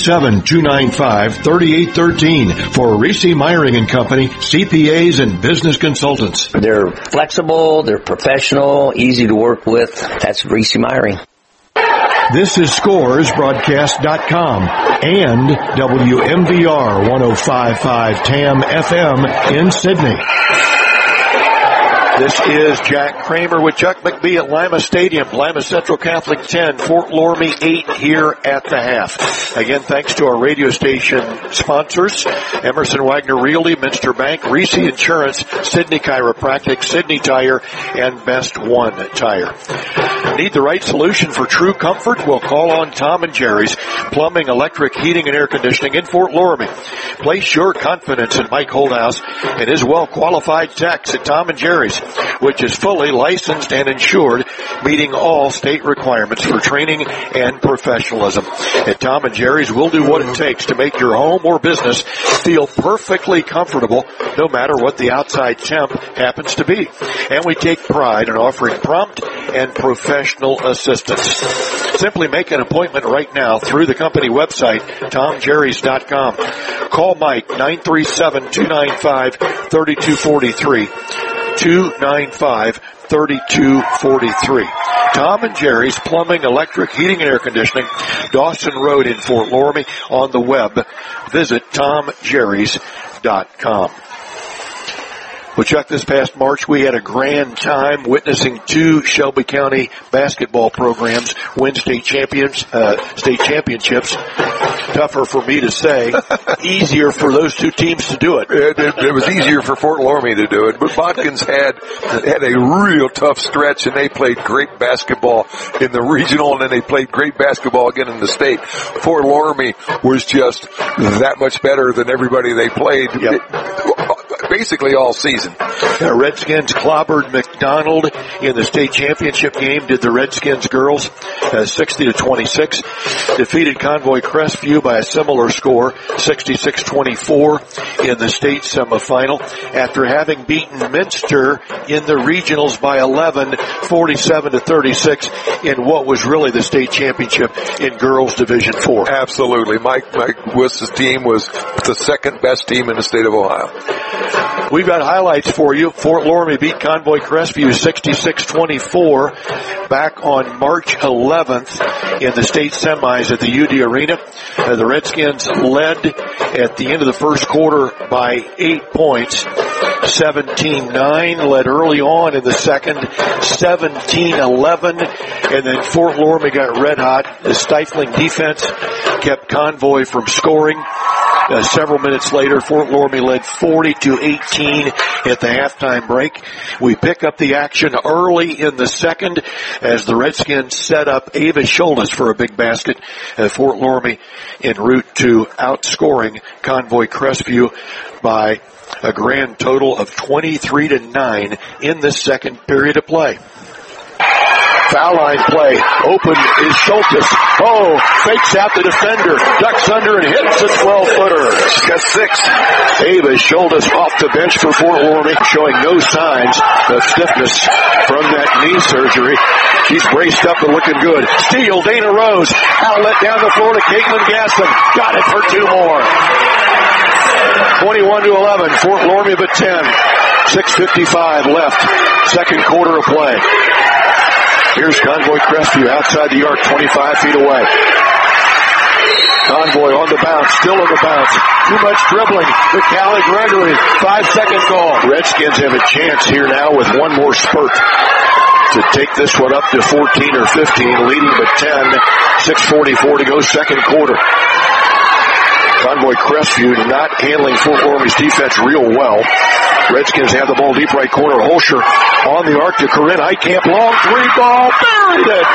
937-295-3813 for Reese Meyering and Company, CPAs and business consultants. They're flexible, they're professional, easy to work with. That's Reese Meyering. This is ScoresBroadcast.com and WMVR 105.5 TAM FM in Sydney. This is Jack Kramer with Chuck McBee at Lima Stadium. Lima Central Catholic 10, Fort Loramie 8 here at the half. Again, thanks to our radio station sponsors, Emerson Wagner Realty, Minster Bank, Reese Insurance, Sydney Chiropractic, Sydney Tire, and Best One Tire. Need the right solution for true comfort? Well, call on Tom and Jerry's Plumbing, Electric, Heating, and Air Conditioning in Fort Loramie. Place your confidence in Mike Holdhouse and his well-qualified techs at Tom and Jerry's, which is fully licensed and insured, meeting all state requirements for training and professionalism. At Tom and Jerry's, we'll do what it takes to make your home or business feel perfectly comfortable, no matter what the outside temp happens to be. And we take pride in offering prompt and professional assistance. Simply make an appointment right now through the company website, TomJerrys.com. Call Mike, 937-295-3243. 295-3243. Tom and Jerry's Plumbing, Electric, Heating, and Air Conditioning, Dawson Road in Fort Loramie. On the web, visit TomJerrys.com. Well, Chuck, this past March we had a grand time witnessing two Shelby County basketball programs win state championships. Tougher for me to say. Easier for those two teams to do it. It was easier for Fort Loramie to do it, but Botkins had a real tough stretch, and they played great basketball in the regional, and then they played great basketball again in the state. Fort Loramie was just that much better than everybody they played. Yep. Basically all season. Redskins clobbered McDonald in the state championship game. Did the Redskins girls 60-26. Defeated Convoy Crestview by a similar score, 66-24 in the state semifinal. After having beaten Minster in the regionals by 11, 47-36 in what was really the state championship in girls Division 4. Absolutely. Mike Wiss's team was the second best team in the state of Ohio. We've got highlights for you. Fort Loramie beat Convoy Crestview 66-24 back on March 11th in the state semis at the UD Arena. The Redskins led at the end of the first quarter by 8 points. 17-9, led early on in the second, 17-11, and then Fort Loramie got red hot. The stifling defense kept Convoy from scoring. Several minutes later, Fort Loramie led 40-18 at the halftime break. We pick up the action early in the second as the Redskins set up Ava Scholdes for a big basket. Fort Loramie en route to outscoring Convoy Crestview by a grand total of 23-9 in the second period of play. Foul line play. Open is Schultes. Oh, fakes out the defender. Ducks under and hits a 12-footer. She's got 6. Ava Schultes off the bench for Fort Loramie, showing no signs of stiffness from that knee surgery. She's braced up and looking good. Steal, Dana Rose. Outlet down the floor to Caitlin Gasson. Got it for 2 more. 21-11. Fort Loramie but 10. 6:55 left. Second quarter of play. Here's Convoy Crestview outside the arc, 25 feet away. Convoy on the bounce, still on the bounce. Too much dribbling. The Callie Gregory, 5-second call. Redskins have a chance here now with one more spurt to take this one up to 14 or 15, leading but 10. 6:44 to go, second quarter. Convoy Crestview not handling Fort Loramie's defense real well. Redskins have the ball deep right corner. Holscher on the arc to Corinne Heitkamp. Long 3 ball. Buried it.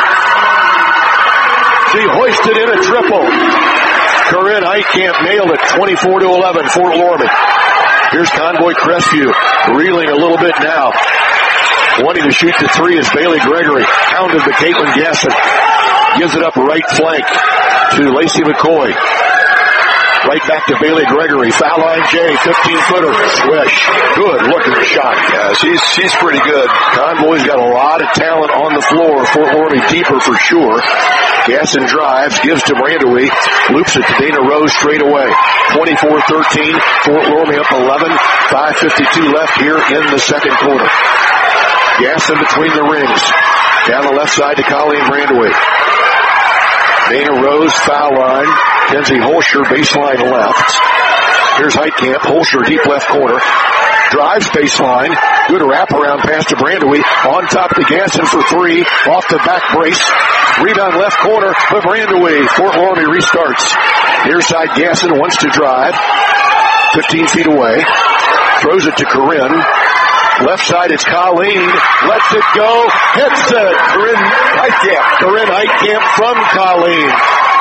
She hoisted in a triple. Corinne Heitkamp nailed it. 24-11 Fort Loramie. Here's Convoy Crestview reeling a little bit now. Wanting to shoot the 3 is Bailey Gregory. Hounded to Caitlin Gasson. Gives it up right flank to Lacey McCoy. Right back to Bailey Gregory. Foul line J, 15-footer. Swish. Good looking shot. Yeah, she's pretty good. Convoy's got a lot of talent on the floor. Fort Loramie deeper for sure. Gasson drives, gives to Brandewie. Loops it to Dana Rose straight away. 24-13. Fort Loramie up 11. 5:52 left here in the second quarter. Gasson between the rings. Down the left side to Colleen Brandewie. Dana Rose, foul line. Kenzie Holscher, baseline left. Here's Heitkamp. Holscher, deep left corner. Drives baseline. Good wraparound pass to Brandewie. On top to Gasson for 3. Off the back brace. Rebound left corner for Brandewie. Fort Loramie restarts. Near side Gasson wants to drive. 15 feet away. Throws it to Corinne. Left side, it's Colleen. Lets it go. Hits it. Corinne Heitkamp from Colleen.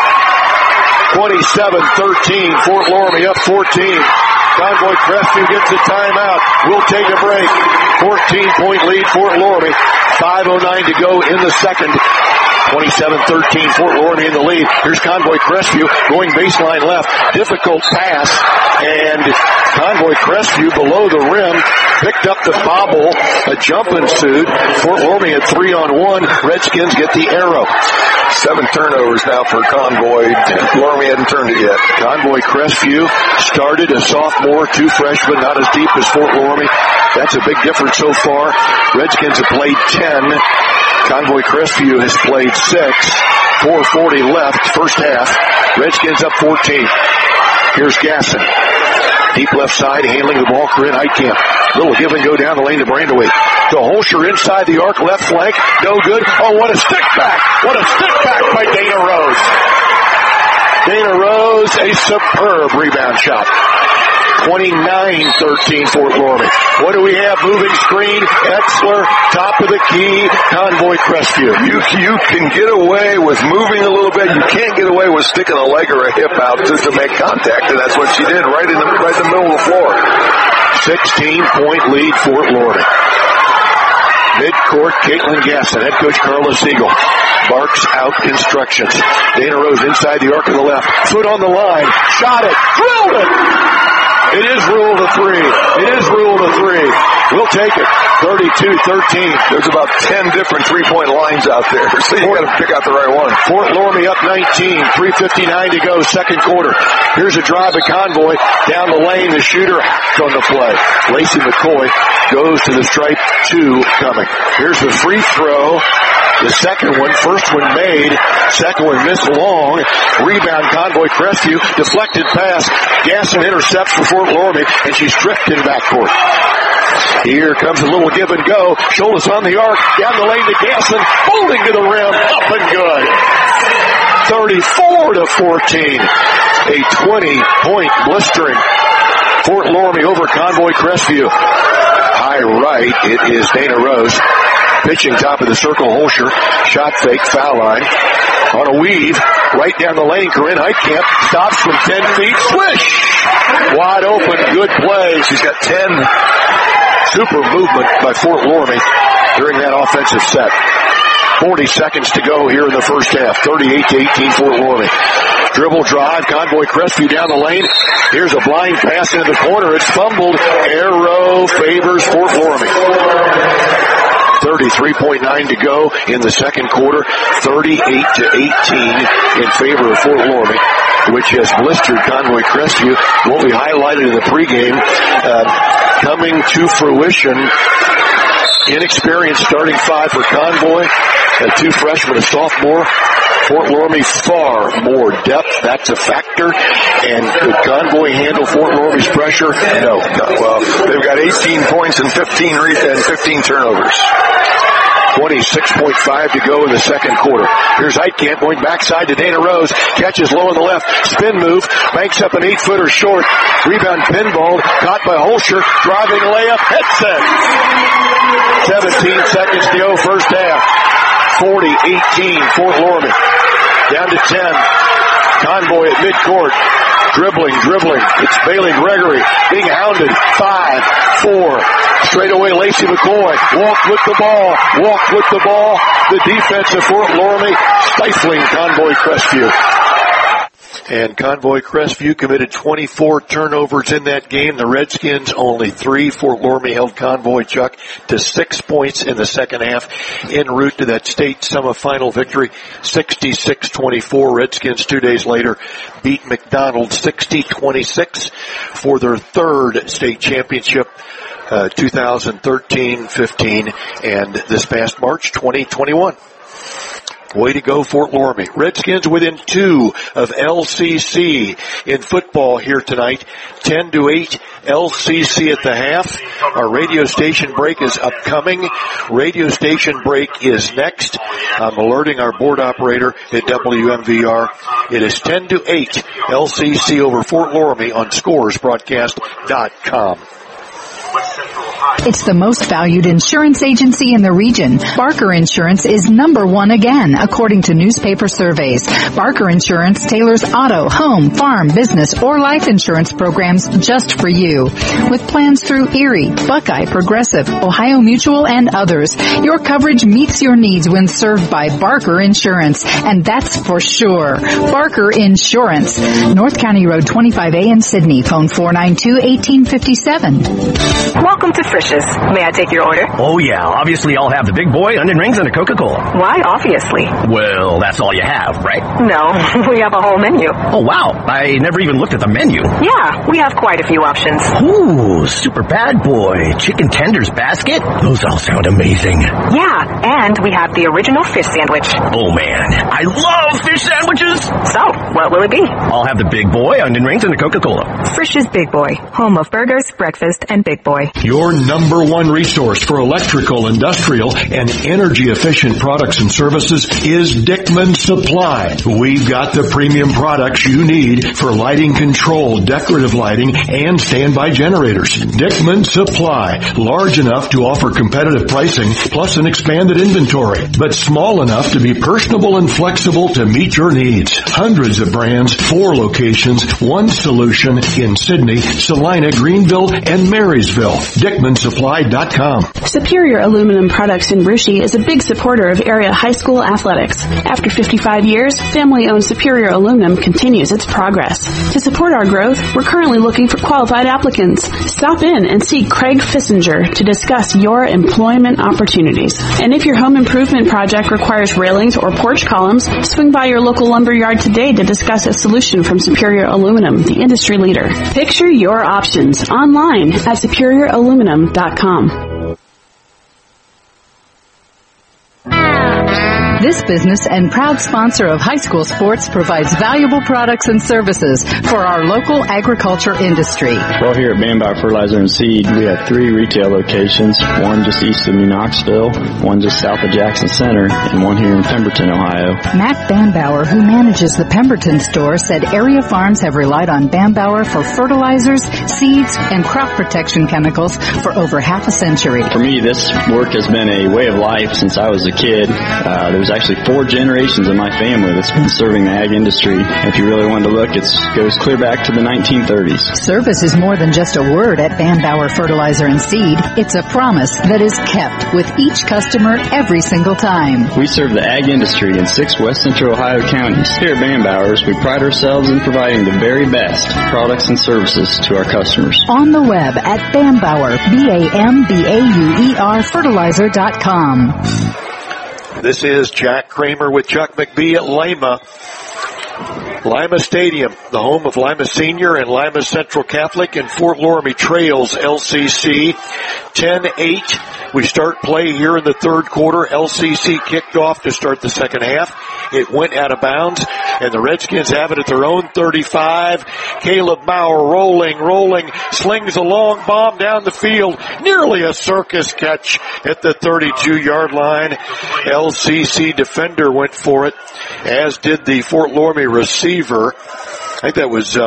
27-13. Fort Loramie up 14. Convoy Crestview gets a timeout. We'll take a break. 14-point lead Fort Loramie. 5:09 to go in the second. 27-13, Fort Loramie in the lead. Here's Convoy Crestview going baseline left. Difficult pass, and Convoy Crestview below the rim picked up the bobble. A jump ensued. Fort Loramie had 3-on-1. Redskins get the arrow. 7 turnovers now for Convoy. Loramie hadn't turned it yet. Convoy Crestview started a sophomore, 2 freshmen, not as deep as Fort Loramie. That's a big difference so far. Redskins have played 10. Convoy Crestview has played 6. 4:40 left, first half. Redskins up 14. Here's Gasson. Deep left side, handling the ball, Corinne Heitkamp. Little give and go down the lane to Brandewie. To Holscher inside the arc, left flank. No good. Oh, what a stick back. What a stick back by Dana Rose. Dana Rose, a superb rebound shot. 29-13 Fort Loramie. What do we have? Moving screen. Exler, top of the key. Convoy Crestview. You can get away with moving a little bit. You can't get away with sticking a leg or a hip out to make contact, and that's what she did right in the middle of the floor. 16-point lead Fort Loramie. Mid-court, Caitlin Gasson. Head coach Carla Siegel barks out instructions. Dana Rose inside the arc of the left. Foot on the line. Shot it. Drilled it. It is rule to 3. It is rule to 3. We'll take it. 32-13. There's about 10 different three-point lines out there, so you got to pick out the right one. Fort Loramie up 19. 3:59 to go, second quarter. Here's a drive at Convoy. Down the lane, the shooter hacked on the play. Lacey McCoy goes to the stripe. 2 coming. Here's the free throw. The second one, first one made, second one missed long. Rebound, Convoy Crestview, deflected pass. Gasson intercepts for Fort Loramie, and she's drifting backcourt. Here comes a little give and go. Schultes on the arc, down the lane to Gasson, holding to the rim, up and good. 34-14. A 20-point blistering. Fort Loramie over Convoy Crestview. High right, it is Dana Rose. Pitching top of the circle, Holscher. Shot fake, foul line. On a weave, right down the lane, Corinne Heitkamp stops from 10 feet. Swish! Wide open, good play. She's got 10. Super movement by Fort Loramie. during that offensive set. 40 seconds to go here in the first half. 38-18 Fort Loramie. Dribble drive. Convoy Crestview down the lane. Here's a blind pass into the corner. It's fumbled. Arrow favors Fort Loramie. 33.9 to go in the second quarter. 38-18 in favor of Fort Loramie, which has blistered Convoy Crestview. What we highlighted in the pregame, coming to fruition. Inexperienced starting five for Convoy. Two freshmen, a sophomore. Fort Loramie far more depth. That's a factor. And could Convoy handle Fort Loramie's pressure? No. Well, they've got 18 points and 15 turnovers. 26.5 to go in the second quarter. Here's Heitkamp going backside to Dana Rose. Catches low on the left. Spin move. Banks up an 8-footer short. Rebound pinball. Caught by Holscher. Driving layup. Headset. 17 seconds to go first half. 40-18 Fort Loramie. Down to 10. Convoy at midcourt. Dribbling. It's Bailey Gregory being hounded. 5-4. Straight away, Lacey McCoy. Walk with the ball. The defense of Fort Loramie stifling Convoy Crestview. And Convoy Crestview committed 24 turnovers in that game. The Redskins only 3. Fort Loramie held Convoy, Chuck, to 6 points in the second half en route to that state semifinal victory, 66-24. Redskins 2 days later beat McDonald 60-26 for their third state championship. 2013-15 and this past March 2021. Way to go, Fort Loramie. Redskins within 2 of LCC in football here tonight. 10-8 LCC at the half. Our radio station break is upcoming. Radio station break is next. I'm alerting our board operator at WMVR. It is 10-8 LCC over Fort Loramie on scoresbroadcast.com. It's the most valued insurance agency in the region. Barker Insurance is #1 again, according to newspaper surveys. Barker Insurance tailors auto, home, farm, business, or life insurance programs just for you. With plans through Erie, Buckeye, Progressive, Ohio Mutual, and others, your coverage meets your needs when served by Barker Insurance, and that's for sure. Barker Insurance. North County Road 25A in Sydney. Phone 492-1857. Welcome to Frisch's. May I take your order? Oh, yeah. Obviously, I'll have the big boy, onion rings, and a Coca-Cola. Why obviously? Well, that's all you have, right? No, we have a whole menu. Oh, wow. I never even looked at the menu. Yeah, we have quite a few options. Ooh, super bad boy. Chicken tenders basket? Those all sound amazing. Yeah, and we have the original fish sandwich. Oh, man. I love fish sandwiches. So, what will it be? I'll have the big boy, onion rings, and a Coca-Cola. Frisch's Big Boy, home of burgers, breakfast, and Big Boy. Your #1 resource for electrical, industrial, and energy-efficient products and services is Dickman Supply. We've got the premium products you need for lighting control, decorative lighting, and standby generators. Dickman Supply, large enough to offer competitive pricing plus an expanded inventory, but small enough to be personable and flexible to meet your needs. Hundreds of brands, 4 locations, 1 solution in Sydney, Salina, Greenville, and Marysville. DickmanSupply.com. Superior Aluminum Products in Brushy is a big supporter of area high school athletics. After 55 years, family-owned Superior Aluminum continues its progress. To support our growth, we're currently looking for qualified applicants. Stop in and see Craig Fissinger to discuss your employment opportunities. And if your home improvement project requires railings or porch columns, swing by your local lumber yard today to discuss a solution from Superior Aluminum, the industry leader. Picture your options online at superiораluminum.com. This business and proud sponsor of high school sports provides valuable products and services for our local agriculture industry. Well, here at Bambauer Fertilizer and Seed, we have 3 retail locations, one just east of New Knoxville, one just south of Jackson Center, and one here in Pemberton, Ohio. Matt Bambauer, who manages the Pemberton store, said area farms have relied on Bambauer for fertilizers, seeds, and crop protection chemicals for over half a century. For me, this work has been a way of life since I was a kid. There was There's actually 4 generations of my family that's been serving the ag industry. If you really wanted to look, it goes clear back to the 1930s. Service is more than just a word at Van Bauer Fertilizer and Seed. It's a promise that is kept with each customer every single time. We serve the ag industry in 6 West Central Ohio counties. Here at Van Bauer's, we pride ourselves in providing the very best products and services to our customers. On the web at Van Bauer, BAMBAUER fertilizer.com. This is Jack Kramer with Chuck McBee at Lima. Lima Stadium, the home of Lima Senior and Lima Central Catholic, and Fort Loramie Trails LCC. 10-8. We start play here in the third quarter. LCC kicked off to start the second half. It went out of bounds, and the Redskins have it at their own 35. Caleb Maurer rolling, slings a long bomb down the field. Nearly a circus catch at the 32-yard line. LCC defender went for it, as did the Fort Loramie receiver. I think that was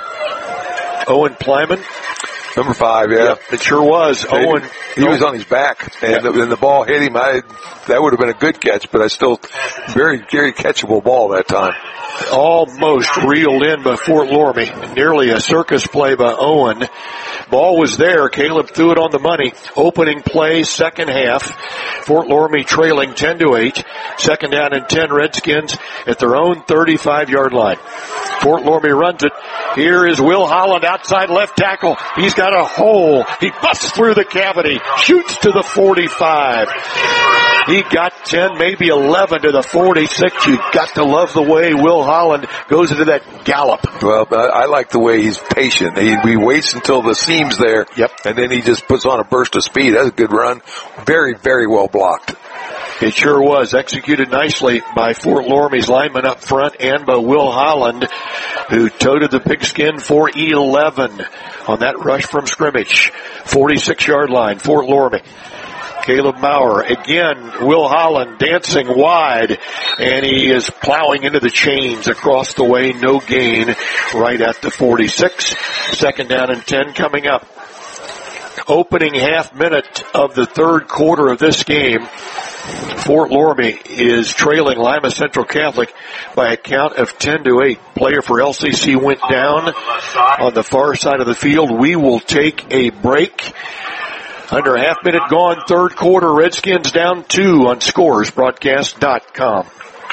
Owen Plyman. Number 5, yeah. Yep, it sure was. Owen. He was on his back, and the ball hit him. That would have been a good catch, but very catchable ball that time. Almost reeled in by Fort Loramie. Nearly a circus play by Owen. Ball was there. Caleb threw it on the money. Opening play, second half. Fort Loramie trailing 10-8. Second down and 10, Redskins at their own 35-yard line. Fort Loramie runs it. Here is Will Holland, outside left tackle. He's got a hole. He busts through the cavity, shoots to the 45. He got 10, maybe 11 to the 46. You've got to love the way Will Holland goes into that gallop. Well, I like the way he's patient. He waits until the seam's there. Yep. And then he just puts on a burst of speed. That's a good run. Very, very well blocked. It sure was. Executed nicely by Fort Loramie's lineman up front and by Will Holland, who toted the pigskin for 11 on that rush from scrimmage. 46-yard line, Fort Loramie. Caleb Maurer, again, Will Holland dancing wide, and he is plowing into the chains across the way, no gain, right at the 46. Second down and 10 coming up. Opening half minute of the third quarter of this game, Fort Loramie is trailing Lima Central Catholic by a count of 10-8. Player for LCC went down on the far side of the field. We will take a break. Under a half minute gone, third quarter, Redskins down 2 on scoresbroadcast.com.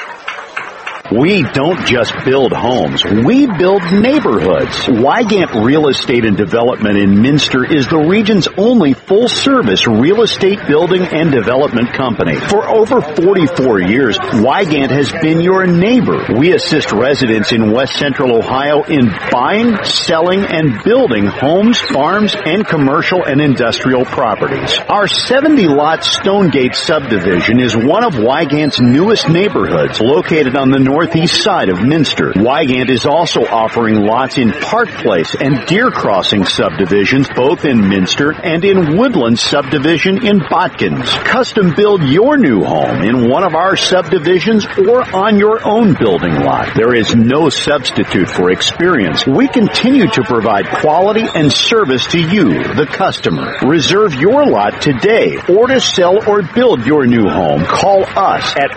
We don't just build homes, we build neighborhoods. Wygant Real Estate and Development in Minster is the region's only full-service real estate building and development company. For over 44 years, Wygant has been your neighbor. We assist residents in West Central Ohio in buying, selling, and building homes, farms, and commercial and industrial properties. Our 70-lot Stonegate subdivision is one of Wygant's newest neighborhoods, located on the northeast side of Minster. Wygant is also offering lots in Park Place and Deer Crossing subdivisions, both in Minster, and in Woodland subdivision in Botkins. Custom build your new home in one of our subdivisions or on your own building lot. There is no substitute for experience. We continue to provide quality and service to you, the customer. Reserve your lot today, or to sell or build your new home. Call us at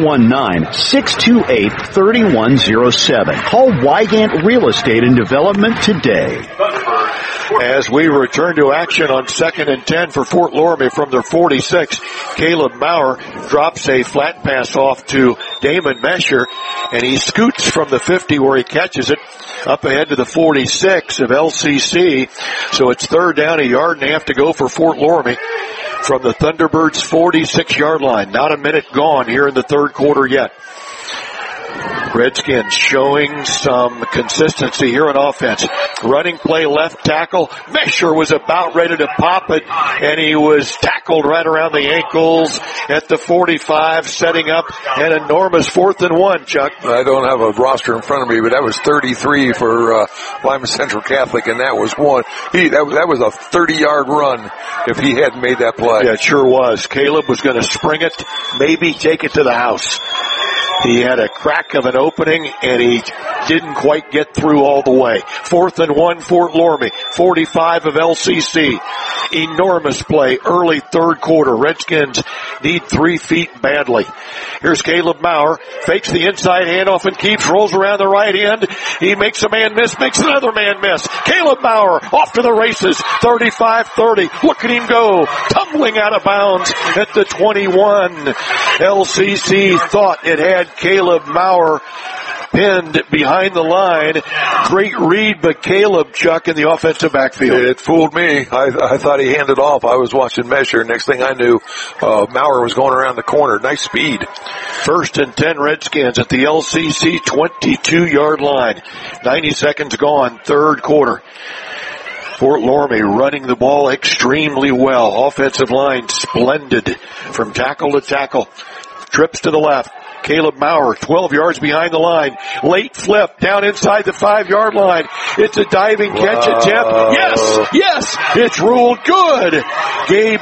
419-628-3107. Call Wygant Real Estate and Development today. As we return to action on 2nd and 10 for Fort Loramie from their 46, Caleb Maurer drops a flat pass off to Damon Mesher, and he scoots from the 50 where he catches it up ahead to the 46 of LCC. So it's third down, a yard and a half to go for Fort Loramie from the Thunderbirds' 46-yard line. Not a minute gone here in the third quarter yet. Redskins showing some consistency here on offense. Running play left tackle. Mesher was about ready to pop it, and he was tackled right around the ankles at the 45, setting up an enormous 4th and 1, Chuck. I don't have a roster in front of me, but that was 33 for Lima Central Catholic, and that was one. That was a 30-yard run if he hadn't made that play. Yeah, it sure was. Caleb was going to spring it, maybe take it to the house. He had a crack of an opening, and he Didn't quite get through all the way. 4th and 1, Fort Loramie. 45 of LCC. Enormous play. Early third quarter. Redskins need 3 feet badly. Here's Caleb Maurer. Fakes the inside handoff and keeps. Rolls around the right end. He makes a man miss. Makes another man miss. Caleb Maurer off to the races. 35-30. Look at him go. Tumbling out of bounds at the 21. LCC thought it had Caleb Maurer pinned behind the line. Great read by Caleb, Chuck, in the offensive backfield. It fooled me. I thought he handed off. I was watching Mesher. Next thing I knew, Maurer was going around the corner. Nice speed. 1st and 10 Redskins at the LCC 22-yard line. 90 seconds gone, third quarter. Fort Loramie running the ball extremely well. Offensive line splendid from tackle to tackle. Trips to the left. Caleb Maurer, 12 yards behind the line. Late flip down inside the 5-yard line. It's a diving catch attempt. Yes, it's ruled good. Gabe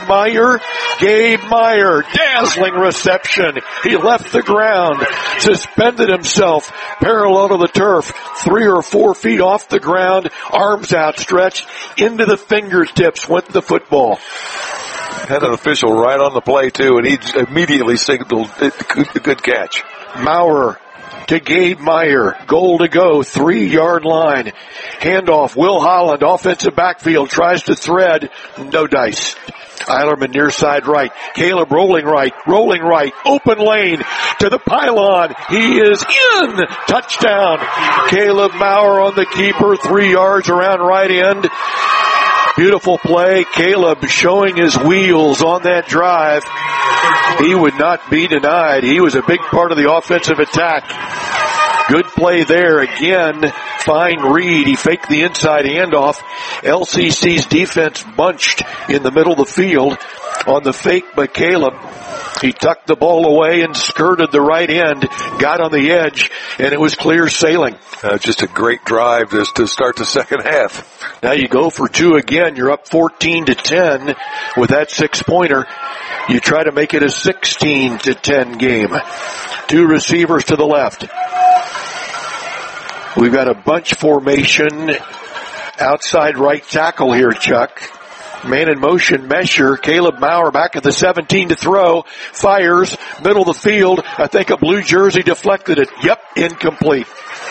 Meyer, dazzling reception. He left the ground, suspended himself parallel to the turf, 3 or 4 feet off the ground, arms outstretched, into the fingertips went the football. Had an official right on the play, too, and he immediately signaled a good catch. Maurer to Gabe Meyer. Goal to go, 3-yard line. Handoff, Will Holland, offensive backfield, tries to thread. No dice. Eilerman near side right. Caleb rolling right, open lane to the pylon. He is in. Touchdown. Caleb Maurer on the keeper, 3 yards around right end. Beautiful play. Caleb showing his wheels on that drive. He would not be denied. He was a big part of the offensive attack. Good play there. Again, fine read. He faked the inside handoff. LCC's defense bunched in the middle of the field on the fake by Caleb. He tucked the ball away and skirted the right end, got on the edge, and it was clear sailing. Just a great drive just to start the second half. Now you go for 2 again. You're up 14-10 with that 6-pointer. You try to make it a 16-10 game. 2 receivers to the left. We've got a bunch formation outside right tackle here, Chuck. Man in motion, Mesher. Caleb Maurer back at the 17 to throw. Fires, middle of the field. I think a blue jersey deflected it. Yep, incomplete.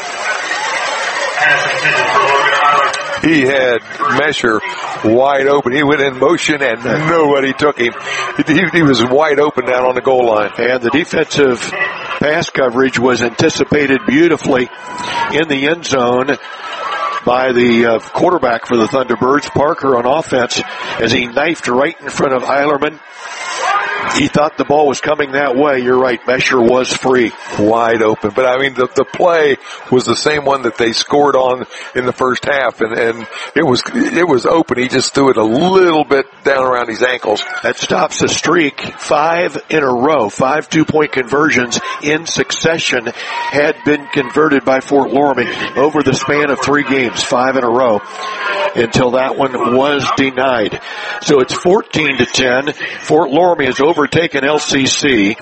He had Mesher wide open. He went in motion and nobody took him. He was wide open down on the goal line. And the defensive pass coverage was anticipated beautifully in the end zone by the quarterback for the Thunderbirds, Parker, on offense, as he knifed right in front of Eilerman. He thought the ball was coming that way. You're right. Mesher was free. Wide open. But I mean, the play was the same one that they scored on in the first half, and it was open. He just threw it a little bit down around his ankles. That stops a streak. 5 in a row. 5 2-point conversions in succession had been converted by Fort Loramie over the span of 3 games. 5 in a row until that one was denied. So it's 14-10. Fort Loramie has overtaken LCC.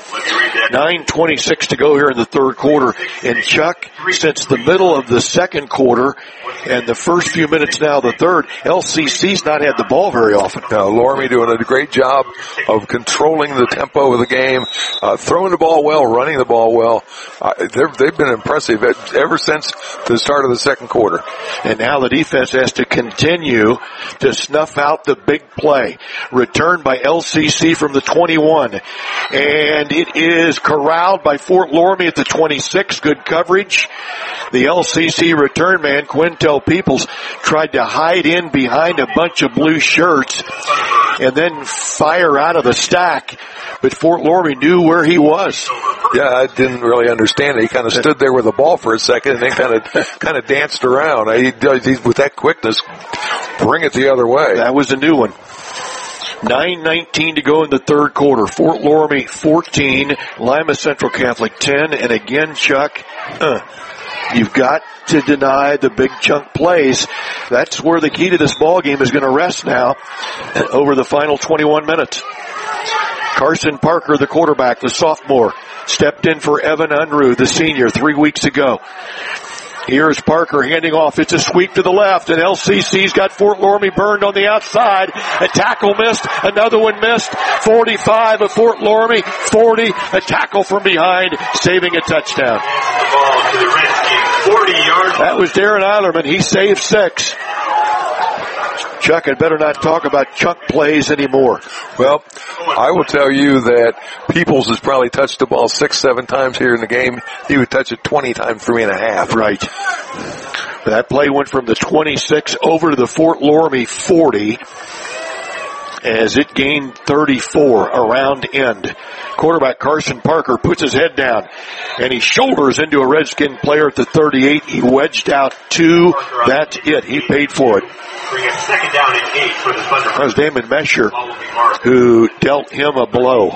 9:26 to go here in the third quarter. And Chuck, since the middle of the second quarter and the first few minutes now the third, LCC's not had the ball very often. No, Loramie doing a great job of controlling the tempo of the game, throwing the ball well, running the ball well. They've been impressive ever since the start of the second quarter. And now the defense has to continue to snuff out the big play. Returned by LCC from the 21. And it is corralled by Fort Loramie at the 26. Good coverage. The LCC return man, Quintel Peoples, tried to hide in behind a bunch of blue shirts and then fire out of the stack. But Fort Loramie knew where he was. Yeah, I didn't really understand it. He kind of stood there with the ball for a second and then kind of danced around. He's with that quickness, bring it the other way. That was a new one. 9:19 to go in the third quarter. Fort Loramie 14, Lima Central Catholic 10, and again, Chuck, you've got to deny the big chunk plays. That's where the key to this ball game is going to rest now over the final 21 minutes. Carson Parker, the quarterback, the sophomore, stepped in for Evan Unruh, the senior, 3 weeks ago. Here's Parker handing off. It's a sweep to the left, and LCC's got Fort Loramie burned on the outside. A tackle missed. Another one missed. 45 of Fort Loramie. 40. A tackle from behind, saving a touchdown. That was Darren Eilerman. He saved 6. Chuck, I'd better not talk about chunk plays anymore. Well, I will tell you that Peoples has probably touched the ball 6-7 times here in the game. He would touch it 20 times, 3.5. Right. That play went from the 26 over to the Fort Loramie 40 as it gained 34 around end. Quarterback Carson Parker puts his head down and he shoulders into a Redskin player at the 38. He wedged out 2. That's it. He paid for it. Bring it second down and 8 for the Thunder. That was Damon Mesher who dealt him a blow.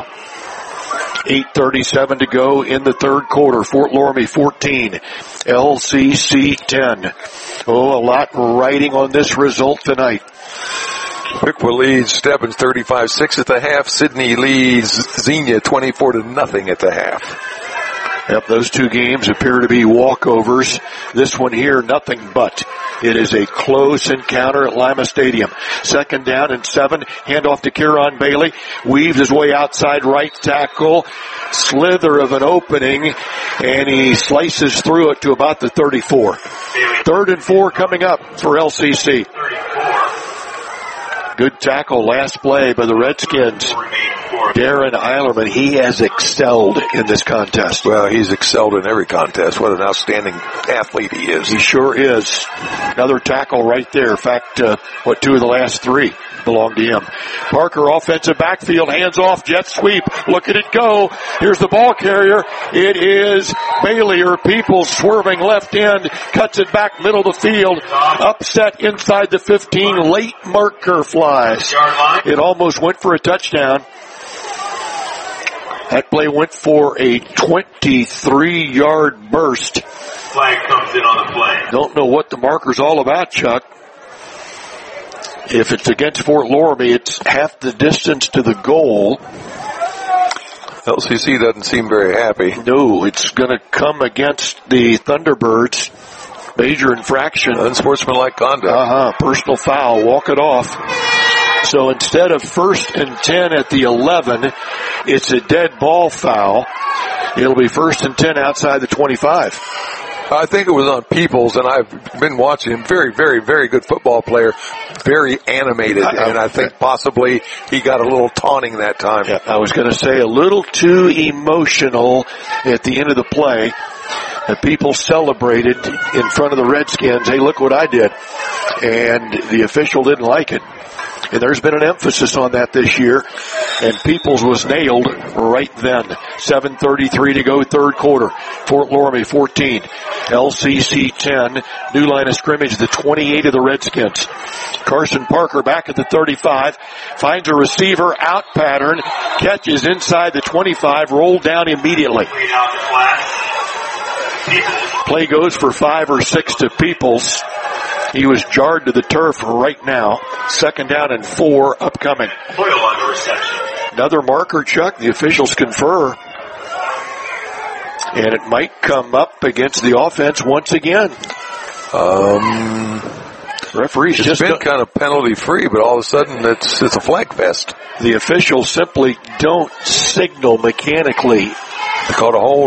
8:37 to go in the third quarter. Fort Loramie 14, LCC 10. Oh, a lot riding on this result tonight. Piqua leads Stebbins 35-6 at the half. Sidney leads Xenia 24-0 at the half. Yep, those two games appear to be walkovers. This one here, nothing but. It is a close encounter at Lima Stadium. Second down and 7. Handoff to Kieran Bailey. Weaves his way outside right tackle. Slither of an opening. And he slices through it to about the 34. 3rd and 4 coming up for LCC. Good tackle last play by the Redskins. Darren Eilerman, he has excelled in this contest. Well, he's excelled in every contest. What an outstanding athlete he is. He sure is. Another tackle right there. In fact, 2 of the last 3 belong to him. Parker, offensive backfield, hands off, jet sweep. Look at it go. Here's the ball carrier. It is Bailey or Peoples swerving left end, cuts it back middle of the field, upset inside the 15, late marker flies. It almost went for a touchdown. That play went for a 23-yard burst. Flag comes in on the play. Don't know what the marker's all about, Chuck. If it's against Fort Loramie, it's half the distance to the goal. LCC doesn't seem very happy. No, it's going to come against the Thunderbirds. Major infraction. Unsportsmanlike conduct. Personal foul. Walk it off. So instead of 1st and 10 at the 11, it's a dead ball foul. It'll be 1st and 10 outside the 25. I think it was on Peoples, and I've been watching him. Very, very, very good football player. Very animated, and I think possibly he got a little taunting that time. Yeah, I was going to say a little too emotional at the end of the play. The people celebrated in front of the Redskins. Hey, look what I did. And the official didn't like it. And there's been an emphasis on that this year. And Peoples was nailed right then. 7:33 to go, third quarter. Fort Loramie 14. LCC 10. New line of scrimmage, the 28 of the Redskins. Carson Parker back at the 35. Finds a receiver, out pattern. Catches inside the 25. Rolled down immediately. Play goes for 5 or 6 to Peoples. He was jarred to the turf right now. 2nd down and 4 upcoming. Boyle on the reception. Another marker, Chuck. The officials confer. And it might come up against the offense once again. Referees it's been kind of penalty free, but all of a sudden it's a flag fest. The officials simply don't signal mechanically. They called a hold.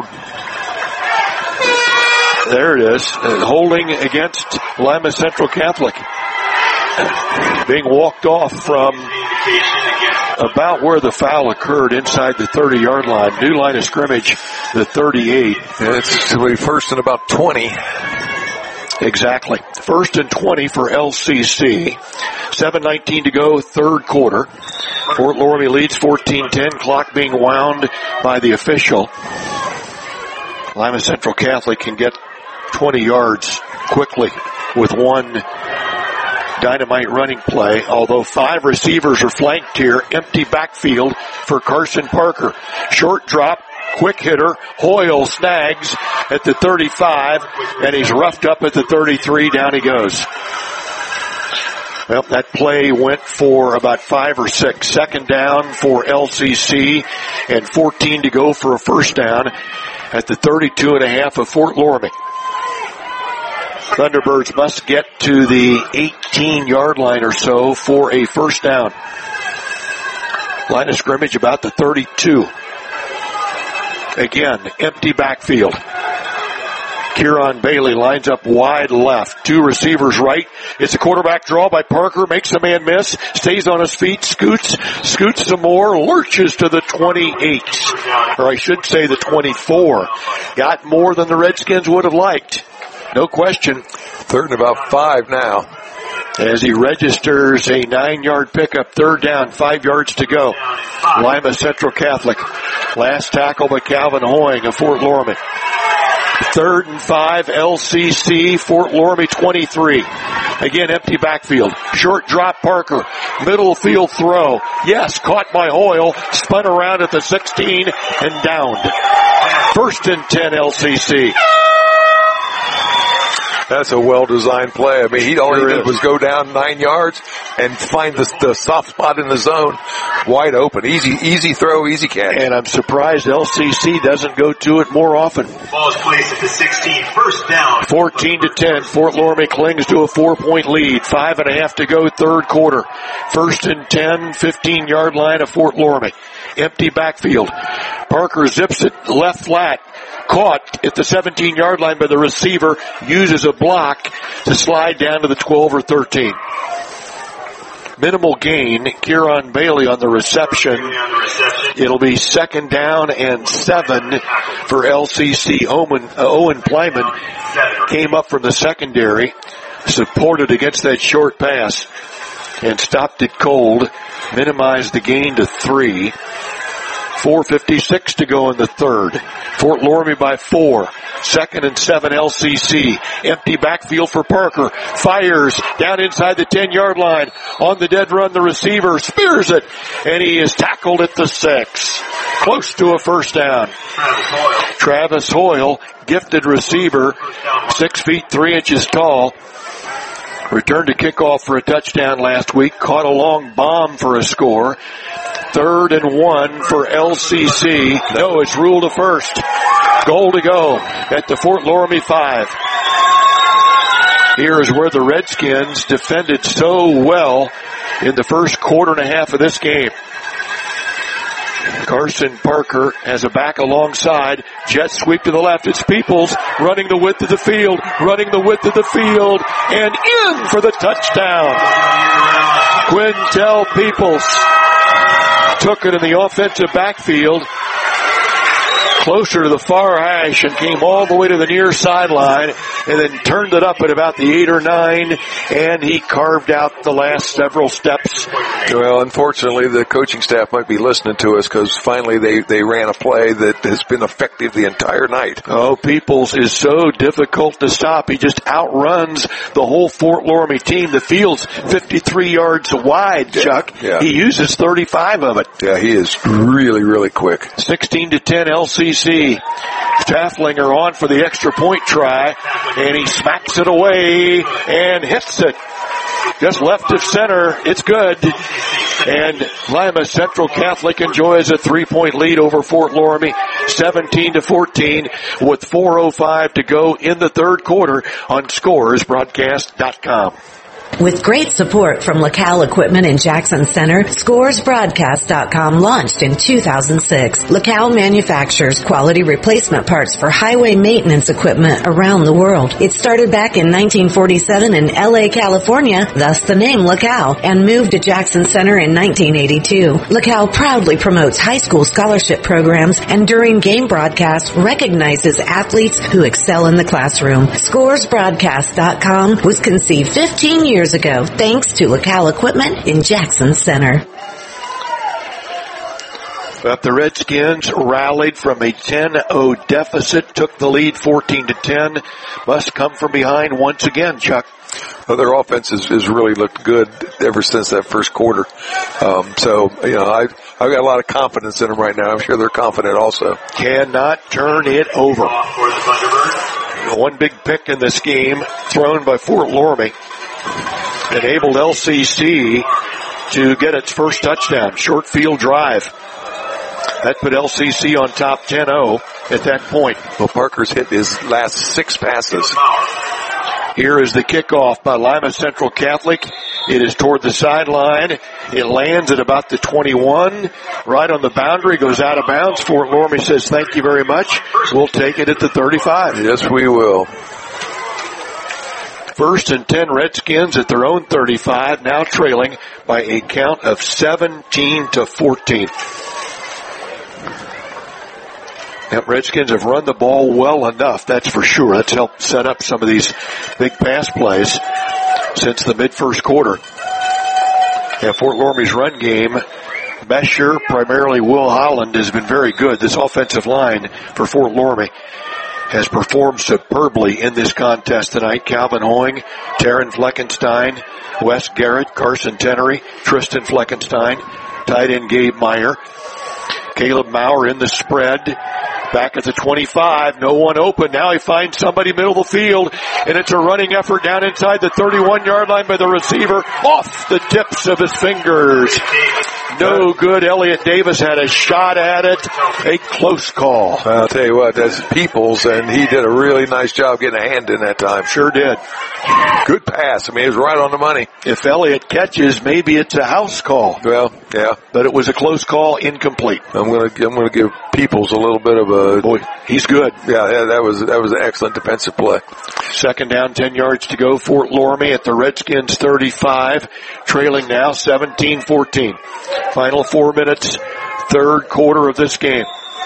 There it is. Holding against Lima Central Catholic. Being walked off from about where the foul occurred inside the 30-yard line. New line of scrimmage, the 38. And it's to be 1st and about 20. Exactly. 1st and 20 for LCC. 7:19 to go, third quarter. Fort Loramie leads 14-10. Clock being wound by the official. Lima Central Catholic can get 20 yards quickly with one dynamite running play, although 5 receivers are flanked here. Empty backfield for Carson Parker. Short drop, quick hitter. Hoyle snags at the 35, and he's roughed up at the 33. Down he goes. Well, that play went for about 5 or 6. 2nd down for LCC, and 14 to go for a 1st down at the 32.5 of Fort Loramie. Thunderbirds must get to the 18-yard line or so for a first down. Line of scrimmage about the 32. Again, empty backfield. Kieran Bailey lines up wide left. Two receivers right. It's a quarterback draw by Parker. Makes a man miss. Stays on his feet. Scoots some more. Lurches to the 28. Or I should say the 24. Got more than the Redskins would have liked. No question. 3rd and about 5 now. As he registers a 9-yard pickup, 3rd down, 5 yards to go. Lima Central Catholic. Last tackle by Calvin Hoying of Fort Loramie. 3rd and 5, LCC, Fort Loramie 23. Again, empty backfield. Short drop, Parker. Middle field throw. Yes, caught by Hoyle. Spun around at the 16 and downed. 1st and 10, LCC. That's a well-designed play. I mean, all he did was go down 9 yards and find the soft spot in the zone. Wide open. Easy throw, easy catch. And I'm surprised LCC doesn't go to it more often. Ball is placed at the 16, first down. 14-10. Fort Loramie clings to a 4-point lead. 5.5 to go, 3rd quarter. 1st and 10, 15-yard line of Fort Loramie. Empty backfield. Parker zips it left flat. Caught at the 17-yard line by the receiver. Uses a block to slide down to the 12 or 13. Minimal gain. Kieran Bailey on the reception. It'll be 2nd down and 7 for LCC. Owen Plyman came up from the secondary, supported against that short pass, and stopped it cold. Minimized the gain to 3. 4:56 to go in the 3rd. Fort Loramie by 4. 2nd and 7 LCC. Empty backfield for Parker. Fires down inside the 10-yard line. On the dead run, the receiver spears it. And he is tackled at the 6. Close to a first down. Travis Hoyle, gifted receiver. 6 feet 3 inches tall. Returned to kickoff for a touchdown last week. Caught a long bomb for a score. 3rd and 1 for LCC. No, it's ruled a first. Goal to go at the Fort Loramie 5. Here is where the Redskins defended so well in the first quarter and a half of this game. Carson Parker has a back alongside. Jet sweep to the left. It's Peoples running the width of the field. And in for the touchdown. Quintel Peoples took it in the offensive backfield, closer to the far hash, and came all the way to the near sideline, and then turned it up at about the 8 or 9, and he carved out the last several steps. Well, unfortunately, the coaching staff might be listening to us, because finally they ran a play that has been effective the entire night. Oh, Peoples is so difficult to stop. He just outruns the whole Fort Loramie team. The field's 53 yards wide, Chuck. Yeah. He uses 35 of it. Yeah, he is really, really quick. 16-10 LCC. Tafflinger on for the extra point try, and he smacks it away and hits it. Just left of center. It's good. And Lima Central Catholic enjoys a 3-point lead over Fort Loramie, 17-14, with 4:05 to go in the 3rd quarter on ScoresBroadcast.com. With great support from LaCal Equipment in Jackson Center, ScoresBroadcast.com launched in 2006. LaCal manufactures quality replacement parts for highway maintenance equipment around the world. It started back in 1947 in LA, California, thus the name LaCal, and moved to Jackson Center in 1982. LaCal proudly promotes high school scholarship programs and during game broadcasts recognizes athletes who excel in the classroom. ScoresBroadcast.com was conceived 15 years ago, thanks to LaCal Equipment in Jackson Center. But the Redskins rallied from a 10-0 deficit, took the lead 14-10. Must come from behind once again, Chuck. Well, their offense has really looked good ever since that first quarter. So, I've got a lot of confidence in them right now. I'm sure they're confident also. Cannot turn it over. One big pick in this game thrown by Fort Loramie enabled LCC to get its first touchdown. Short field drive. That put LCC on top 10-0 at that point. Well, Parker's hit his last 6 passes. Here is the kickoff by Lima Central Catholic. It is toward the sideline. It lands at about the 21. Right on the boundary, goes out of bounds. Fort Loramie says, thank you very much. We'll take it at the 35. Yes, we will. 1st and 10 Redskins at their own 35, now trailing by a count of 17-14. Yep, Redskins have run the ball well enough, that's for sure. That's helped set up some of these big pass plays since the mid-first quarter. Yeah, Fort Loramie's run game, Besher, primarily Will Holland, has been very good. This offensive line for Fort Loramie has performed superbly in this contest tonight. Calvin Hoying, Taryn Fleckenstein, Wes Garrett, Carson Tenery, Tristan Fleckenstein, tight end Gabe Meyer, Caleb Maurer in the spread. Back at the 25, no one open. Now he finds somebody middle of the field, and it's a running effort down inside the 31-yard line by the receiver, off the tips of his fingers. No good. Elliott Davis had a shot at it. A close call. I'll tell you what, that's Peoples, and he did a really nice job getting a hand in that time. Sure did. Good pass. I mean, it was right on the money. If Elliott catches, maybe it's a house call. Well, yeah. But it was a close call, incomplete. I'm gonna give Peoples a little bit of a... Boy, he's good. Yeah, that was an excellent defensive play. 2nd down, 10 yards to go. Fort Loramie at the Redskins 35, trailing now 17-14. Final 4 minutes, 3rd quarter of this game.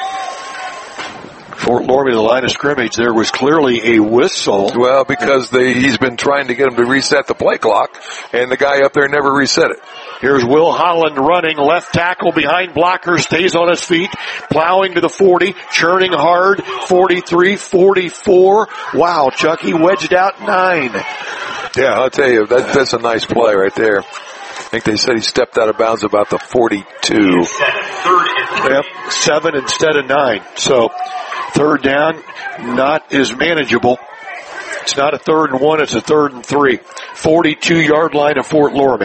Fort Loramie, the line of scrimmage, there was clearly a whistle. Well, because he's been trying to get him to reset the play clock, and the guy up there never reset it. Here's Will Holland running, left tackle behind blocker, stays on his feet, plowing to the 40, churning hard, 43, 44. Wow, Chuck, he wedged out 9. Yeah, I'll tell you, that's a nice play right there. I think they said he stepped out of bounds about the 42. Yep, 7 instead of 9. So, 3rd down, not as manageable. It's not a 3rd and 1, it's a 3rd and 3. 42-yard line of Fort Loramie.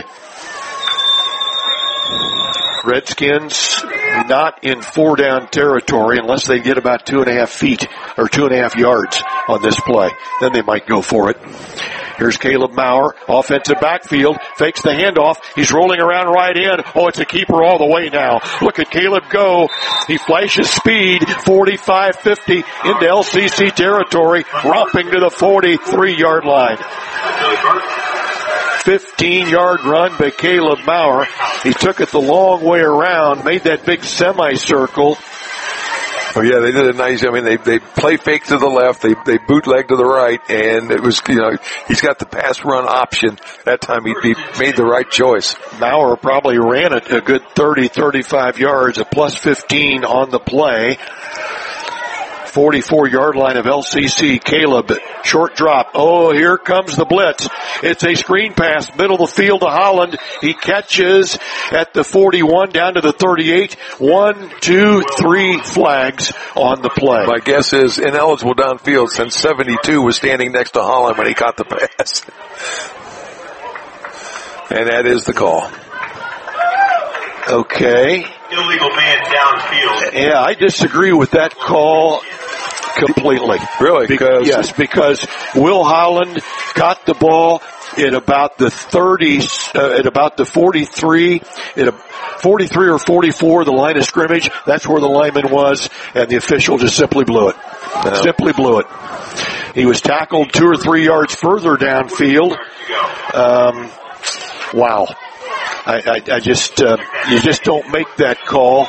Redskins not in 4-down territory unless they get about 2.5 feet or 2.5 yards on this play. Then they might go for it. Here's Caleb Maurer, offensive backfield, fakes the handoff. He's rolling around right in. Oh, it's a keeper all the way now. Look at Caleb go. He flashes speed, 45-50 into LCC territory, romping to the 43-yard line. 15-yard run by Caleb Maurer. He took it the long way around, made that big semicircle. Oh yeah, they did a nice, I mean, they play fake to the left, they bootleg to the right, and it was, he's got the pass run option. That time he made the right choice. Maurer probably ran it a good 30, 35 yards, a plus 15 on the play. 44-yard line of LCC. Caleb, short drop. Oh, here comes the blitz. It's a screen pass, middle of the field to Holland. He catches at the 41 down to the 38. 1, 2, 3 flags on the play. My guess is ineligible downfield since 72 was standing next to Holland when he caught the pass. And that is the call. Okay. Illegal man downfield. Yeah, I disagree with that call completely. Really? Because Will Holland caught the ball at about the 30, at about the 43, at a 43 or 44, the line of scrimmage. That's where the lineman was, and the official just simply blew it. Simply blew it. He was tackled 2 or 3 yards further downfield. Wow. I just, you just don't make that call.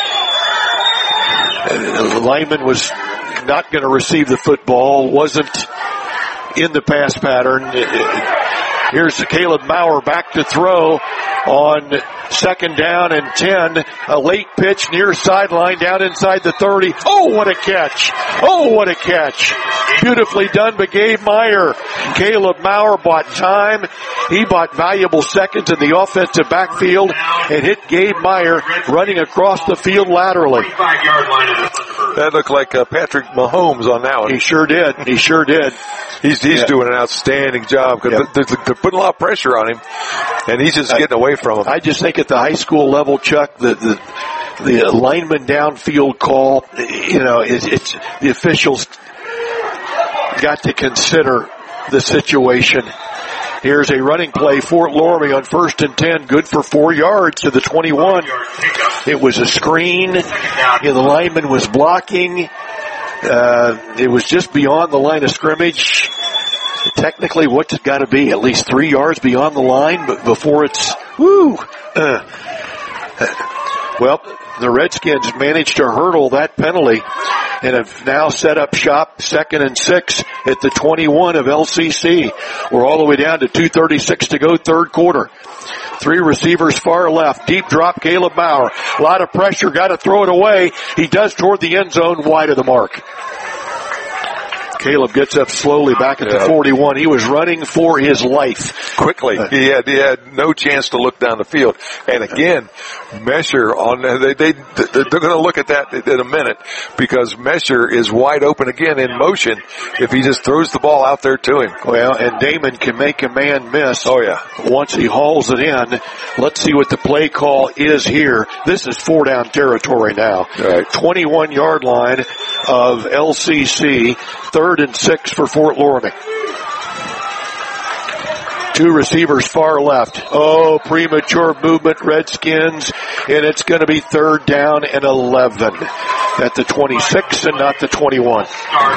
The lineman was not going to receive the football, wasn't in the pass pattern. Here's Caleb Maurer back to throw on 2nd down and 10. A late pitch near sideline down inside the 30. Oh, what a catch. Oh, what a catch. Beautifully done by Gabe Meyer. Caleb Maurer bought time. He bought valuable seconds in the offensive backfield and hit Gabe Meyer running across the field laterally. That looked like Patrick Mahomes on that one. He sure did. He sure did. He's doing an outstanding job because they're putting a lot of pressure on him, and he's just getting away from him. I just think at the high school level, Chuck, the lineman downfield call, it's the officials got to consider the situation. Here's a running play, Fort Loramie on 1st and 10, good for 4 yards to the 21. It was a screen. The lineman was blocking. It was just beyond the line of scrimmage. Technically, what's it got to be? At least 3 yards beyond the line, but before it's, well, the Redskins managed to hurdle that penalty and have now set up shop 2nd and 6 at the 21 of LCC. We're all the way down to 2:36 to go, third quarter. 3 receivers far left. Deep drop, Caleb Bauer. A lot of pressure, got to throw it away. He does toward the end zone, wide of the mark. Caleb gets up slowly back at the 41. He was running for his life. Quickly. He had no chance to look down the field. And again, Mesher they're going to look at that in a minute because Mesher is wide open again in motion if he just throws the ball out there to him. Well, and Damon can make a man miss. Oh yeah. Once he hauls it in. Let's see what the play call is here. This is 4-down territory now. Right. 21-yard line of LCC. 3rd and 6 for Fort Loramie. 2 receivers far left. Oh, premature movement, Redskins. And it's going to be 3rd down and 11 at the 26 and not the 21.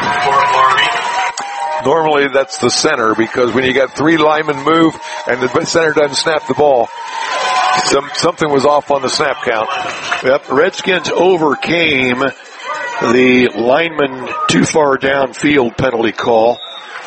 Normally that's the center because when you got 3 linemen move and the center doesn't snap the ball, something was off on the snap count. Yep, Redskins overcame the lineman too far downfield penalty call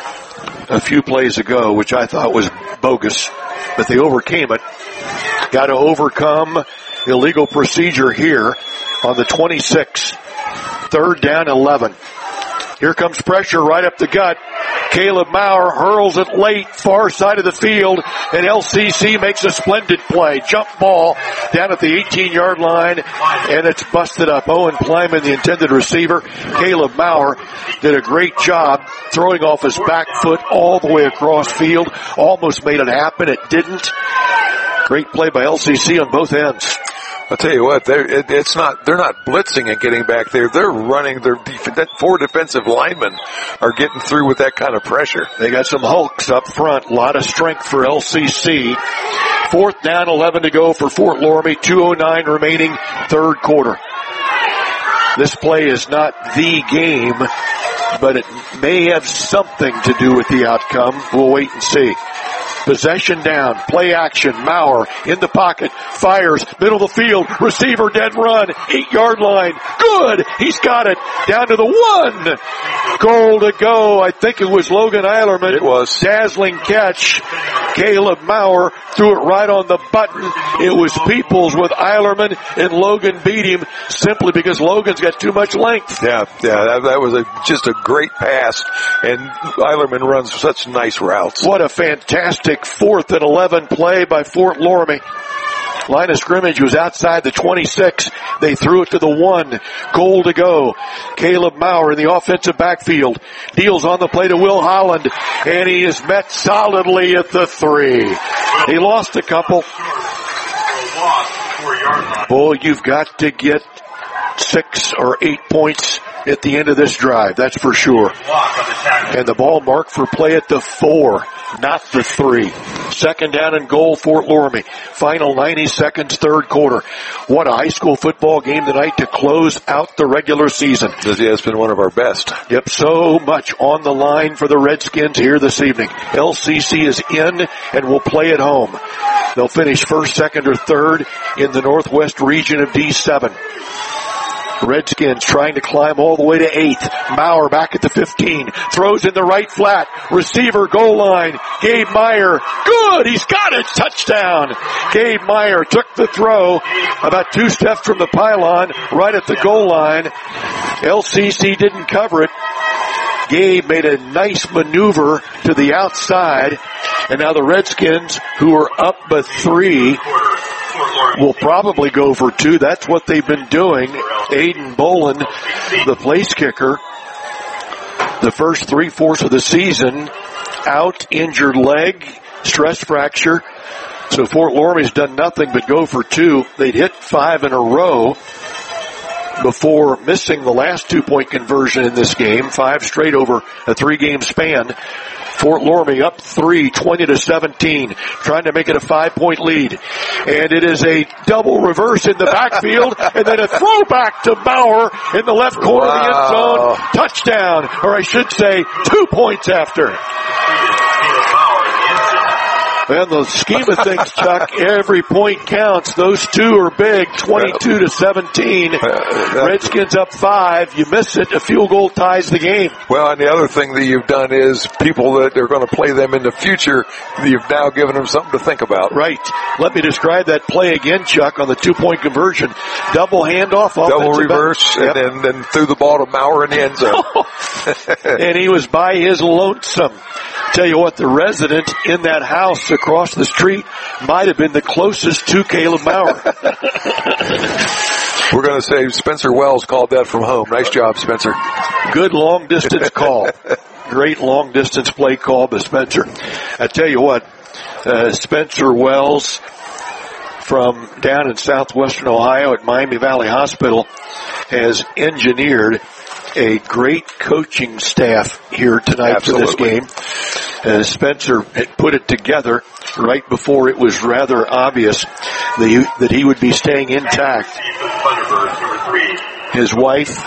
a few plays ago, which I thought was bogus, but they overcame it. Got to overcome illegal procedure here on the 26. 3rd down, 11. Here comes pressure right up the gut. Caleb Maurer hurls it late, far side of the field, and LCC makes a splendid play. Jump ball down at the 18-yard line, and it's busted up. Owen Plyman, the intended receiver. Caleb Maurer did a great job throwing off his back foot all the way across field. Almost made it happen. It didn't. Great play by LCC on both ends. I'll tell you what, they're not blitzing and getting back there. They're running. 4 defensive linemen are getting through with that kind of pressure. They got some hulks up front. A lot of strength for LCC. 4th down, 11 to go for Fort Loramie. 2:09 remaining, third quarter. This play is not the game, but it may have something to do with the outcome. We'll wait and see. Possession down, play action, Maurer in the pocket, fires, middle of the field, receiver dead run, 8-yard line, good, he's got it, down to the 1, goal to go, I think it was Logan Eilerman. It was. Dazzling catch, Caleb Maurer threw it right on the button, it was Peoples with Eilerman, and Logan beat him simply because Logan's got too much length. Yeah, that was just a great pass, and Eilerman runs such nice routes. What a fantastic 4th and 11 play by Fort Loramie. Line of scrimmage was outside the 26. They threw it to the 1. Goal to go. Caleb Maurer in the offensive backfield. Deals on the play to Will Holland. And he is met solidly at the 3. He lost a couple. Boy, you've got to get 6 or 8 points at the end of this drive. That's for sure. And the ball marked for play at the 4, not the 3. 2nd down and goal, Fort Loramie. Final 90 seconds, third quarter. What a high school football game tonight to close out the regular season. This has been one of our best. Yep, so much on the line for the Redskins here this evening. LCC is in and will play at home. They'll finish 1st, 2nd, or 3rd in the Northwest region of D7. Redskins trying to climb all the way to 8th. Maurer back at the 15. Throws in the right flat. Receiver goal line. Gabe Meyer. Good. He's got it. Touchdown. Gabe Meyer took the throw about 2 steps from the pylon right at the goal line. LCC didn't cover it. Gabe made a nice maneuver to the outside. And now the Redskins, who are up by 3, will probably go for 2. That's what they've been doing. Aiden Bolin, the place kicker, the first 3/4 of the season, out, injured leg, stress fracture. So Fort Loramie's done nothing but go for 2. They'd hit 5 in a row before missing the last 2-point conversion in this game, 5 straight over a 3-game span. Fort Loramie up 3, 20-17, trying to make it a 5-point lead. And it is a double reverse in the backfield, and then a throwback to Bauer in the left corner of the end zone. Touchdown, or I should say 2 points after. In the scheme of things, Chuck, every point counts. Those two are big, 22-17. Redskins up 5. You miss it, a field goal ties the game. Well, and the other thing that you've done is people that are going to play them in the future, you've now given them something to think about. Right. Let me describe that play again, Chuck, on the 2-point conversion. Double handoff. Double reverse, and then threw the ball to Maurer in the end zone. And he was by his lonesome. Tell you what, the resident in that house across the street might have been the closest to Caleb Maurer. We're going to say Spencer Wells called that from home. Nice job, Spencer. Good long distance call. Great long distance play call by Spencer. I tell you what, Spencer Wells from down in southwestern Ohio at Miami Valley Hospital has engineered a great coaching staff here tonight for this game. Spencer had put it together right before it was rather obvious that he would be staying intact. His wife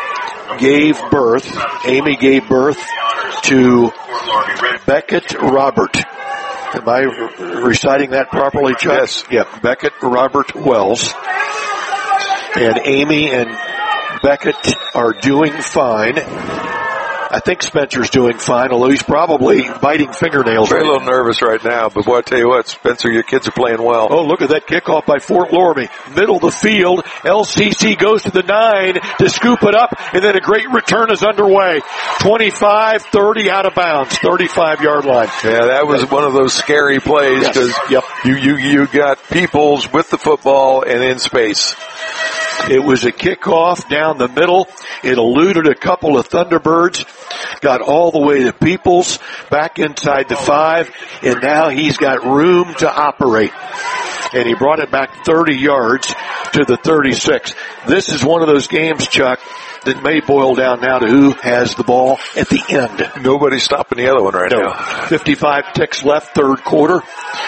Amy gave birth to Beckett Robert. Am I reciting that properly, Chuck? Yes. Yeah, Beckett Robert Wells. And Amy and Beckett are doing fine. I think Spencer's doing fine, although he's probably biting fingernails. Very a little nervous right now, but boy, I tell you what, Spencer, your kids are playing well. Oh, look at that kickoff by Fort Loramie. Middle of the field. LCC goes to the 9 to scoop it up, and then a great return is underway. 25-30 out of bounds, 35-yard line. Yeah, that was one of those scary plays because you got Peoples with the football and in space. It was a kickoff down the middle. It eluded a couple of Thunderbirds, got all the way to Peoples, back inside the 5, and now he's got room to operate. And he brought it back 30 yards to the 36. This is one of those games, Chuck, that may boil down now to who has the ball at the end. Nobody's stopping the other one right now. 55 ticks left, third quarter.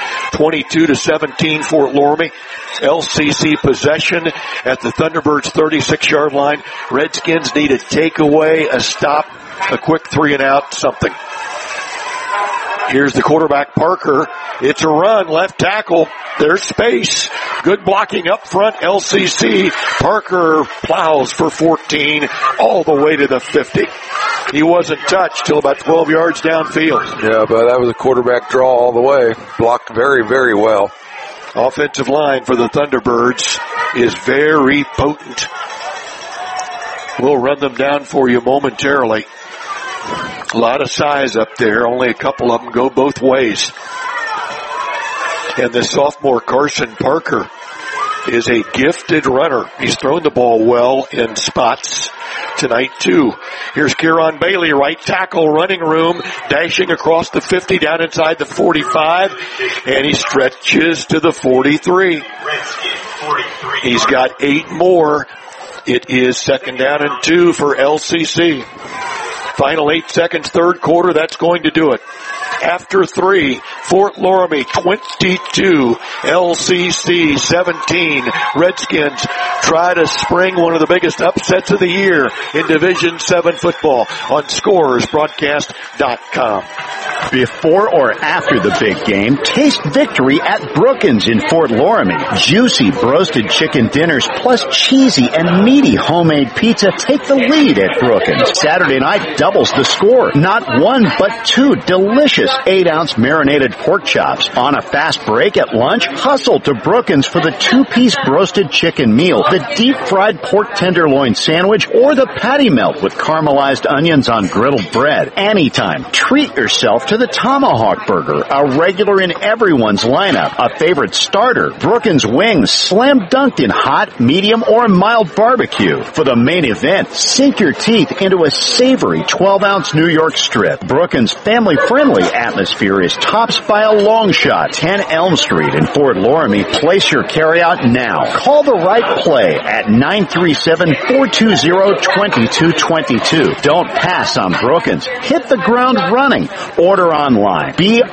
22-17 Fort Loramie. LCC possession at the Thunderbirds 36-yard line. Redskins need a takeaway, a stop, a quick 3-and-out, something. Here's the quarterback, Parker. It's a run, left tackle. There's space. Good blocking up front, LCC. Parker plows for 14 all the way to the 50. He wasn't touched till about 12 yards downfield. Yeah, but that was a quarterback draw all the way. Blocked very, very well. Offensive line for the Thunderbirds is very potent. We'll run them down for you momentarily. A lot of size up there. Only a couple of them go both ways. And the sophomore Carson Parker is a gifted runner. He's thrown the ball well in spots tonight too. Here's Kieran Bailey, right tackle, running room, dashing across the 50 down inside the 45, and he stretches to the 43. He's got 8 more. It is 2nd down and 2 for LCC. Final 8 seconds, third quarter, that's going to do it. After 3, Fort Loramie 22, LCC 17. Redskins try to spring one of the biggest upsets of the year in Division 7 football on ScoresBroadcast.com. Before or after the big game, taste victory at Brookins in Fort Loramie. Juicy roasted chicken dinners plus cheesy and meaty homemade pizza take the lead at Brookins. Saturday night doubles the score. Not 1 but 2 delicious 8-ounce marinated pork chops. On a fast break at lunch, hustle to Brookins for the 2-piece roasted chicken meal, the deep-fried pork tenderloin sandwich, or the patty melt with caramelized onions on griddled bread. Anytime, treat yourself to the Tomahawk Burger, a regular in everyone's lineup, a favorite starter. Brookins wings, slam dunked in hot, medium, or mild barbecue. For the main event, sink your teeth into a savory 12-ounce New York strip. Brookins' family-friendly atmosphere is tops by a long shot. 10 Elm Street in Fort Loramie. Place your carryout now. Call the right play at 937-420-2222. Don't pass on Brookins. Hit the ground running. Order online.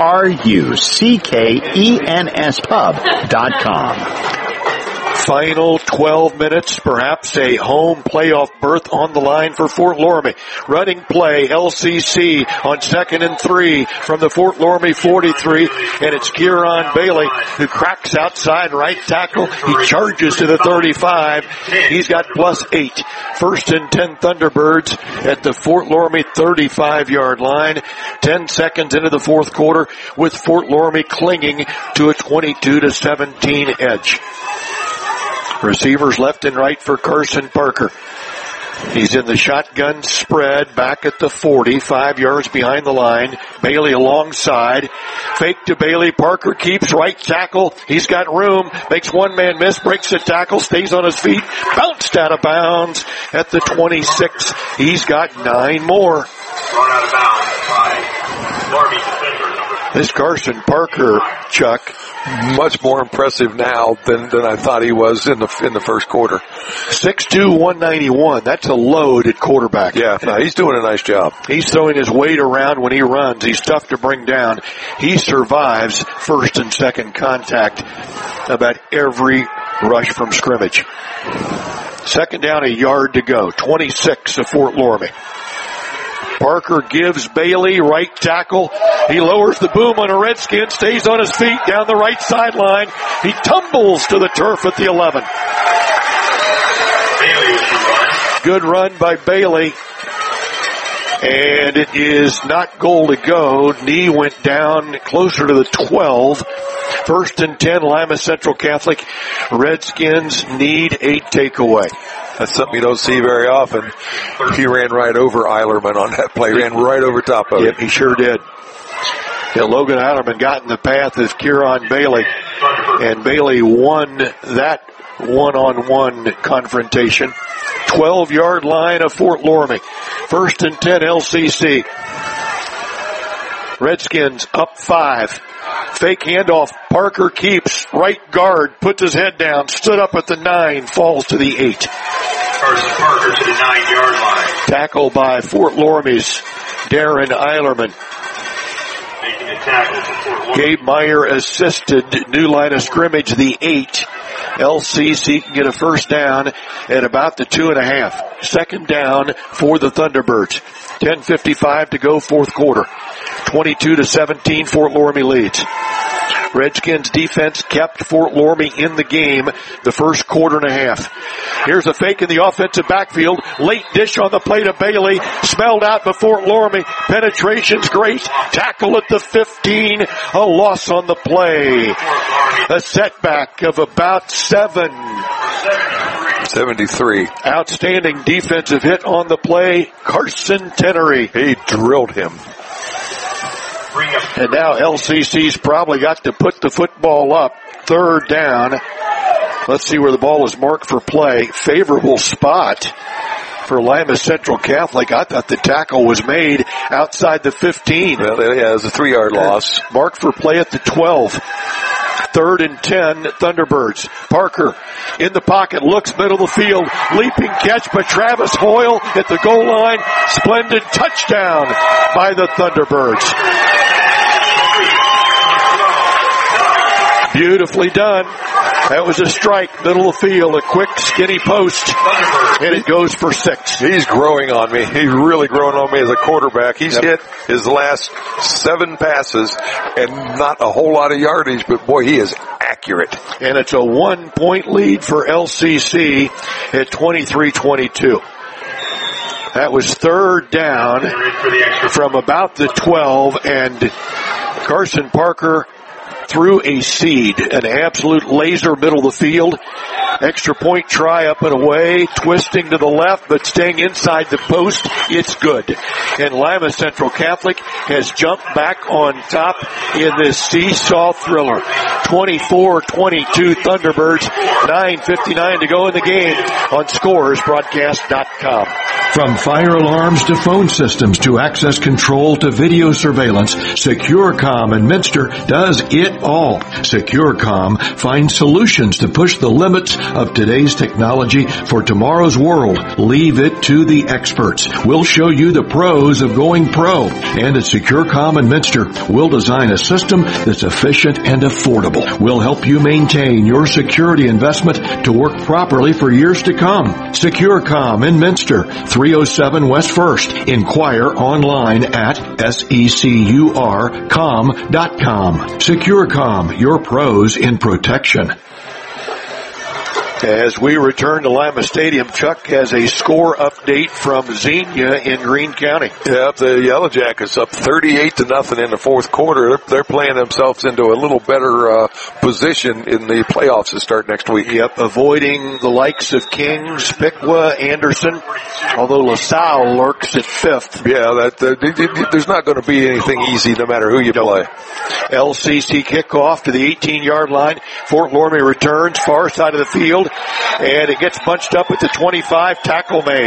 BRUCKENSPub.com. Final 12 minutes, perhaps a home playoff berth on the line for Fort Loramie. Running play, LCC on 2nd and 3 from the Fort Loramie 43, and it's Kieran Bailey who cracks outside right tackle. He charges to the 35. He's got +8. 1st and 10 Thunderbirds at the Fort Loramie 35-yard line. 10 seconds into the fourth quarter with Fort Loramie clinging to a 22-17 edge. Receivers left and right for Carson Parker. He's in the shotgun spread back at the 40, 5 yards behind the line. Bailey alongside. Fake to Bailey. Parker keeps right tackle. He's got room. Makes one man miss. Breaks the tackle. Stays on his feet. Bounced out of bounds at the 26. He's got 9 more. Thrown out of bounds by Loramie defender. This Carson Parker, Chuck, much more impressive now than I thought he was in the first quarter. 6'2", 191. That's a load at quarterback. Yeah, no, he's doing a nice job. He's throwing his weight around when he runs. He's tough to bring down. He survives first and second contact about every rush from scrimmage. Second down, a yard to go. 26 of Fort Loramie. Parker gives Bailey right tackle. He lowers the boom on a Redskin, stays on his feet down the right sideline. He tumbles to the turf at the 11. Good run by Bailey. And it is not goal to go. Knee went down closer to the 12. 1st and 10, Lima Central Catholic. Redskins need a takeaway. That's something you don't see very often. He ran right over Eilerman on that play. Ran right over top of it. He sure did. Yeah, Logan Eilerman got in the path of Kieran Bailey, and Bailey won that one-on-one confrontation. 12-yard line of Fort Loramie. 1st and 10 LCC. Redskins up 5. Fake handoff. Parker keeps. Right guard. Puts his head down. Stood up at the 9. Falls to the 8. Parker to the 9-yard line. Tackle by Fort Loramie's Darren Eilerman. Making the tackle for Fort Loramie. Gabe Meyer assisted. New line of scrimmage, the 8. LCC can get a first down at about the 2.5. Second down for the Thunderbirds. 10:55 to go, fourth quarter. 22-17, Fort Loramie leads. Redskins defense kept Fort Loramie in the game the first quarter and a half. Here's a fake in the offensive backfield. Late dish on the play to Bailey. Smelled out by Fort Loramie. Penetration's great. Tackle at the 15. A loss on the play. A setback of about 73. Outstanding defensive hit on the play. Carson Tenery. He drilled him. And now LCC's probably got to put the football up. Third down. Let's see where the ball is marked for play. Favorable spot for Lima Central Catholic. I thought the tackle was made outside the 15. Well, yeah, it was a 3-yard loss. Marked for play at the 12. 3rd and 10, Thunderbirds. Parker in the pocket, looks middle of the field. Leaping catch by Travis Hoyle at the goal line. Splendid touchdown by the Thunderbirds. Beautifully done. That was a strike, middle of the field, a quick, skinny post, and it goes for 6. He's growing on me. He's really growing on me as a quarterback. He's hit his last 7 passes and not a whole lot of yardage, but boy, he is accurate. And it's a 1-point lead for LCC at 23-22. That was third down from about the 12, and Carson Parker threw a seed, an absolute laser middle of the field. Extra point try up and away, twisting to the left, but staying inside the post. It's good. And Lima Central Catholic has jumped back on top in this seesaw thriller. 24-22 Thunderbirds, 9:59 to go in the game on ScoresBroadcast.com. From fire alarms to phone systems to access control to video surveillance, SecureCom in Minster does it all. SecureCom finds solutions to push the limits of today's technology for tomorrow's world. Leave it to the experts. We'll show you the pros of going pro. And at SecureCom in Minster, we'll design a system that's efficient and affordable. We'll help you maintain your security investment to work properly for years to come. SecureCom in Minster, 307 West 1st. Inquire online at securcom.com. SecureCom, your pros in protection. As we return to Lima Stadium, Chuck has a score update from Xenia in Greene County. Yep, the Yellow Jackets up 38-0 in the fourth quarter. They're playing themselves into a little better position in the playoffs to start next week. Yep, avoiding the likes of Kings, Piqua, Anderson, although LaSalle lurks at fifth. Yeah, there's not going to be anything easy no matter who you play. LCC kickoff to the 18-yard line. Fort Loramie returns, far side of the field. And it gets bunched up at the 25, tackle made.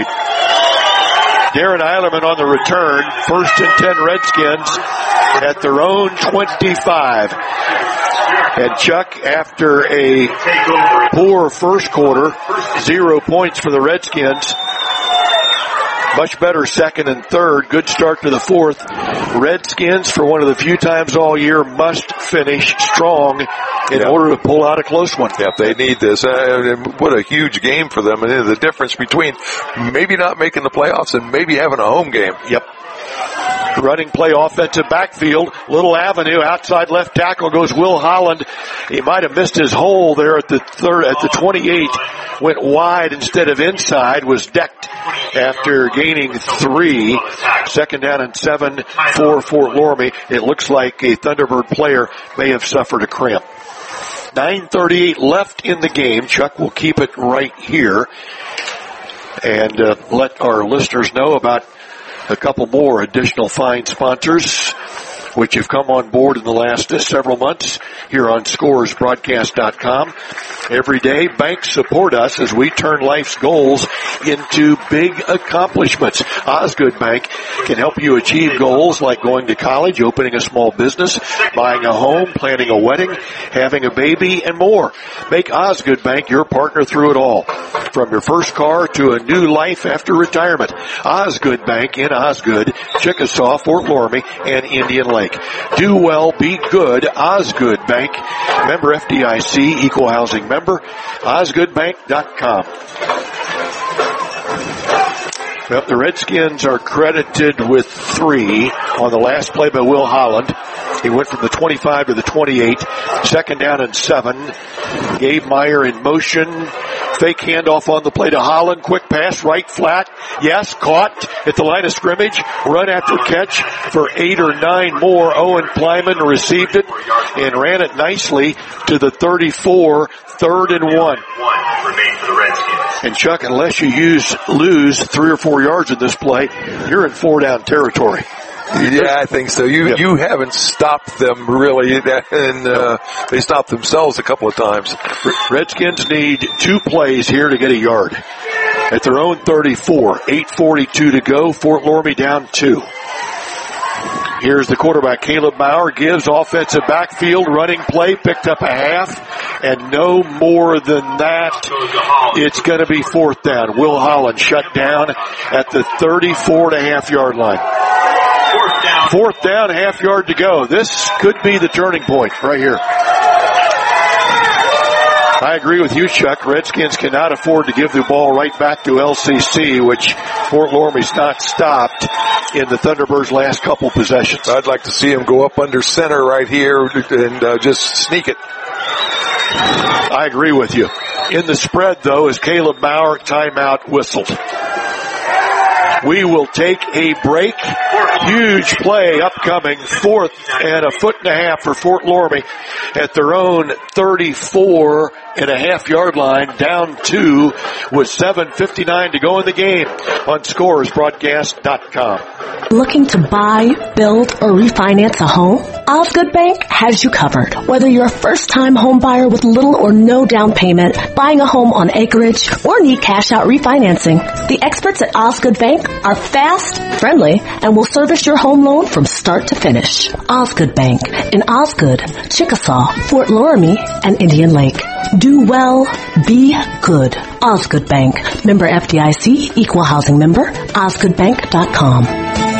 Darren Eilerman on the return, 1st and 10 Redskins at their own 25. And Chuck, after a poor first quarter, 0 points for the Redskins. Much better second and third. Good start to the fourth. Redskins, for one of the few times all year, must finish strong in order to pull out a close one. Yep, they need this. What a huge game for them. And the difference between maybe not making the playoffs and maybe having a home game. Yep. Running play, offensive backfield, little avenue, outside left tackle goes Will Holland. He might have missed his hole there at the 28. Went wide instead of inside, was decked after gaining 3. 2nd down and 7 for Fort Loramie. It looks like a Thunderbird player may have suffered a cramp. 9:38 left in the game. Chuck will keep it right here and let our listeners know about a couple more additional fine sponsors which have come on board in the last several months here on ScoresBroadcast.com. Every day, banks support us as we turn life's goals into big accomplishments. Osgood Bank can help you achieve goals like going to college, opening a small business, buying a home, planning a wedding, having a baby, and more. Make Osgood Bank your partner through it all. From your first car to a new life after retirement. Osgood Bank in Osgood, Chickasaw, Fort Loramie, and Indian Lake. Do well, be good. Osgood Bank, member FDIC, equal housing member. OsgoodBank.com. Well, the Redskins are credited with 3 on the last play by Will Holland. He went from the 25 to the 28. 2nd down and 7. Gabe Meyer in motion. Fake handoff on the play to Holland. Quick pass, right flat. Yes, caught at the line of scrimmage. Run after catch for 8 or 9 more. Owen Plyman received it and ran it nicely to the 34. 3rd and 1. And Chuck, unless you lose 3 or 4 yards in this play, you're in 4-down territory. Yeah, I think so. You haven't stopped them really, and they stopped themselves a couple of times. Redskins need 2 plays here to get a yard. At their own 34, 8:42 to go. Fort Loramie down 2. Here's the quarterback, Caleb Bauer, gives offensive backfield, running play, picked up a half, and no more than that. It's going to be 4th down. Will Holland shut down at the 34.5-yard line. 4th down, half yard to go. This could be the turning point right here. I agree with you, Chuck. Redskins cannot afford to give the ball right back to LCC, which Fort Loramie's not stopped in the Thunderbirds' last couple possessions. I'd like to see him go up under center right here and just sneak it. I agree with you. In the spread, though, is Caleb Bauer, timeout whistled. We will take a break. Huge play upcoming, 4th and a foot and a half for Fort Loramie at their own 34.5-yard line, down 2 with 7:59 to go in the game on ScoresBroadcast.com. Looking to buy, build, or refinance a home? Osgood Bank has you covered. Whether you're a first-time home buyer with little or no down payment, buying a home on acreage, or need cash-out refinancing, the experts at Osgood Bank are fast, friendly, and will service your home loan from start to finish. Osgood Bank in Osgood, Chickasaw, Fort Loramie, and Indian Lake. Do well, be good. Osgood Bank. Member FDIC, equal housing member, osgoodbank.com.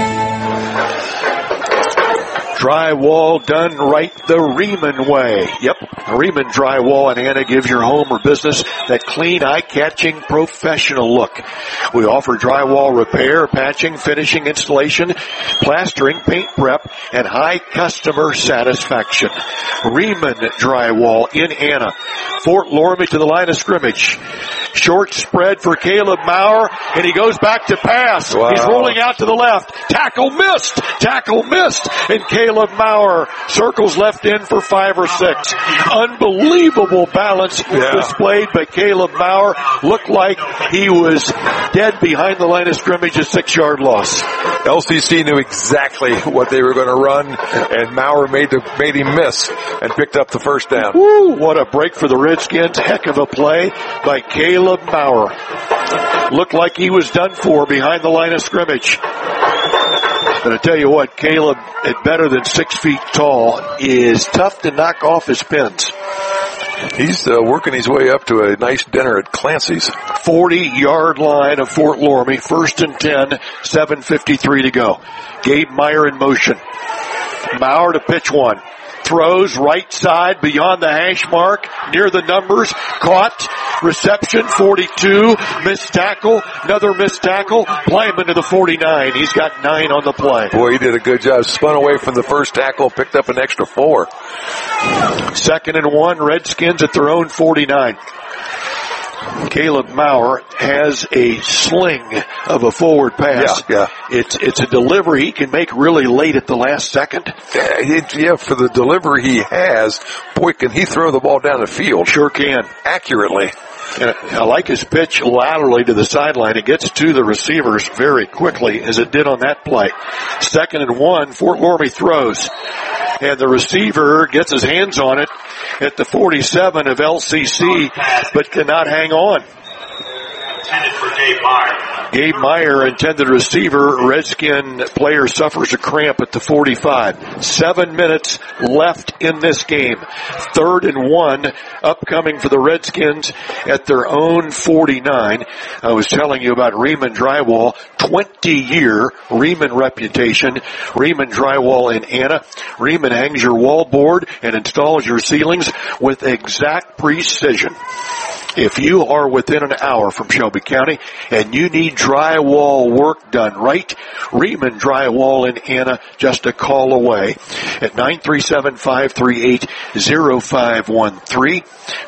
Drywall done right the Riemann way. Yep, Riemann Drywall in Anna gives your home or business that clean, eye-catching, professional look. We offer drywall repair, patching, finishing, installation, plastering, paint prep, and high customer satisfaction. Riemann Drywall in Anna. Fort Loramie to the line of scrimmage. Short spread for Caleb Maurer, and he goes back to pass. Wow. He's rolling out to the left. Tackle missed, and Caleb Maurer circles left in for 5 or 6. Unbelievable balance displayed by Caleb Maurer. Looked like he was dead behind the line of scrimmage, a 6-yard loss. LCC knew exactly what they were going to run, and Maurer made him miss and picked up the first down. Woo, what a break for the Redskins. Heck of a play by Caleb Maurer. Looked like he was done for behind the line of scrimmage. But I tell you what, Caleb, at better than 6 feet tall, is tough to knock off his pins. He's working his way up to a nice dinner at Clancy's. 40-yard line of Fort Loramie, 1st and 10, 7:53 to go. Gabe Meyer in motion. Maurer to pitch one. Throws right side beyond the hash mark, near the numbers, caught, reception, 42, missed tackle, another missed tackle, play him into the 49. He's got 9 on the play. Boy, he did a good job. Spun away from the first tackle, picked up an extra 4. 2nd and 1, Redskins at their own 49. Caleb Maurer has a sling of a forward pass. Yeah. It's a delivery he can make really late at the last second. Yeah, for the delivery he has, boy, can he throw the ball down the field. Sure can. Accurately. And I like his pitch laterally to the sideline. It gets to the receivers very quickly, as it did on that play. 2nd and 1, Fort Loramie throws. And the receiver gets his hands on it at the 47 of LCC, but cannot hang on. Intended for Gabe Meyer. Gabe Meyer, intended receiver. Redskin player suffers a cramp at the 45. 7 minutes left in this game. 3rd and 1 upcoming for the Redskins at their own 49. I was telling you about Riemann Drywall, 20-year Riemann reputation. Riemann Drywall in Anna. Riemann hangs your wallboard and installs your ceilings with exact precision. If you are within an hour from Shelby County and you need drywall work done right, Riemann Drywall in Anna, just a call away at 937-538-0513,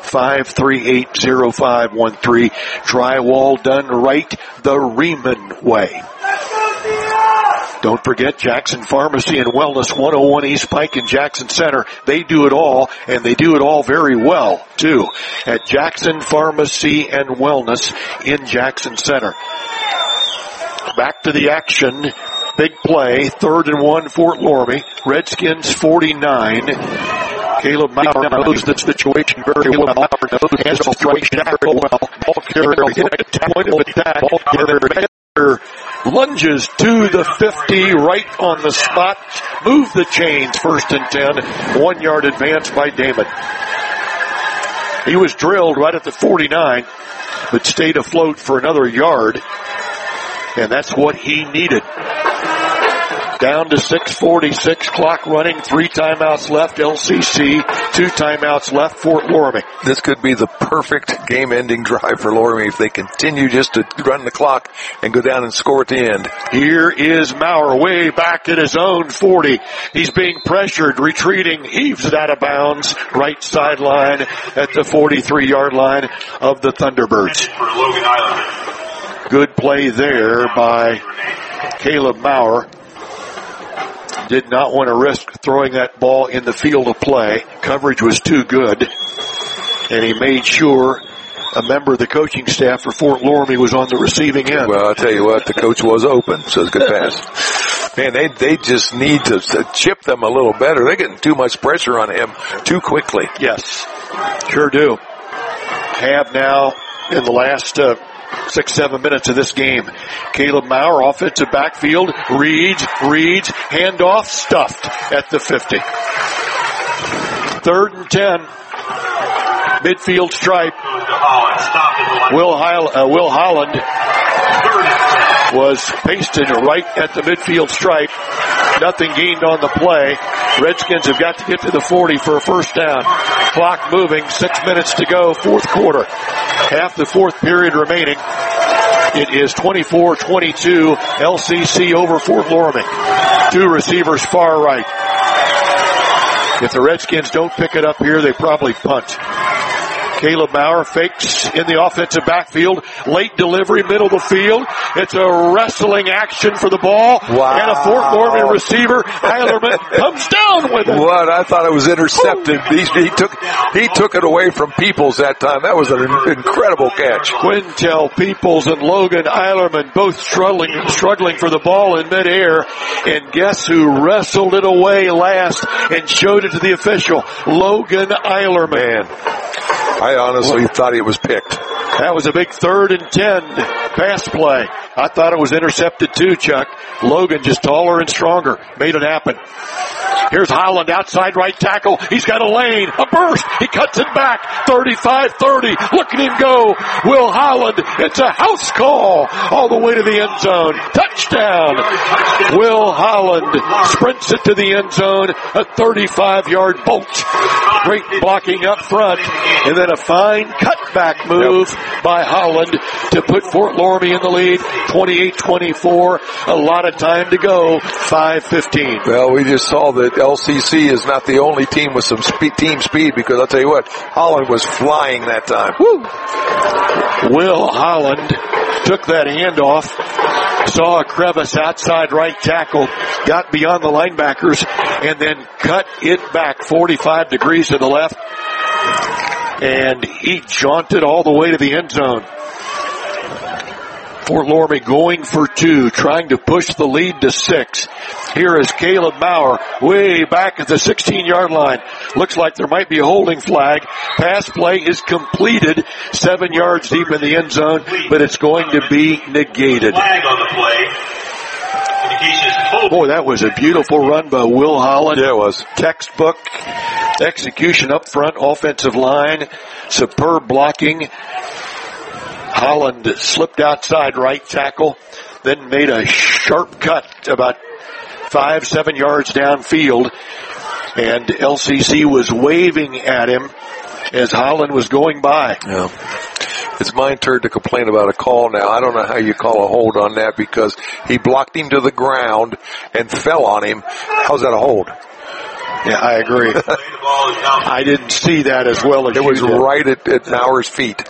538-0513. Drywall done right the Riemann way. Don't forget Jackson Pharmacy and Wellness, 101 East Pike in Jackson Center. They do it all, and they do it all very well, too, at Jackson Pharmacy and Wellness in Jackson Center. Back to the action. Big play. 3rd and 1, Fort Loramie. Redskins 49. Caleb Maurer knows the situation very well. Maurer knows the situation very well. Ball carrier hit at the point of attack. Lunges to the 50, right on the spot. Move the chains, 1st and 10. 1 yard advance by Damon. He was drilled right at the 49, but stayed afloat for another yard. And that's what he needed. Down to 6:46, clock running, 3 timeouts left, LCC, 2 timeouts left, Fort Loramie. This could be the perfect game-ending drive for Loramie if they continue just to run the clock and go down and score at the end. Here is Maurer way back at his own 40. He's being pressured, retreating, heaves it out of bounds, right sideline at the 43-yard line of the Thunderbirds. For Logan Island. Good play there by Caleb Maurer. did not want to risk throwing that ball in the field of play. Coverage was too good. And he made sure a member of the coaching staff for Fort Loramie was on the receiving end. Well, I'll tell you what, the coach was open, so it's a good pass. Man, they just need to chip them a little better. They're getting too much pressure on him too quickly. Yes, sure do. Have now in the last 6-7 minutes of this game. Caleb Maurer, offensive backfield, reads, handoff, stuffed at the 50. 3rd and 10. Midfield stripe. Will Holland was pasted right at the midfield stripe. Nothing gained on the play. Redskins have got to get to the 40 for a first down. Clock moving, 6 minutes to go, 4th quarter. Half the 4th period remaining. It is 24-22, LCC over Fort Loramie. 2 receivers far right. If the Redskins don't pick it up here, they probably punt. Caleb Maurer fakes in the offensive backfield. Late delivery, middle of the field. It's a wrestling action for the ball. Wow. And a Fort Loramie receiver, Eilerman, comes down with it. What? I thought it was intercepted. He took it away from Peoples that time. That was an incredible catch. Quintel Peoples and Logan Eilerman both struggling for the ball in midair. And guess who wrestled it away last and showed it to the official? Logan Eilerman. I honestly thought it was picked. That was a big 3rd and 10 pass play. I thought it was intercepted too, Chuck. Logan just taller and stronger. Made it happen. Here's Holland, outside right tackle. He's got a lane, a burst. He cuts it back. 35-30. Look at him go. Will Holland. It's a house call all the way to the end zone. Touchdown. Will Holland sprints it to the end zone. A 35-yard bolt. Great blocking up front. And then a fine cutback move by Holland to put Fort Loramie in the lead. 28-24. A lot of time to go. 5:15. Well, we just saw that LCC is not the only team with some team speed, because I'll tell you what, Holland was flying that time. Woo. Will Holland took that handoff, saw a crevice outside right tackle, got beyond the linebackers, and then cut it back 45 degrees to the left, and he jaunted all the way to the end zone. Fort Loramie going for 2, trying to push the lead to 6. Here is Caleb Maurer way back at the 16-yard line. Looks like there might be a holding flag. Pass play is completed 7 yards deep in the end zone, but it's going to be negated. Flag on the play. Boy, that was a beautiful run by Will Holland. Yeah, it was. Textbook execution up front, offensive line, superb blocking. Holland slipped outside right tackle, then made a sharp cut about 5-7 yards downfield, and LCC was waving at him as Holland was going by. Yeah. It's my turn to complain about a call now. I don't know how you call a hold on that, because he blocked him to the ground and fell on him. How's that a hold? Yeah, I agree. I didn't see that as well as it was did. Right at Maurer's feet.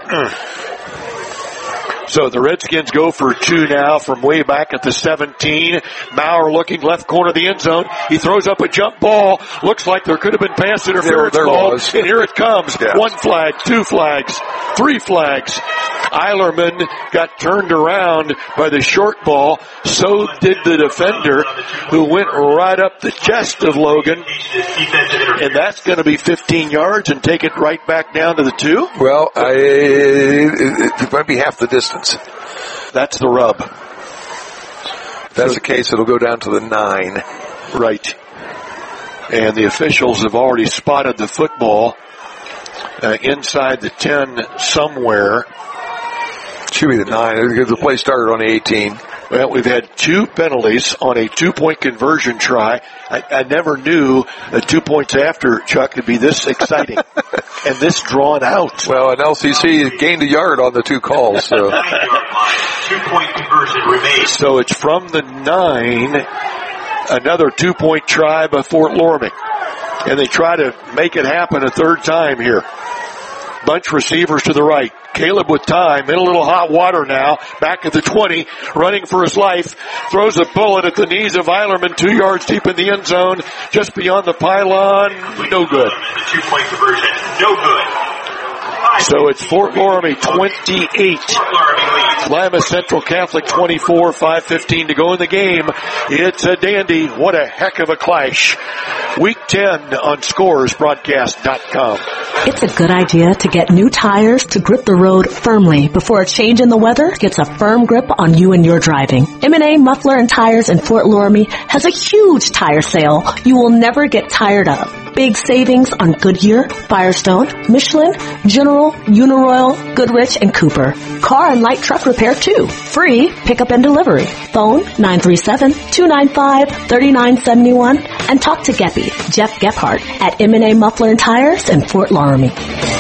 So the Redskins go for 2 now from way back at the 17. Maurer looking left corner of the end zone. He throws up a jump ball. Looks like there could have been pass interference ball. Was. And here it comes. Yes. 1 flag, 2 flags, 3 flags. Eilerman got turned around by the short ball. So did the defender, who went right up the chest of Logan. And that's going to be 15 yards and take it right back down to the 2? Well, it might be half the distance. That's the rub. If that's the case, it'll go down to the 9. Right. And the officials have already spotted the football inside the 10 somewhere. Should be the 9, because the play started on the 18. Well, we've had 2 penalties on a 2-point conversion try. I never knew that 2 points after, Chuck, could be this exciting and this drawn out. Well, and LCC gained a yard on the 2 calls. So. 2-point conversion remains. So it's from the 9, another 2-point try by Fort Loramie. And they try to make it happen a 3rd time here. Bunch receivers to the right. Caleb with time, in a little hot water now, back at the 20, running for his life, throws a bullet at the knees of Eilerman, 2 yards deep in the end zone, just beyond the pylon, no good. The 2-point conversion, no good. So it's Fort Loramie 28, Lima Central Catholic 24, 5:15 to go in the game. It's a dandy. What a heck of a clash. Week 10 on scoresbroadcast.com. It's a good idea to get new tires to grip the road firmly before a change in the weather gets a firm grip on you and your driving. M&A Muffler and Tires in Fort Loramie has a huge tire sale you will never get tired of. Big savings on Goodyear, Firestone, Michelin, General, Uniroyal, Goodrich, and Cooper. Car and light truck repair too. Free pickup and delivery. Phone 937-295-3971 and talk to Geppy, Jeff Gephardt at M&A Muffler and Tires in Fort Loramie.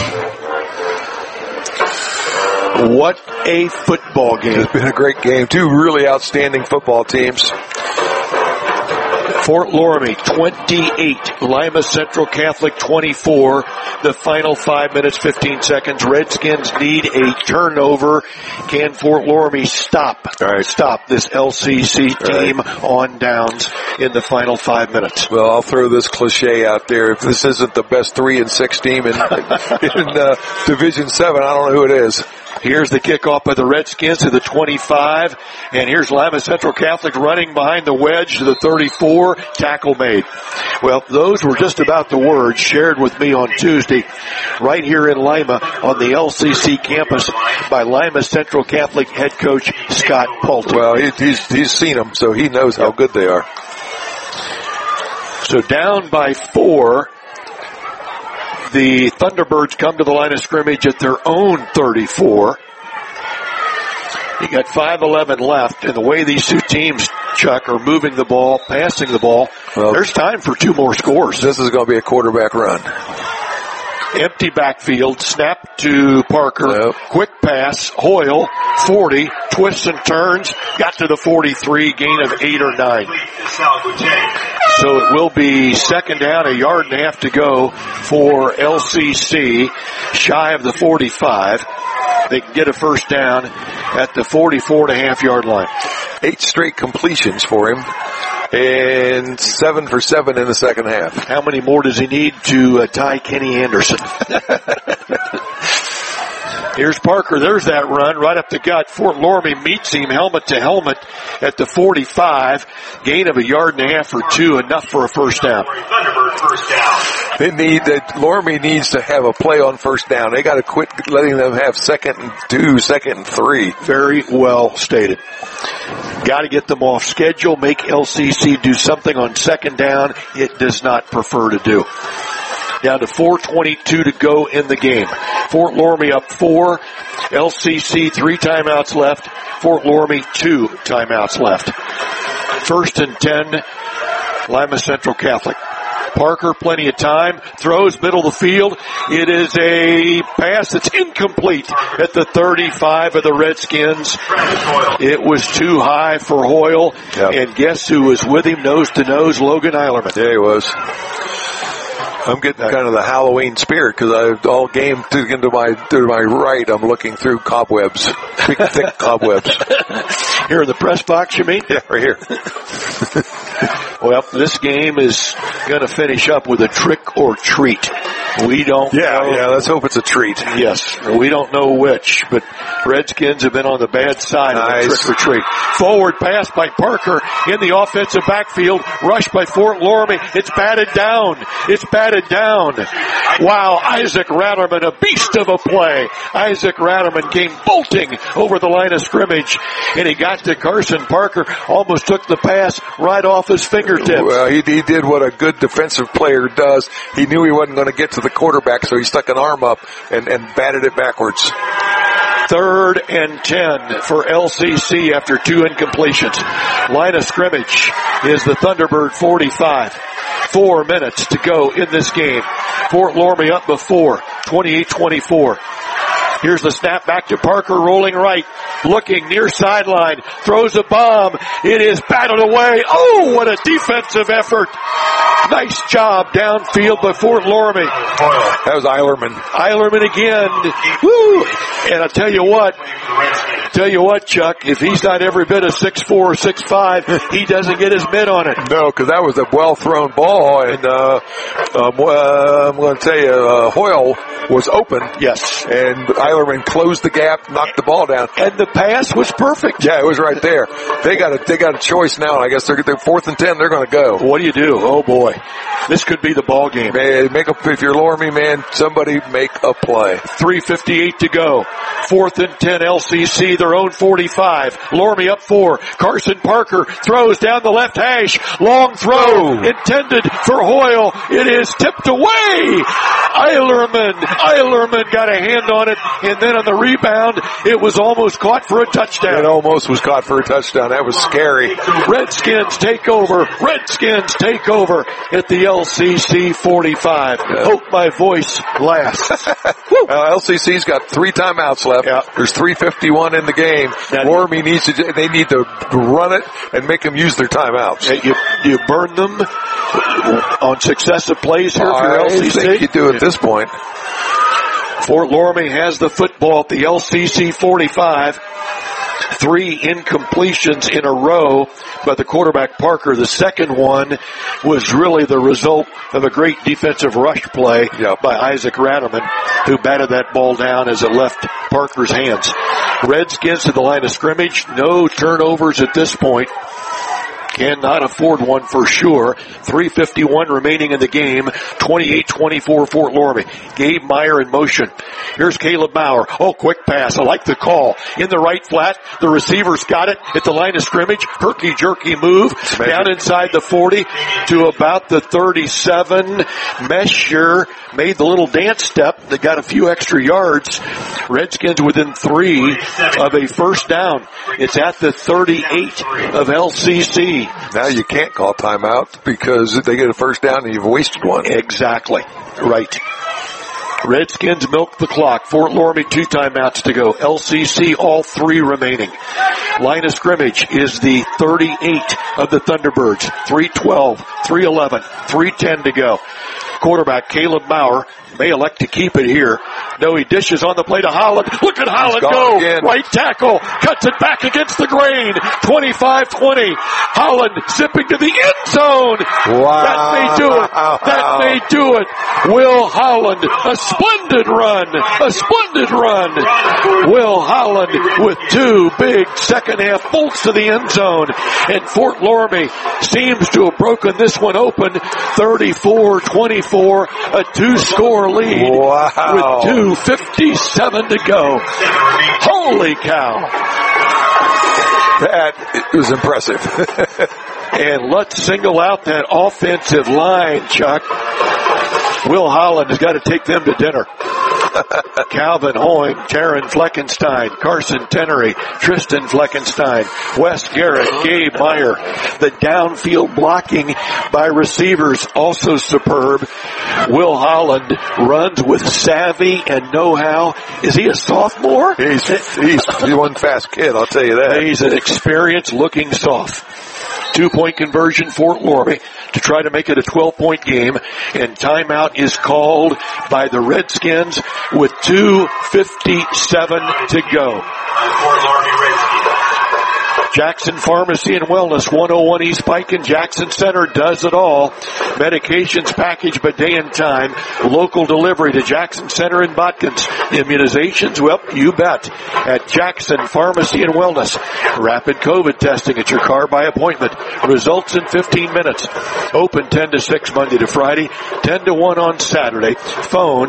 What a football game. It's been a great game. Two really outstanding football teams. Fort Loramie 28, Lima Central Catholic 24. The final 5 minutes, 15 seconds. Redskins need a turnover. Can Fort Loramie stop this LCC team on downs in the final 5 minutes? Well, I'll throw this cliche out there. If this isn't the best 3-6 team in Division 7, I don't know who it is. Here's the kickoff by the Redskins to the 25, and here's Lima Central Catholic running behind the wedge to the 34, tackle made. Well, those were just about the words shared with me on Tuesday right here in Lima on the LCC campus by Lima Central Catholic head coach Scott Poulton. Well, he's seen them, so he knows how good they are. So down by 4. The Thunderbirds come to the line of scrimmage at their own 34. You got 5:11 left, and the way these two teams, Chuck, are moving the ball, passing the ball, there's time for 2 more scores. This is going to be a quarterback run. Empty backfield, snap to Parker, quick pass, Hoyle, 40, twists and turns, got to the 43, gain of 8 or 9. So it will be second down, 1.5 yards to go for LCC, shy of the 45. They can get a first down at the 44.5-yard line. 8 straight completions for him. And 7 for 7 in the second half. How many more does he need to tie Kenny Anderson? Here's Parker. There's that run right up the gut. Fort Loramie meets him helmet to helmet at the 45. Gain of 1.5 yards or 2, enough for a first down. Loramie needs to have a play on first down. They got to quit letting them have 2nd and 2, 2nd and 3. Very well stated. Got to get them off schedule. Make LCC do something on second down it does not prefer to do. Down to 4:22 to go in the game. Fort Loramie up 4. LCC 3 timeouts left. Fort Loramie 2 timeouts left. 1st and 10, Lima Central Catholic. Parker, plenty of time, throws middle of the field. It is a pass that's incomplete at the 35 of the Redskins. It was too high for Hoyle, and guess who was with him nose to nose? Logan Eilerman. There he was. I'm getting kind of the Halloween spirit because all game to my right, I'm looking through cobwebs, big thick cobwebs. Here in the press box, you mean? Yeah, right here. Well, this game is going to finish up with a trick or treat. We don't know. Yeah, let's hope it's a treat. Yes, we don't know which, but Redskins have been on the bad side of the trick or treat. Forward pass by Parker in the offensive backfield, rushed by Fort Loramie. It's batted down. Wow, Isaac Ratterman, a beast of a play. Isaac Ratterman came bolting over the line of scrimmage, and he got to Carson Parker, almost took the pass right off his fingertips. Well, he did what a good defensive player does. He knew he wasn't going to get to the quarterback, so he stuck an arm up and batted it backwards. 3rd and 10 for LCC after 2 incompletions. Line of scrimmage is the Thunderbird 45. 4 minutes to go in this game. Fort Loramie up before, 28-24. Here's the snap back to Parker, rolling right, looking near sideline, throws a bomb. It is batted away. Oh, what a defensive effort. Nice job downfield by Fort Loramie. That was Eilerman. Eilerman again. Woo! And I tell you what, Chuck, if he's not every bit of 6'4" or 6'5", he doesn't get his mitt on it. No, because that was a well-thrown ball, and I'm going to tell you, Hoyle was open. Yes. And Eilerman closed the gap, knocked the ball down. And the pass was perfect. Yeah, it was right there. They got a choice now, and I guess they're 4th and 10, they're going to go. What do you do? Oh, boy. This could be the ball game. Man, if you're Loramie, man, somebody make a play. 3:58 to go. 4th and 10, LCC, their own 45. Loramie up 4. Carson Parker throws down the left hash. Long throw intended for Hoyle. It is tipped away. Eilerman got a hand on it, and then on the rebound, it was almost caught for a touchdown. It almost was caught for a touchdown. That was scary. Redskins take over at the LCC 45. Hope my voice lasts. LCC's got 3 timeouts left. Yeah. There's 3:51 in the game. Loramie they need to run it and make them use their timeouts. You burn them on successive plays here for LCC? I think you do at this point. Fort Loramie has the football at the LCC 45. 3 incompletions in a row by the quarterback Parker. The second one was really the result of a great defensive rush play by Isaac Rademan, who batted that ball down as it left Parker's hands. Redskins to the line of scrimmage. No turnovers at this point. Cannot afford one for sure. 3:51 remaining in the game. 28-24 Fort Loramie. Gabe Meyer in motion. Here's Caleb Bauer. Oh, quick pass. I like the call. In the right flat. The receiver's got it at the line of scrimmage. Herky-jerky move. Down inside the 40 to about the 37. Mesher made the little dance step. They got a few extra yards. Redskins within 3 of a first down. It's at the 38 of LCC. Now you can't call timeout because if they get a first down and you've wasted one. Exactly. Right. Redskins milk the clock. Fort Loramie 2 timeouts to go. LCC all 3 remaining. Line of scrimmage is the 38 of the Thunderbirds. 3:12, 3:11, 3:10 to go. Quarterback Caleb Bauer may elect to keep it here. No, he dishes on the play to Holland. Look at Holland go. Again. Right tackle. Cuts it back against the grain. 25-20. Holland zipping to the end zone. Wow. That may do it. Will Holland, a splendid run. Will Holland with 2 big second half bolts to the end zone. And Fort Loramie seems to have broken this one open. 34-24. A 2-score lead with 2:57 to go. Holy cow. That was impressive. And let's single out that offensive line, Chuck. Will Holland has got to take them to dinner. Calvin Hoying, Taryn Fleckenstein, Carson Tenery, Tristan Fleckenstein, Wes Garrett, Gabe Meyer. The downfield blocking by receivers also superb. Will Holland runs with savvy and know-how. Is he a sophomore? He's one fast kid, I'll tell you that. He's an experienced looking soft. 2-point conversion, Fort Loramie, to try to make it a 12-point game. And timeout is called by the Redskins with 2:57 to go. Fort Loramie Redskins. Jackson Pharmacy and Wellness, 101 East Pike and Jackson Center does it all. Medications packaged by day and time. Local delivery to Jackson Center and Botkins. Immunizations, well, you bet. At Jackson Pharmacy and Wellness. Rapid COVID testing at your car by appointment. Results in 15 minutes. Open 10 to 6 Monday to Friday. 10 to 1 on Saturday. Phone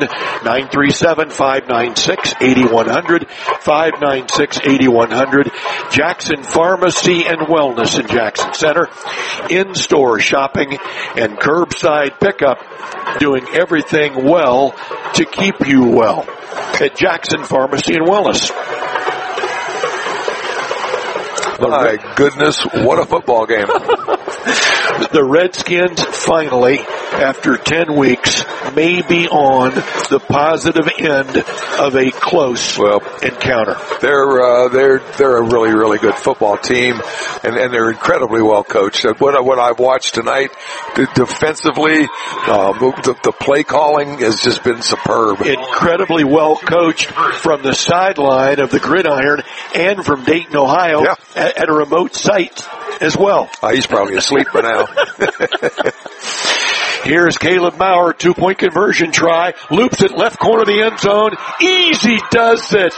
937-596-8100. 596-8100. Jackson Pharmacy and Wellness in Jackson Center. In-store shopping and curbside pickup. Doing everything well to keep you well. At Jackson Pharmacy and Wellness. My goodness, what a football game. The Redskins finally after 10 weeks may be on the positive end of a close encounter. They're a really, really good football team, and they're incredibly well coached. What I've watched tonight, defensively, the play calling has just been superb. Incredibly well coached from the sideline of the Gridiron and from Dayton, Ohio, at a remote site as well. He's probably asleep by now. Here's Caleb Maurer, 2-point conversion try. Loops it left corner of the end zone. Easy does it.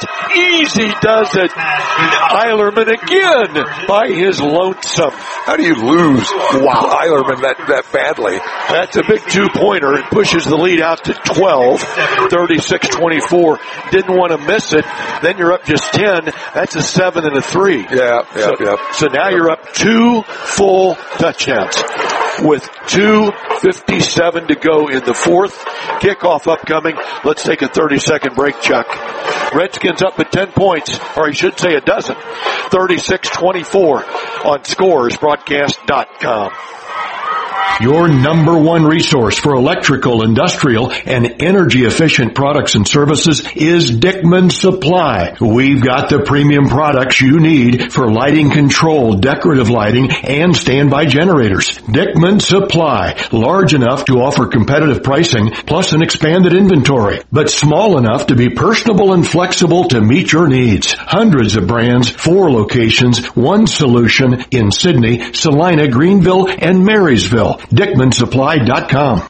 Eilerman again by his lonesome. How do you lose Eilerman that badly? That's a big 2-pointer. It pushes the lead out to 12. 36-24. Didn't want to miss it. Then you're up just 10. That's a 7 and a 3. So now you're up 2 full touchdowns with 2:57 to go in the fourth. Kickoff upcoming. Let's take a 30-second break, Chuck. Redskins up at 10 points, or I should say a dozen. 36-24 on scoresbroadcast.com. Your number one resource for electrical, industrial, and energy-efficient products and services is Dickman Supply. We've got the premium products you need for lighting control, decorative lighting, and standby generators. Dickman Supply, large enough to offer competitive pricing plus an expanded inventory, but small enough to be personable and flexible to meet your needs. Hundreds of brands, 4 locations, 1 solution in Sydney, Salina, Greenville, and Marysville. DickmanSupply.com.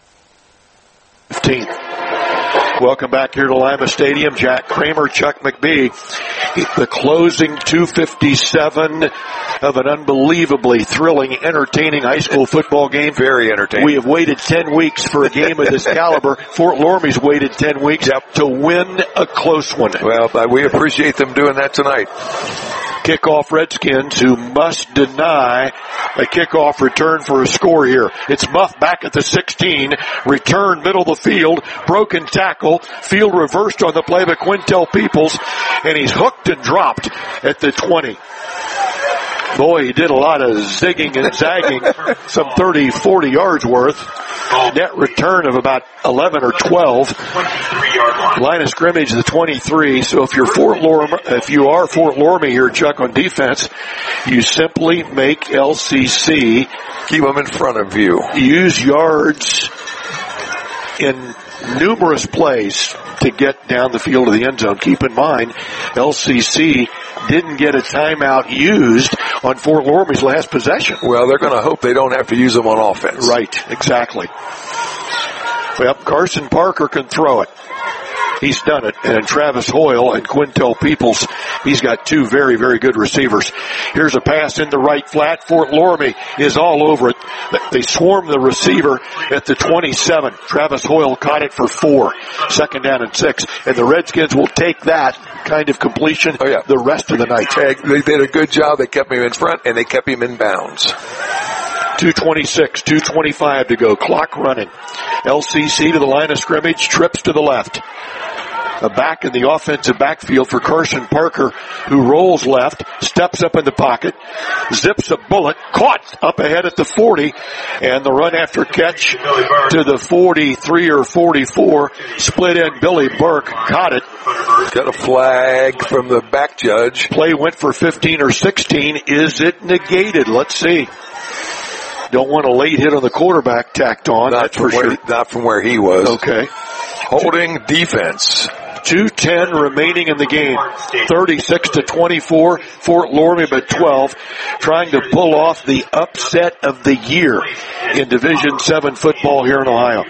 15th. Welcome back here to Lima Stadium. Jack Kramer, Chuck McBee. The closing 2:57 of an unbelievably thrilling, entertaining high school football game. Very entertaining. We have waited 10 weeks for a game of this caliber. Fort Loramie's waited 10 weeks to win a close one. Well, we appreciate them doing that tonight. Kickoff Redskins, who must deny a kickoff return for a score here. It's Muff back at the 16. Return middle of the field. Broken tackle. Field reversed on the play by Quintel Peoples. And he's hooked and dropped at the 20. Boy, he did a lot of zigging and zagging. Some 30, 40 yards worth. Net return of about 11 or 12. Line of scrimmage, the 23. So if you are Fort Loramie here, Chuck, on defense, you simply make LCC keep them in front of you. Use yards in numerous plays to get down the field of the end zone. Keep in mind, LCC didn't get a timeout used on Fort Loramie's last possession. Well, they're going to hope they don't have to use them on offense. Right, exactly. Well, Carson Parker can throw it. He's done it. And Travis Hoyle and Quintel Peoples, he's got 2 very, very good receivers. Here's a pass in the right flat. Fort Loramie is all over it. They swarm the receiver at the 27. Travis Hoyle caught it for 4. 2nd down and 6. And the Redskins will take that kind of completion the rest of the night. They did a good job. They kept him in front, and they kept him in bounds. 2:26, 2:25 to go. Clock running. LCC to the line of scrimmage, trips to the left. A back in the offensive backfield for Carson Parker, who rolls left, steps up in the pocket, zips a bullet, caught up ahead at the 40, and the run after catch to the 43 or 44. Split end Billy Burke caught it. Got a flag from the back judge. Play went for 15 or 16. Is it negated? Let's see. Don't want a late hit on the quarterback tacked on. That's for sure. Not from where he was. Okay. Holding defense. 2:10 remaining in the game. 36-24. Fort Loramie by 12. Trying to pull off the upset of the year in Division 7 football here in Ohio.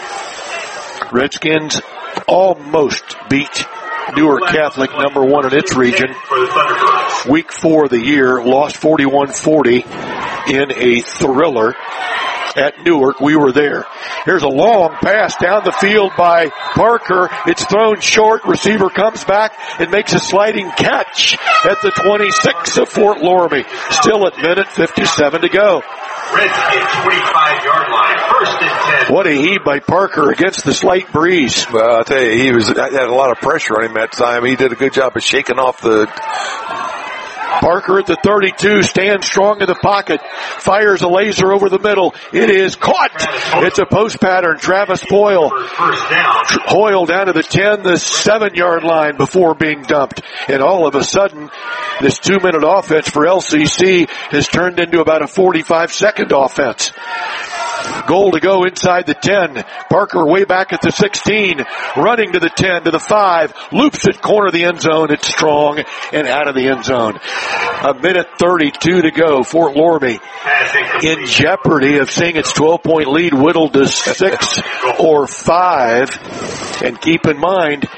Redskins almost beat Newark Catholic, number 1 in its region. Week 4 of the year, lost 41-40 in a thriller at Newark. We were there. Here's a long pass down the field by Parker. It's thrown short. Receiver comes back and makes a sliding catch at the 26 of Fort Loramie. Still at minute 57 to go. Redskins 25-yard line. 1st and 10. What a heave by Parker against the slight breeze. Well, I'll tell you, he had a lot of pressure on him that time. He did a good job of shaking off the Parker at the 32 stands strong in the pocket, fires a laser over the middle. It is caught. It's a post pattern. Travis Hoyle down to the 10, the 7-yard line before being dumped. And all of a sudden, this 2-minute offense for LCC has turned into about a 45-second offense. Goal to go inside the 10. Parker way back at the 16, running to the 10, to the 5, loops it corner of the end zone. It's strong and out of the end zone. A minute 32 to go. Fort Loramie in jeopardy of seeing its 12-point lead whittled to 6 or 5. And keep in mind,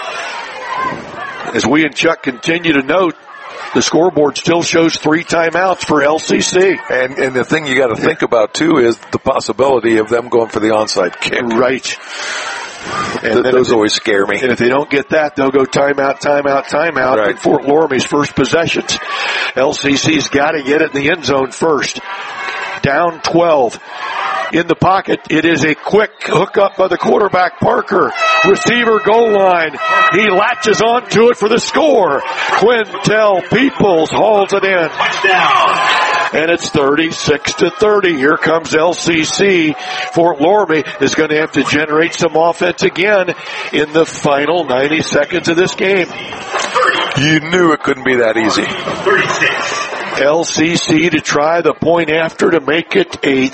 as we and Chuck continue to note, the scoreboard still shows 3 timeouts for LCC. And the thing you got to think about, too, is the possibility of them going for the onside kick. Right. And those always scare me. And if they don't get that, they'll go timeout. Right. In Fort Loramie's first possessions. LCC's got to get it in the end zone first. Down 12. In the pocket, it is a quick hookup by the quarterback, Parker. Receiver goal line. He latches onto it for the score. Quintel Peoples hauls it in. And it's 36-30. Here comes LCC. Fort Loramie is going to have to generate some offense again in the final 90 seconds of this game. You knew it couldn't be that easy. 36. LCC to try the point after to make it a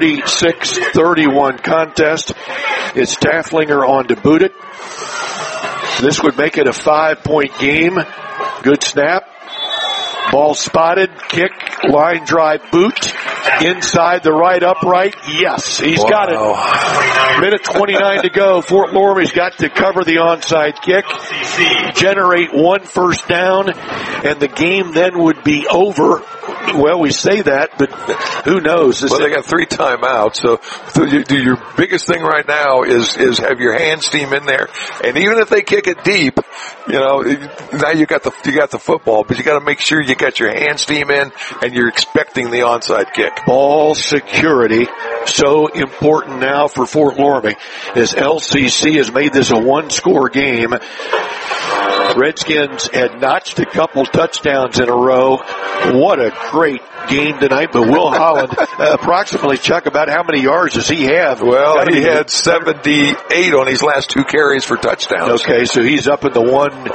36-31 contest. It's Tafflinger on to boot it. This would make it a 5-point game. Good snap. Ball spotted, kick, line drive, boot, inside the right upright. Yes, he's got it. Minute 29 to go. Fort Loramie's got to cover the onside kick, generate 1 first down, and the game then would be over. Well, we say that, but who knows? Well, they got 3 timeouts, so your biggest thing right now is have your hands team in there, and even if they kick it deep, now you got the football, but you got to make sure you got your hands team in and you're expecting the onside kick. Ball security, so important now for Fort Loramie, as LCC has made this a 1-score game. Redskins had notched a couple touchdowns in a row. What a great game tonight. But Will Holland, approximately, Chuck, about how many yards does he have? Well, he had 78 on his last 2 carries for touchdowns. Okay, so he's up in the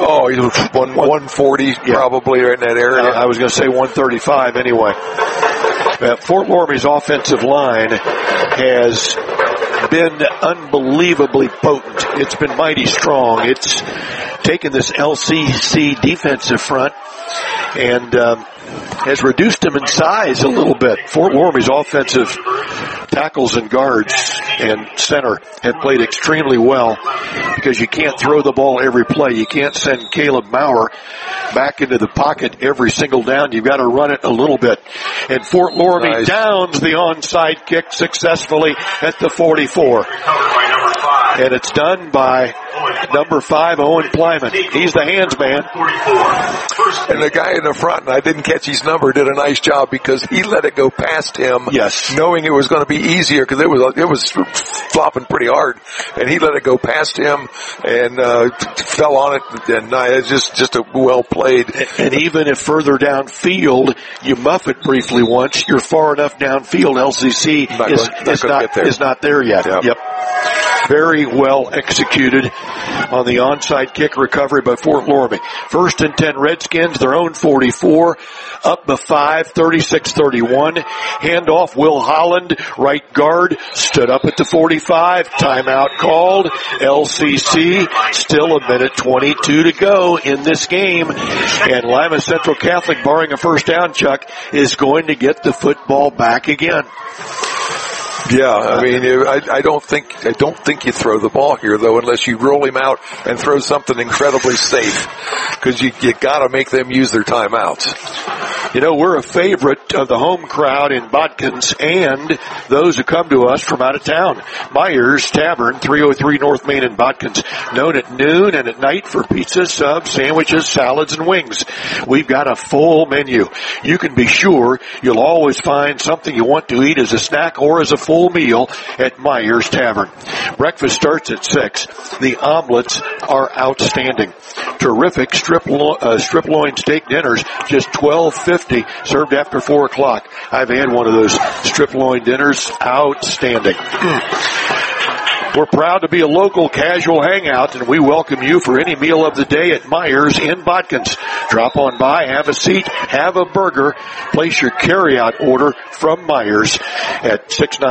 140 probably right in that area. I was going to say 135 anyway. Fort Loramie's offensive line has been unbelievably potent. It's been mighty strong. It's taken this LCC defensive front and has reduced them in size a little bit. Fort Loramie's offensive tackles and guards and center have played extremely well because you can't throw the ball every play. You can't send Caleb Maurer back into the pocket every single down. You've got to run it a little bit. And Fort Loramie downs the onside kick successfully at the 44. And it's done by number 5, Owen Plyman. He's the hands man. And the guy in the front, and I didn't catch his number, did a nice job because he let it go past him. Yes. Knowing it was going to be easier because it was flopping pretty hard. And he let it go past him and fell on it. And it's just a well played. And even if further downfield, you muff it briefly once, you're far enough downfield. LCC is not there yet. Yep. Very well executed on the onside kick recovery by Fort Loramie. 1st and 10 Redskins, their own 44, up the 5, 36-31. Handoff, Will Holland, right guard, stood up at the 45. Timeout called. LCC, still a minute 22 to go in this game. And Lima Central Catholic, barring a first down, Chuck, is going to get the football back again. Yeah, I mean, I don't think you throw the ball here though, unless you roll him out and throw something incredibly safe, because you got to make them use their timeouts. You know, we're a favorite of the home crowd in Bodkins and those who come to us from out of town. Myers Tavern, 303 North Main in Bodkins, known at noon and at night for pizza, subs, sandwiches, salads, and wings. We've got a full menu. You can be sure you'll always find something you want to eat as a snack or as a full meal at Myers Tavern. Breakfast starts at 6. The omelets are outstanding. Terrific strip loin steak dinners, just $12.50, served after 4 o'clock. I've had one of those strip loin dinners. Outstanding. We're proud to be a local casual hangout, and we welcome you for any meal of the day at Myers in Bodkins. Drop on by, have a seat, have a burger, place your carryout order from Myers at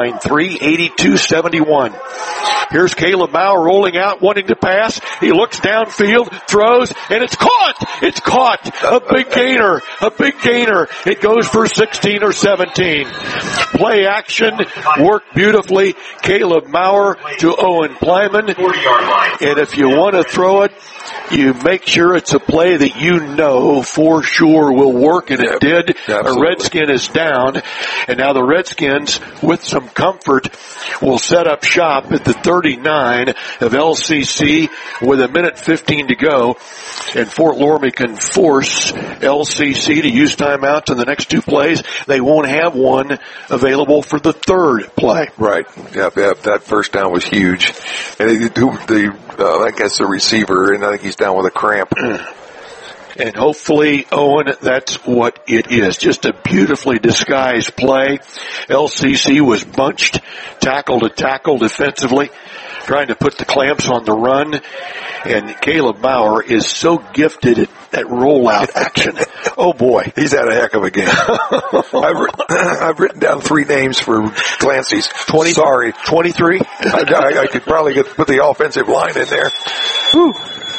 693-8271. Here's Caleb Maurer rolling out, wanting to pass. He looks downfield, throws, and it's caught! It's caught! A big gainer! A big gainer! It goes for 16 or 17. Play action, worked beautifully. Caleb Maurer to Owen Plyman. And if you want to throw it, you make sure it's a play that you know for sure will work, and it did. Absolutely. A Redskin is down, and now the Redskins, with some comfort, will set up shop at the 39 of LCC with 1:15 to go, and Fort Loramie can force LCC to use timeouts in the next 2 plays. They won't have one available for the 3rd play. Right. Yep. That first down was huge. And I guess the receiver, and I think he's down with a cramp. And hopefully, Owen, that's what it is. Just a beautifully disguised play. LCC was bunched, tackle to tackle defensively, trying to put the clamps on the run. And Caleb Maurer is so gifted at rollout action. Oh boy. He's had a heck of a game. I've written down 3 names for Clancy's. 23? I could probably put the offensive line in there. Whew.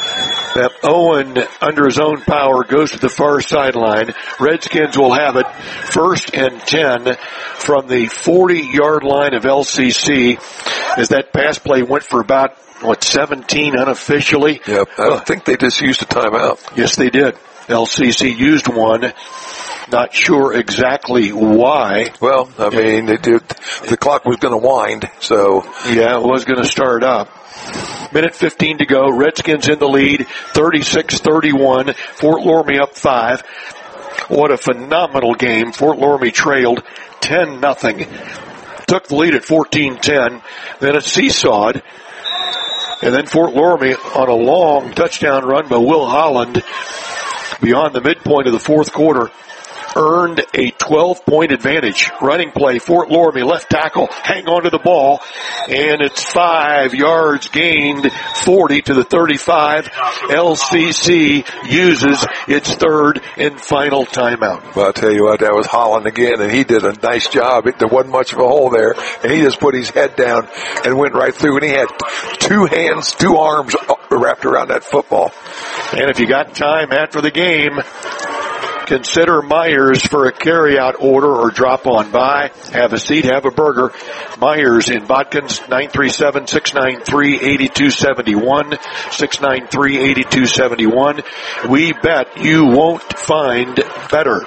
Owen, under his own power, goes to the far sideline. Redskins will have it 1st and 10 from the 40-yard line of LCC, as that pass play went for about, 17 unofficially? Yep. I think they just used a timeout. Yes, they did. LCC used one. Not sure exactly why. Well, I mean, the clock was going to wind, so. Yeah, it was going to start up. 1:15 to go. Redskins in the lead, 36-31. Fort Loramie up 5. What a phenomenal game. Fort Loramie trailed 10-0. Took the lead at 14-10. Then it seesawed. And then Fort Loramie on a long touchdown run by Will Holland beyond the midpoint of the 4th quarter earned a 12-point advantage. Running play, Fort Loramie, left tackle, hang on to the ball, and it's 5 yards gained, 40 to the 35. LCC uses its 3rd and final timeout. Well, I'll tell you what, that was Holland again, and he did a nice job. There wasn't much of a hole there, and he just put his head down and went right through, and he had 2 hands, 2 arms wrapped around that football. And if you got time after the game, consider Myers for a carryout order or drop on by. Have a seat, have a burger. Myers in Bodkins, 937-693-8271. 693-8271. We bet you won't find better.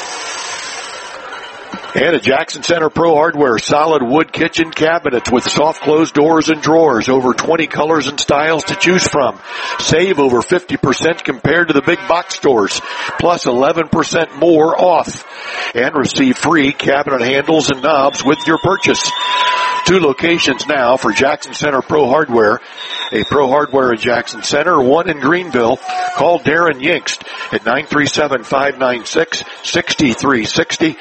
And a Jackson Center Pro Hardware solid wood kitchen cabinets with soft closed doors and drawers. Over 20 colors and styles to choose from. Save over 50% compared to the big box stores. Plus 11% more off. And receive free cabinet handles and knobs with your purchase. 2 locations now for Jackson Center Pro Hardware. A Pro Hardware at Jackson Center, 1 in Greenville. Call Darren Yinkst at 937-596-6360.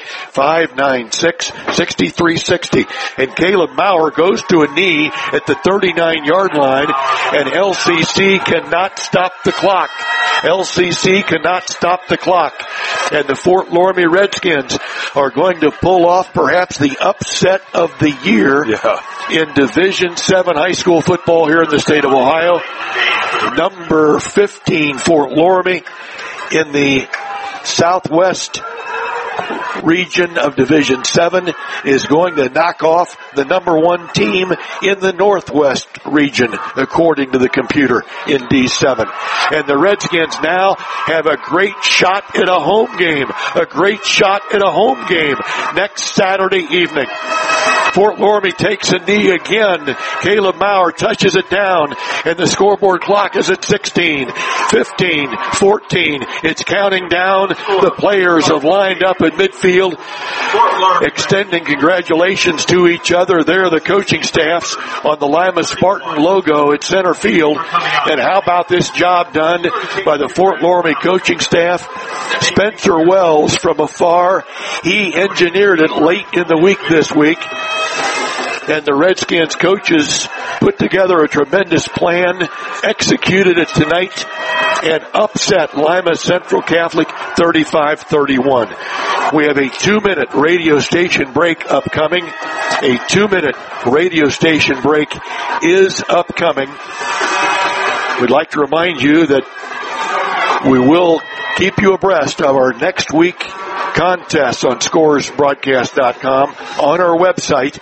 596-6360. And Caleb Maurer goes to a knee at the 39-yard line, and LCC cannot stop the clock. LCC cannot stop the clock. And the Fort Loramie Redskins are going to pull off perhaps the upset of the year in Division 7 high school football here in the state of Ohio. Number 15, Fort Loramie, in the Southwest region of Division 7 is going to knock off the number 1 team in the Northwest region, according to the computer in D7. And the Redskins now have a great shot at a home game. A great shot at a home game next Saturday evening. Fort Loramie takes a knee again. Caleb Maurer touches it down, and the scoreboard clock is at 16, 15, 14. It's counting down. The players have lined up in midfield, extending congratulations to each other. They're the coaching staffs on the Lima Spartan logo at center field. And how about this job done by the Fort Loramie coaching staff? Spencer Wells from afar. He engineered it late in the week this week. And the Redskins coaches put together a tremendous plan, executed it tonight, and upset Lima Central Catholic 35-31. We have a 2-minute radio station break upcoming. A 2-minute radio station break is upcoming. We'd like to remind you that we will keep you abreast of our next week contests on scoresbroadcast.com, on our website,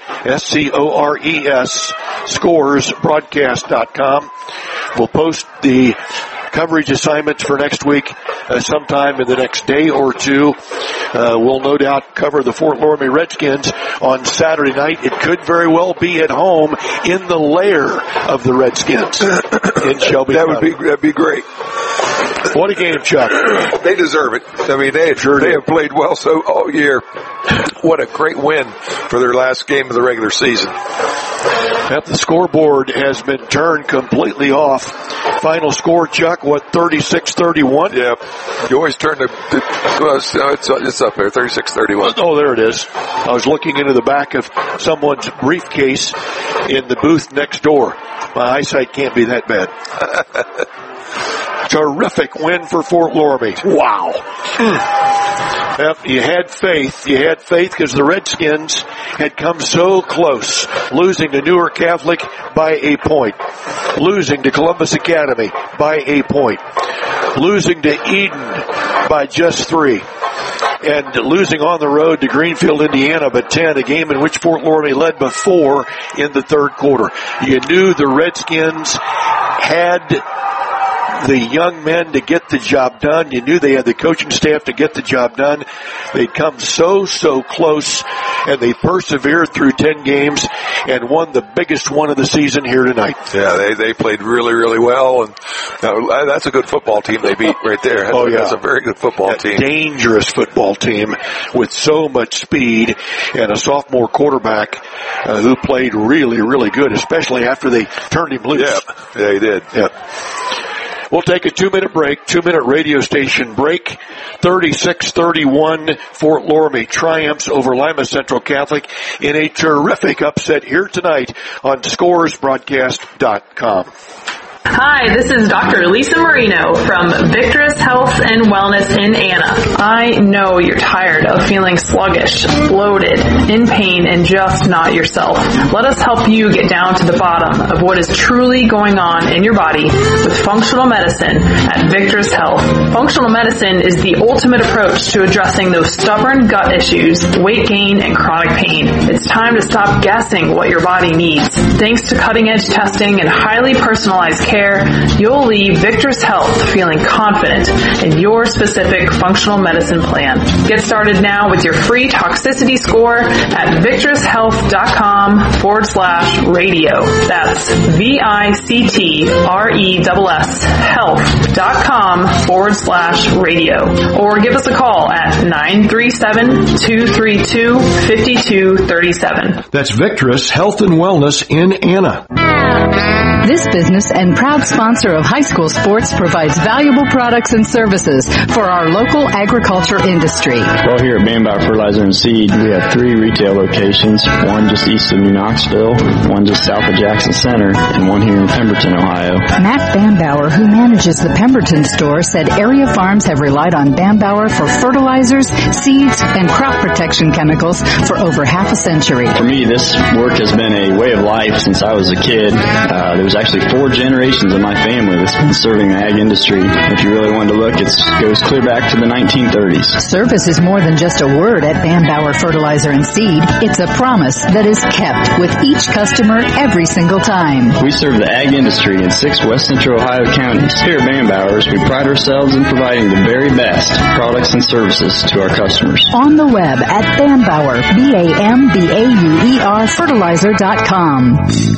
SCORES, scoresbroadcast.com. We'll post the coverage assignments for next week sometime in the next day or two. We'll no doubt cover the Fort Loramie Redskins on Saturday night. It could very well be at home in the lair of the Redskins in Shelby County. That'd be great. What a game, Chuck. They deserve it. I mean, they have played well so all year. What a great win for their last game of the regular season. Yep, the scoreboard has been turned completely off. Final score, Chuck, 36-31? Yep. You always turn it's up there, 36-31. Oh, there it is. I was looking into the back of someone's briefcase in the booth next door. My eyesight can't be that bad. Terrific win for Fort Loramie. Wow. Yep, you had faith. You had faith because the Redskins had come so close, losing to Newark Catholic by a point, losing to Columbus Academy by a point, losing to Eden by just 3, and losing on the road to Greenfield, Indiana by 10, a game in which Fort Loramie led by 4 in the third quarter. You knew the Redskins had the young men to get the job done. You knew they had the coaching staff to get the job done. They'd come so close, and they persevered through 10 games and won the biggest one of the season here tonight. Yeah, they played really well, and that's a good football team they beat right there. That's a very good football team. Dangerous football team with so much speed and a sophomore quarterback who played really good, especially after they turned him loose. Yeah, they did. Yeah. We'll take a 2-minute break, 2-minute radio station break. 36-31, Fort Loramie triumphs over Lima Central Catholic in a terrific upset here tonight on scoresbroadcast.com. Hi, this is Dr. Lisa Marino from Victorous Health and Wellness in Anna. I know you're tired of feeling sluggish, bloated, in pain, and just not yourself. Let us help you get down to the bottom of what is truly going on in your body with functional medicine at Victorous Health. Functional medicine is the ultimate approach to addressing those stubborn gut issues, weight gain, and chronic pain. It's time to stop guessing what your body needs. Thanks to cutting-edge testing and highly personalized care, you'll leave Victorous Health feeling confident in your specific functional medicine plan. Get started now with your free toxicity score at victoroushealth.com/radio. That's VICTRESS health.com/radio. Or give us a call at 937-232-5237. That's Victorous Health and Wellness in Anna. This business and proud sponsor of high school sports provides valuable products and services for our local agriculture industry. Well, here at Bambauer Fertilizer and Seed, we have 3 retail locations, one just east of New Knoxville, one just south of Jackson Center, and one here in Pemberton, Ohio. Matt Bambauer, who manages the Pemberton store, said area farms have relied on Bambauer for fertilizers, seeds, and crop protection chemicals for over half a century. For me, this work has been a way of life since I was a kid. There was There's actually 4 generations of my family that's been serving the ag industry. If you really wanted to look, it goes clear back to the 1930s. Service is more than just a word at Van Bauer Fertilizer and Seed. It's a promise that is kept with each customer every single time. We serve the ag industry in 6 West Central Ohio counties. Here at Van Bauer's, we pride ourselves in providing the very best products and services to our customers. On the web at Van Bauer, BAMBAUER fertilizer.com.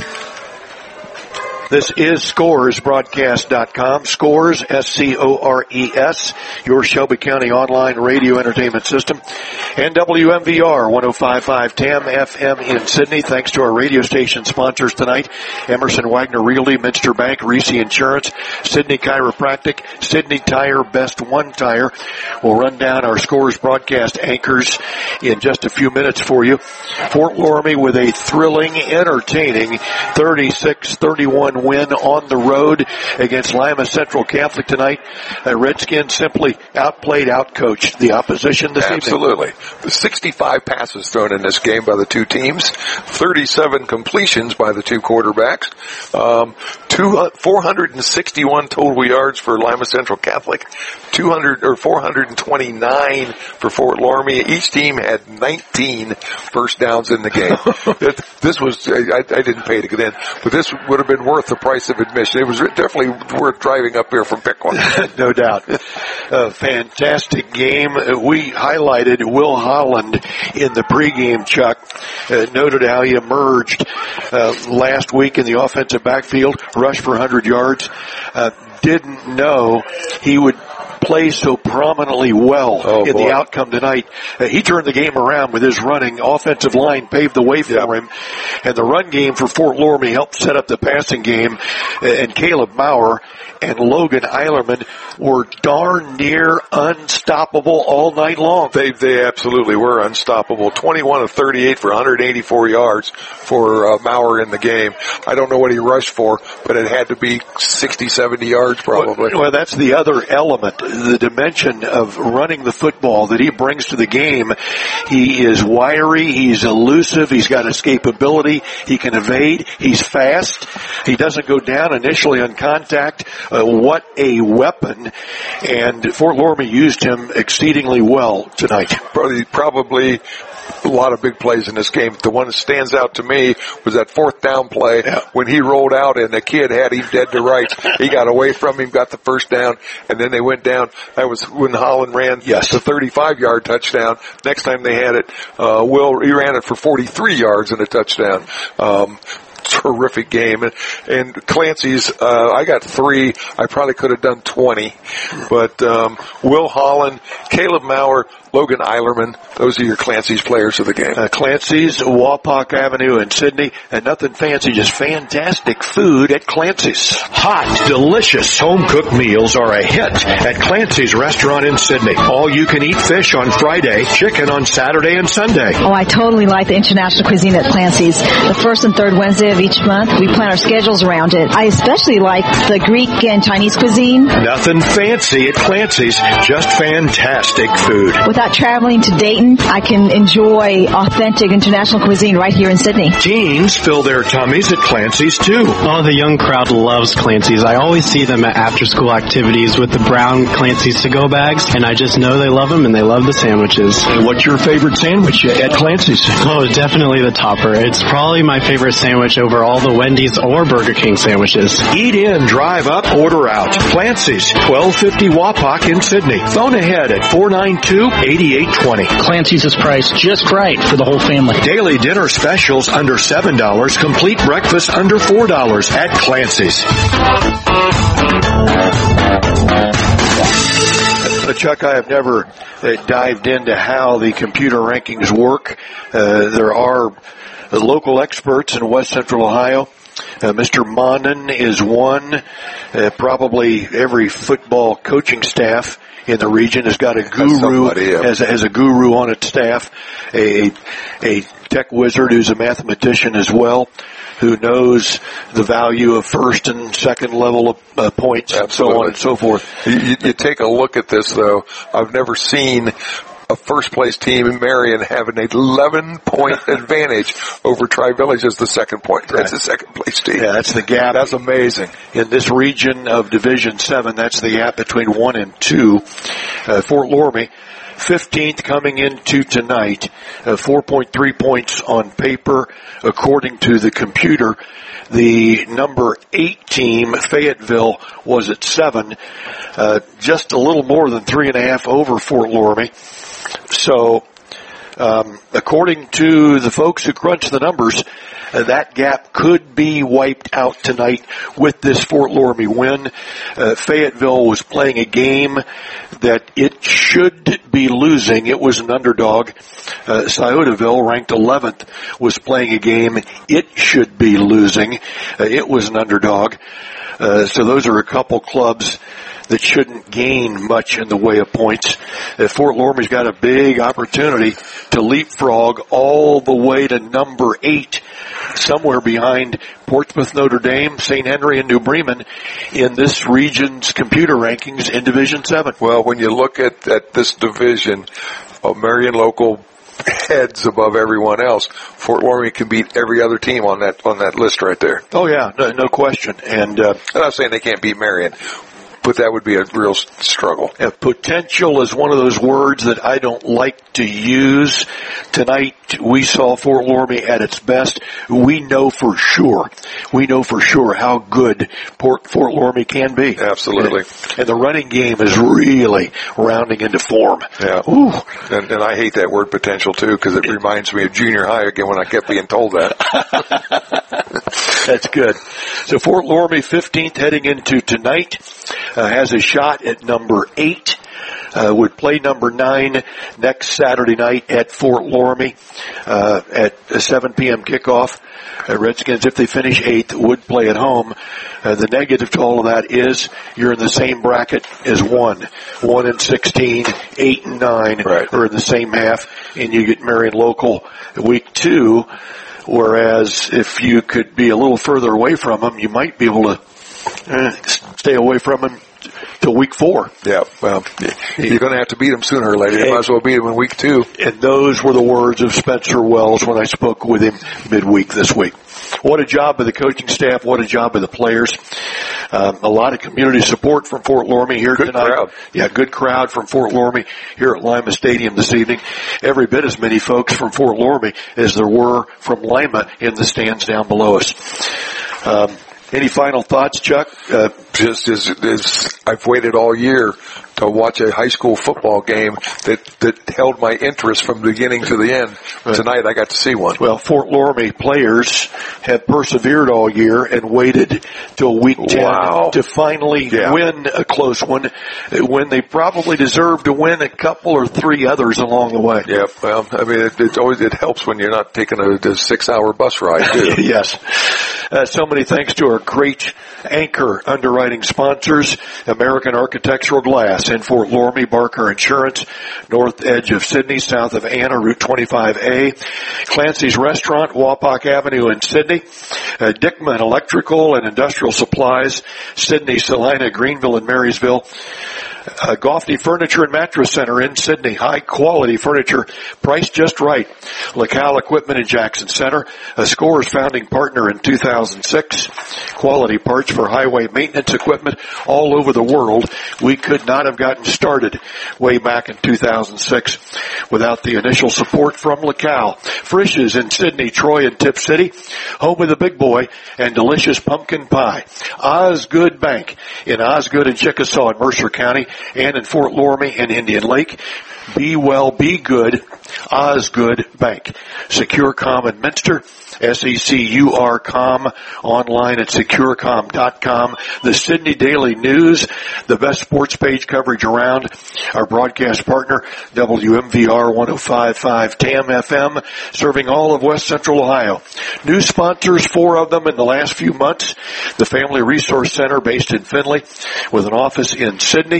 This is ScoresBroadcast.com. Scores, S-C-O-R-E-S, your Shelby County online radio entertainment system. And WMVR 105.5 TAM FM in Sydney. Thanks to our radio station sponsors tonight. Emerson Wagner Realty, Minster Bank, Reese Insurance, Sydney Chiropractic, Sydney Tire, Best One Tire. We'll run down our Scores broadcast anchors in just a few minutes for you. Fort Loramie with a thrilling, entertaining 36-31 win on the road against Lima Central Catholic tonight. Redskins simply outplayed, outcoached the opposition this evening. Absolutely. The 65 passes thrown in this game by the two teams, 37 completions by the two quarterbacks, 461 total yards for Lima Central Catholic, 429 for Fort Loramie. Each team had 19 first downs in the game. This was, I didn't pay to get in, but this would have been worth the price of admission. It was definitely worth driving up here from Piqua. No doubt. A fantastic game. We highlighted Will Holland in the pregame, Chuck. Noted how he emerged last week in the offensive backfield, rushed for 100 yards. Didn't know he would play so prominently well the outcome tonight. He turned the game around with his running. Offensive line paved the way for him. And the run game for Fort Loramie helped set up the passing game. And Caleb Maurer and Logan Eilerman were darn near unstoppable all night long. They absolutely were unstoppable. 21 of 38 for 184 yards for Maurer in the game. I don't know what he rushed for, but it had to be 60, 70 yards probably. Well, that's the other element, the dimension of running the football that he brings to the game. He is wiry, he's elusive, he's got escapability, he can evade, he's fast, he doesn't go down initially on contact. What a weapon. And Fort Loramie used him exceedingly well tonight. Probably a lot of big plays in this game. The one that stands out to me was that 4th down play when he rolled out and the kid had him dead to rights. He got away from him, got the first down, and then they went down. That was when Holland ran the 35-yard touchdown. Next time they had it, he ran it for 43 yards and a touchdown. Terrific game. And Clancy's, I got 3. I probably could have done 20. But Will Holland, Caleb Maurer, Logan Eilerman, those are your Clancy's players of the game. Clancy's, Wapak Avenue in Sydney, and nothing fancy, just fantastic food at Clancy's. Hot, delicious home-cooked meals are a hit at Clancy's restaurant in Sydney. All-you-can-eat fish on Friday, chicken on Saturday and Sunday. Oh, I totally like the international cuisine at Clancy's. The first and third Wednesday of each month, we plan our schedules around it. I especially like the Greek and Chinese cuisine. Nothing fancy at Clancy's, just fantastic food. Without traveling to Dayton, I can enjoy authentic international cuisine right here in Sydney. Teens fill their tummies at Clancy's too. Oh, the young crowd loves Clancy's. I always see them at after-school activities with the brown Clancy's to-go bags, and I just know they love them and they love the sandwiches. What's your favorite sandwich at Clancy's? Oh, definitely the topper. It's probably my favorite sandwich over all the Wendy's or Burger King sandwiches. Eat in, drive up, order out. Clancy's, 1250 Wapak in Sydney. Phone ahead at 492-8820. Clancy's is priced just right for the whole family. Daily dinner specials under $7. Complete breakfast under $4 at Clancy's. Chuck, I have never dived into how the computer rankings work. There are local experts in West Central Ohio. Mr. Monden is one. Probably every football coaching staff in the region has got a guru, has a guru on its staff, a tech wizard who's a mathematician as well, who knows the value of first and second level of points, and so on and so forth. You take a look at this, though. I've never seen a first-place team in Marion have an 11-point advantage over Tri-Village as the second point. That's the second-place team. Yeah, that's the gap. That's amazing. In this region of Division 7, that's the gap between 1 and 2. Fort Loramie, 15th coming into tonight, 4.3 points on paper, according to the computer. The number 8 team, Fayetteville, was at 7, just a little more than 3.5 over Fort Loramie. So, according to the folks who crunch the numbers, that gap could be wiped out tonight with this Fort Loramie win. Fayetteville was playing a game that it should be losing. It was an underdog. Sciotaville, ranked 11th, was playing a game it should be losing. It was an underdog. So those are a couple clubs that shouldn't gain much in the way of points. Fort Loramie's got a big opportunity to leapfrog all the way to number 8, somewhere behind Portsmouth, Notre Dame, St. Henry, and New Bremen in this region's computer rankings in Division 7. Well, when you look at this division of Marion local heads above everyone else, Fort Loramie can beat every other team on that list right there. Oh yeah, no question. And I'm not saying they can't beat Marion, but that would be a real struggle. Potential is one of those words that I don't like to use. Tonight, we saw Fort Loramie at its best. We know for sure how good Fort Loramie can be. Absolutely. And the running game is really rounding into form. Yeah. Ooh. And I hate that word potential too, because it reminds me of junior high again when I kept being told that. That's good. So Fort Loramie 15th heading into tonight. Has a shot at number 8, would play number 9 next Saturday night at Fort Loramie, at a 7 p.m. kickoff. Redskins, if they finish 8th, would play at home. The negative to all of that is you're in the same bracket as 1 and 16, 8 and 9 are in the same half, and you get Marion local week 2. Whereas if you could be a little further away from them, you might be able to stay away from them till week 4. Yeah, well, you're going to have to beat them sooner or later. You might as well beat them in week 2. And those were the words of Spencer Wells when I spoke with him midweek this week. What a job by the coaching staff. What a job by the players. A lot of community support from Fort Loramie here tonight. Crowd. Yeah, good crowd from Fort Loramie here at Lima Stadium this evening. Every bit as many folks from Fort Loramie as there were from Lima in the stands down below us. Any final thoughts, Chuck? Just as I've waited all year to watch a high school football game that held my interest from the beginning to the end. Right. Tonight I got to see one. Well, Fort Loramie players have persevered all year and waited till week 10 to finally win a close one when they probably deserve to win a couple or 3 others along the way. Yeah, well, I mean, it helps when you're not taking a 6-hour bus ride, too. Yes. So many thanks to our great anchor underwriting sponsors, American Architectural Glass in Fort Loramie, Barker Insurance, north edge of Sydney, south of Anna, Route 25A, Clancy's Restaurant, Wapak Avenue in Sydney, Dickman Electrical and Industrial Supplies, Sydney, Salina, Greenville, and Marysville, Goffney Furniture and Mattress Center in Sydney. High quality furniture, priced just right. LaCal Equipment in Jackson Center, a Scores founding partner in 2006. Quality parts for highway maintenance equipment all over the world. We could not have gotten started way back in 2006 without the initial support from LaCal. Frisch's in Sydney, Troy, and Tip City, home of the Big Boy and delicious pumpkin pie. Osgood Bank in Osgood and Chickasaw in Mercer County, and in Fort Loramie and Indian Lake. Be well, be good. Osgood Bank. Securcom in Minster. SECURCOM, online at securecom.com. The Sydney Daily News, the best sports page coverage around. Our broadcast partner, WMVR 105.5 TAM FM, serving all of West Central Ohio. New sponsors, 4 of them in the last few months. The Family Resource Center based in Findlay with an office in Sydney.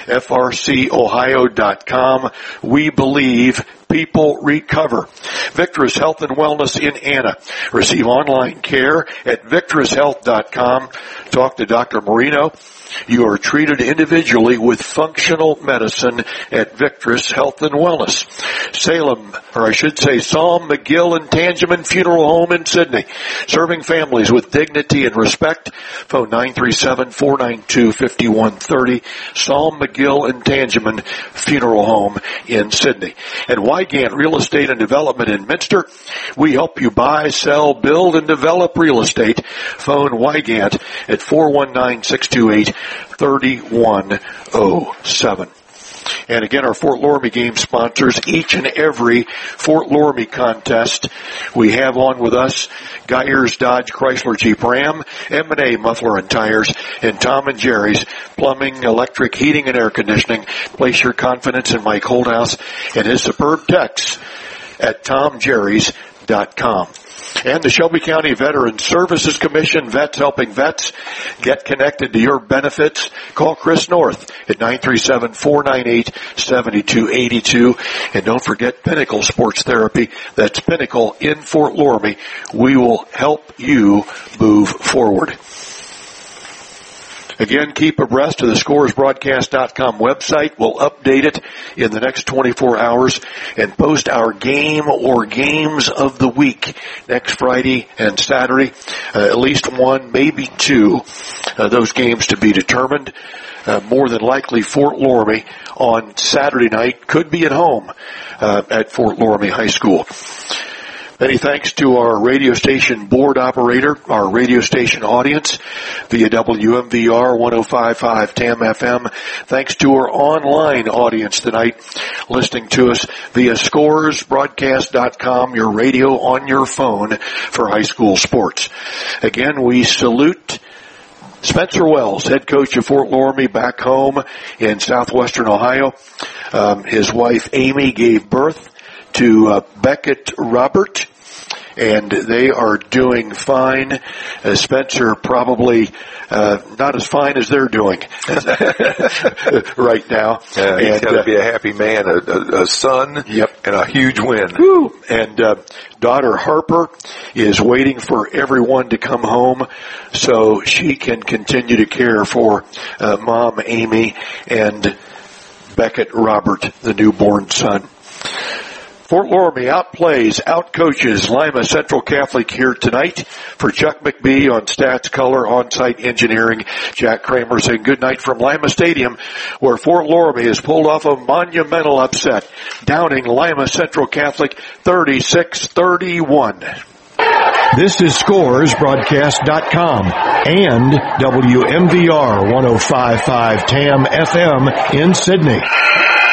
FRCOhio.com. We believe people recover. Victor's Health and Wellness in Anna. Receive online care at victorhealth.com. Talk to Dr. Marino. You are treated individually with functional medicine at Victress Health and Wellness. Psalm McGill and Tangeman Funeral Home in Sydney, serving families with dignity and respect. Phone 937-492-5130. Psalm McGill and Tangeman Funeral Home in Sydney. And Wygant Real Estate and Development in Minster. We help you buy, sell, build, and develop real estate. Phone Wygant at 419-628-3107. And again, our Fort Loramie game sponsors each and every Fort Loramie contest. We have on with us Geyers Dodge Chrysler Jeep Ram, M&A Muffler and Tires, and Tom and Jerry's Plumbing, Electric, Heating, and Air Conditioning. Place your confidence in Mike Holdhouse and his superb techs at TomJerrys.com. And the Shelby County Veterans Services Commission, Vets Helping Vets. Get connected to your benefits. Call Chris North at 937-498-7282. And don't forget Pinnacle Sports Therapy. That's Pinnacle in Fort Loramie. We will help you move forward. Again, keep abreast of the ScoresBroadcast.com website. We'll update it in the next 24 hours and post our game or games of the week next Friday and Saturday. At least one, maybe two, those games to be determined. More than likely Fort Loramie on Saturday night. Could be at home at Fort Loramie High School. Many thanks to our radio station board operator, our radio station audience via WMVR 105.5 TAM FM. Thanks to our online audience tonight listening to us via ScoresBroadcast.com, your radio on your phone for high school sports. Again, we salute Spencer Wells, head coach of Fort Loramie, back home in southwestern Ohio. His wife Amy gave birth to Beckett Robert, and they are doing fine. Spencer probably not as fine as they're doing right now. He's got to be a happy man, a son, and a huge win. Woo. And daughter Harper is waiting for everyone to come home so she can continue to care for Mom Amy and Beckett Robert, the newborn son. Fort Loramie outplays, outcoaches Lima Central Catholic here tonight. For Chuck McBee on Stats Color, On-Site Engineering, Jack Kramer saying good night from Lima Stadium, where Fort Loramie has pulled off a monumental upset, downing Lima Central Catholic 36-31. This is ScoresBroadcast.com and WMVR 105.5 TAM FM in Sydney.